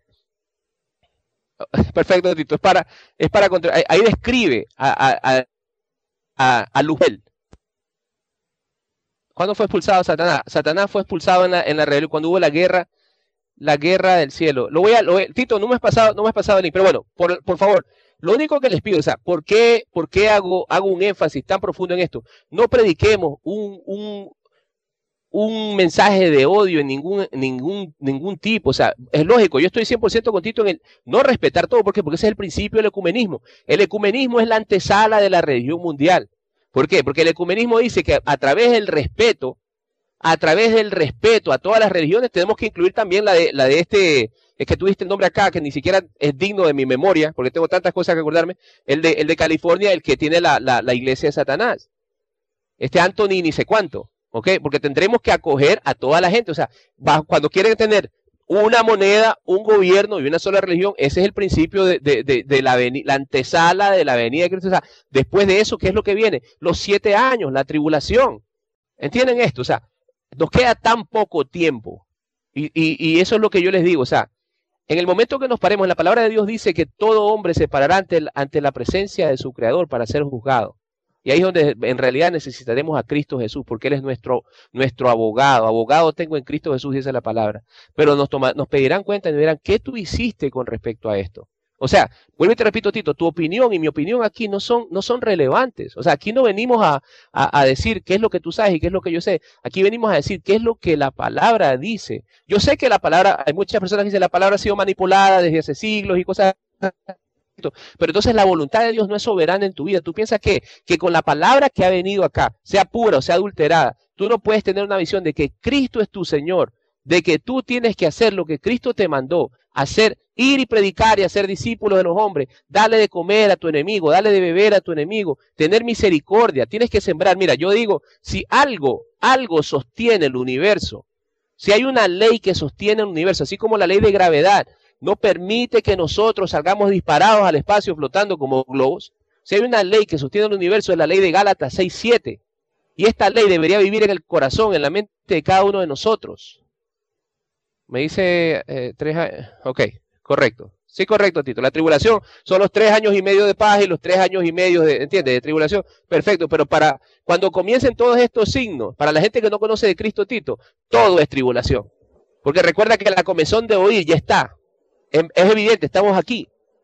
S7: Perfecto, Tito, es para, es para, ahí describe a, a, a, a Luzbel. ¿Cuándo fue expulsado Satanás? Satanás fue expulsado en la, en la rebelión, cuando hubo la guerra, la guerra del cielo. Lo voy a, lo voy, Tito, no me has pasado, no me has pasado el link, pero bueno, por, por favor, lo único que les pido, o sea, ¿por qué, por qué hago, hago un énfasis tan profundo en esto? No prediquemos un, un, un mensaje de odio en ningún, ningún, ningún tipo. O sea, es lógico, yo estoy cien por ciento con Tito en el no respetar todo. ¿Por qué? Porque ese es el principio del ecumenismo. El ecumenismo es la antesala de la religión mundial. ¿Por qué? Porque el ecumenismo dice que a través del respeto, a través del respeto a todas las religiones, tenemos que incluir también la de, la de este... Es que tuviste el nombre acá, que ni siquiera es digno de mi memoria, porque tengo tantas cosas que acordarme, el de, el de California, el que tiene la, la, la iglesia de Satanás. Este Anthony ni sé cuánto, ¿ok? Porque tendremos que acoger a toda la gente. O sea, cuando quieren tener una moneda, un gobierno y una sola religión, ese es el principio de, de, de, de la, la antesala de la venida de Cristo. O sea, después de eso, ¿qué es lo que viene? Los siete años, la tribulación. ¿Entienden esto? O sea, nos queda tan poco tiempo. Y, y, y eso es lo que yo les digo, o sea, en el momento que nos paremos, la palabra de Dios dice que todo hombre se parará ante, el, ante la presencia de su Creador para ser juzgado. Y ahí es donde en realidad necesitaremos a Cristo Jesús, porque Él es nuestro, nuestro abogado. Abogado tengo en Cristo Jesús, dice la palabra. Pero nos, toma, nos pedirán cuenta y nos dirán, ¿qué tú hiciste con respecto a esto? O sea, vuelvo y te repito, Tito, tu opinión y mi opinión aquí no son, no son relevantes. O sea, aquí no venimos a, a, a decir qué es lo que tú sabes y qué es lo que yo sé. Aquí venimos a decir qué es lo que la palabra dice. Yo sé que la palabra, hay muchas personas que dicen la palabra ha sido manipulada desde hace siglos y cosas. Pero entonces la voluntad de Dios no es soberana en tu vida. Tú piensas que, que con la palabra que ha venido acá, sea pura o sea adulterada, tú no puedes tener una visión de que Cristo es tu Señor, de que tú tienes que hacer lo que Cristo te mandó, hacer, ir y predicar y hacer discípulos de los hombres, darle de comer a tu enemigo, darle de beber a tu enemigo, tener misericordia, tienes que sembrar. Mira, yo digo, si algo, algo sostiene el universo, si hay una ley que sostiene el universo, así como la ley de gravedad, no permite que nosotros salgamos disparados al espacio flotando como globos, si hay una ley que sostiene el universo, es la ley de Gálatas seis siete, y esta ley debería vivir en el corazón, en la mente de cada uno de nosotros. Me dice eh, tres años, ok, correcto. Sí, correcto, Tito. La tribulación son los tres años y medio de paz y los tres años y medio de, ¿entiendes? De tribulación. Perfecto, pero para cuando comiencen todos estos signos, para la gente que no conoce de Cristo, Tito, todo es tribulación. Porque recuerda que la comezón de oír ya está. Es, es evidente, estamos aquí.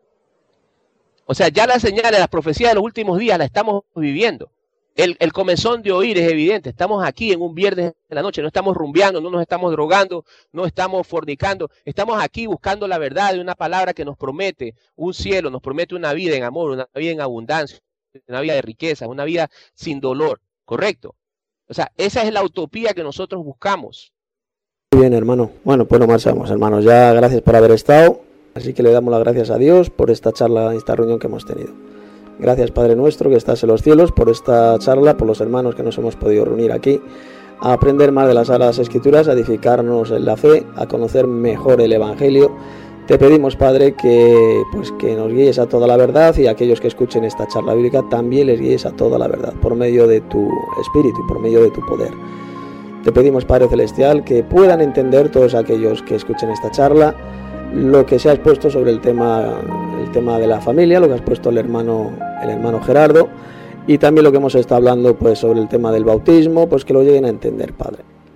S7: O sea, ya las señales, las profecías de los últimos días las estamos viviendo. El, el comezón de oír es evidente. Estamos aquí en un viernes de la noche, no estamos rumbeando, no nos estamos drogando, no estamos fornicando. Estamos aquí buscando la verdad de una palabra que nos promete un cielo, nos promete una vida en amor, una vida en abundancia, una vida de riqueza, una vida sin dolor. ¿Correcto? O sea, esa es la utopía que nosotros buscamos.
S3: Muy bien, hermano. Bueno, pues no marchamos, hermanos. Ya gracias por haber estado. Así que le damos las gracias a Dios por esta charla, esta reunión que hemos tenido. Gracias, Padre nuestro, que estás en los cielos, por esta charla, por los hermanos que nos hemos podido reunir aquí, a aprender más de las Sagradas Escrituras, a edificarnos en la fe, a conocer mejor el Evangelio. Te pedimos, Padre, que, pues, que nos guíes a toda la verdad y a aquellos que escuchen esta charla bíblica también les guíes a toda la verdad, por medio de tu Espíritu y por medio de tu poder. Te pedimos, Padre Celestial, que puedan entender todos aquellos que escuchen esta charla lo que se ha expuesto sobre el tema, el tema de la familia, lo que ha expuesto el hermano, el hermano Gerardo, y también lo que hemos estado hablando pues sobre el tema del bautismo, pues que lo lleguen a entender, Padre.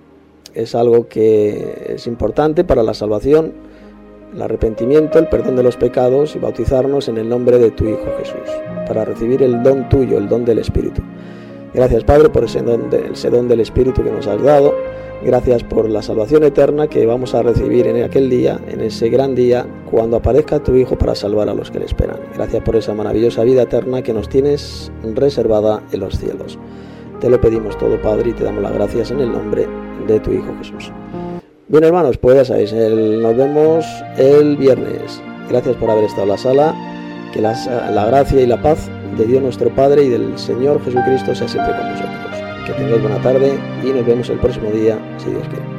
S3: es algo que es importante para la salvación, el arrepentimiento, el perdón de los pecados y bautizarnos en el nombre de tu Hijo Jesús, para recibir el don tuyo, el don del Espíritu. Gracias, Padre, por ese don, de, ese don del Espíritu que nos has dado. Gracias por la salvación eterna que vamos a recibir en aquel día, en ese gran día, cuando aparezca tu Hijo para salvar a los que le esperan. Gracias por esa maravillosa vida eterna que nos tienes reservada en los cielos. Te lo pedimos todo, Padre, y te damos las gracias en el nombre de tu Hijo Jesús. Bien, hermanos, pues ya sabéis, el, nos vemos el viernes. Gracias por haber estado en la sala. Que la, la gracia y la paz de Dios nuestro Padre y del Señor Jesucristo sea siempre con vosotros. Que tengáis buena tarde y nos vemos el próximo día, si Dios quiere.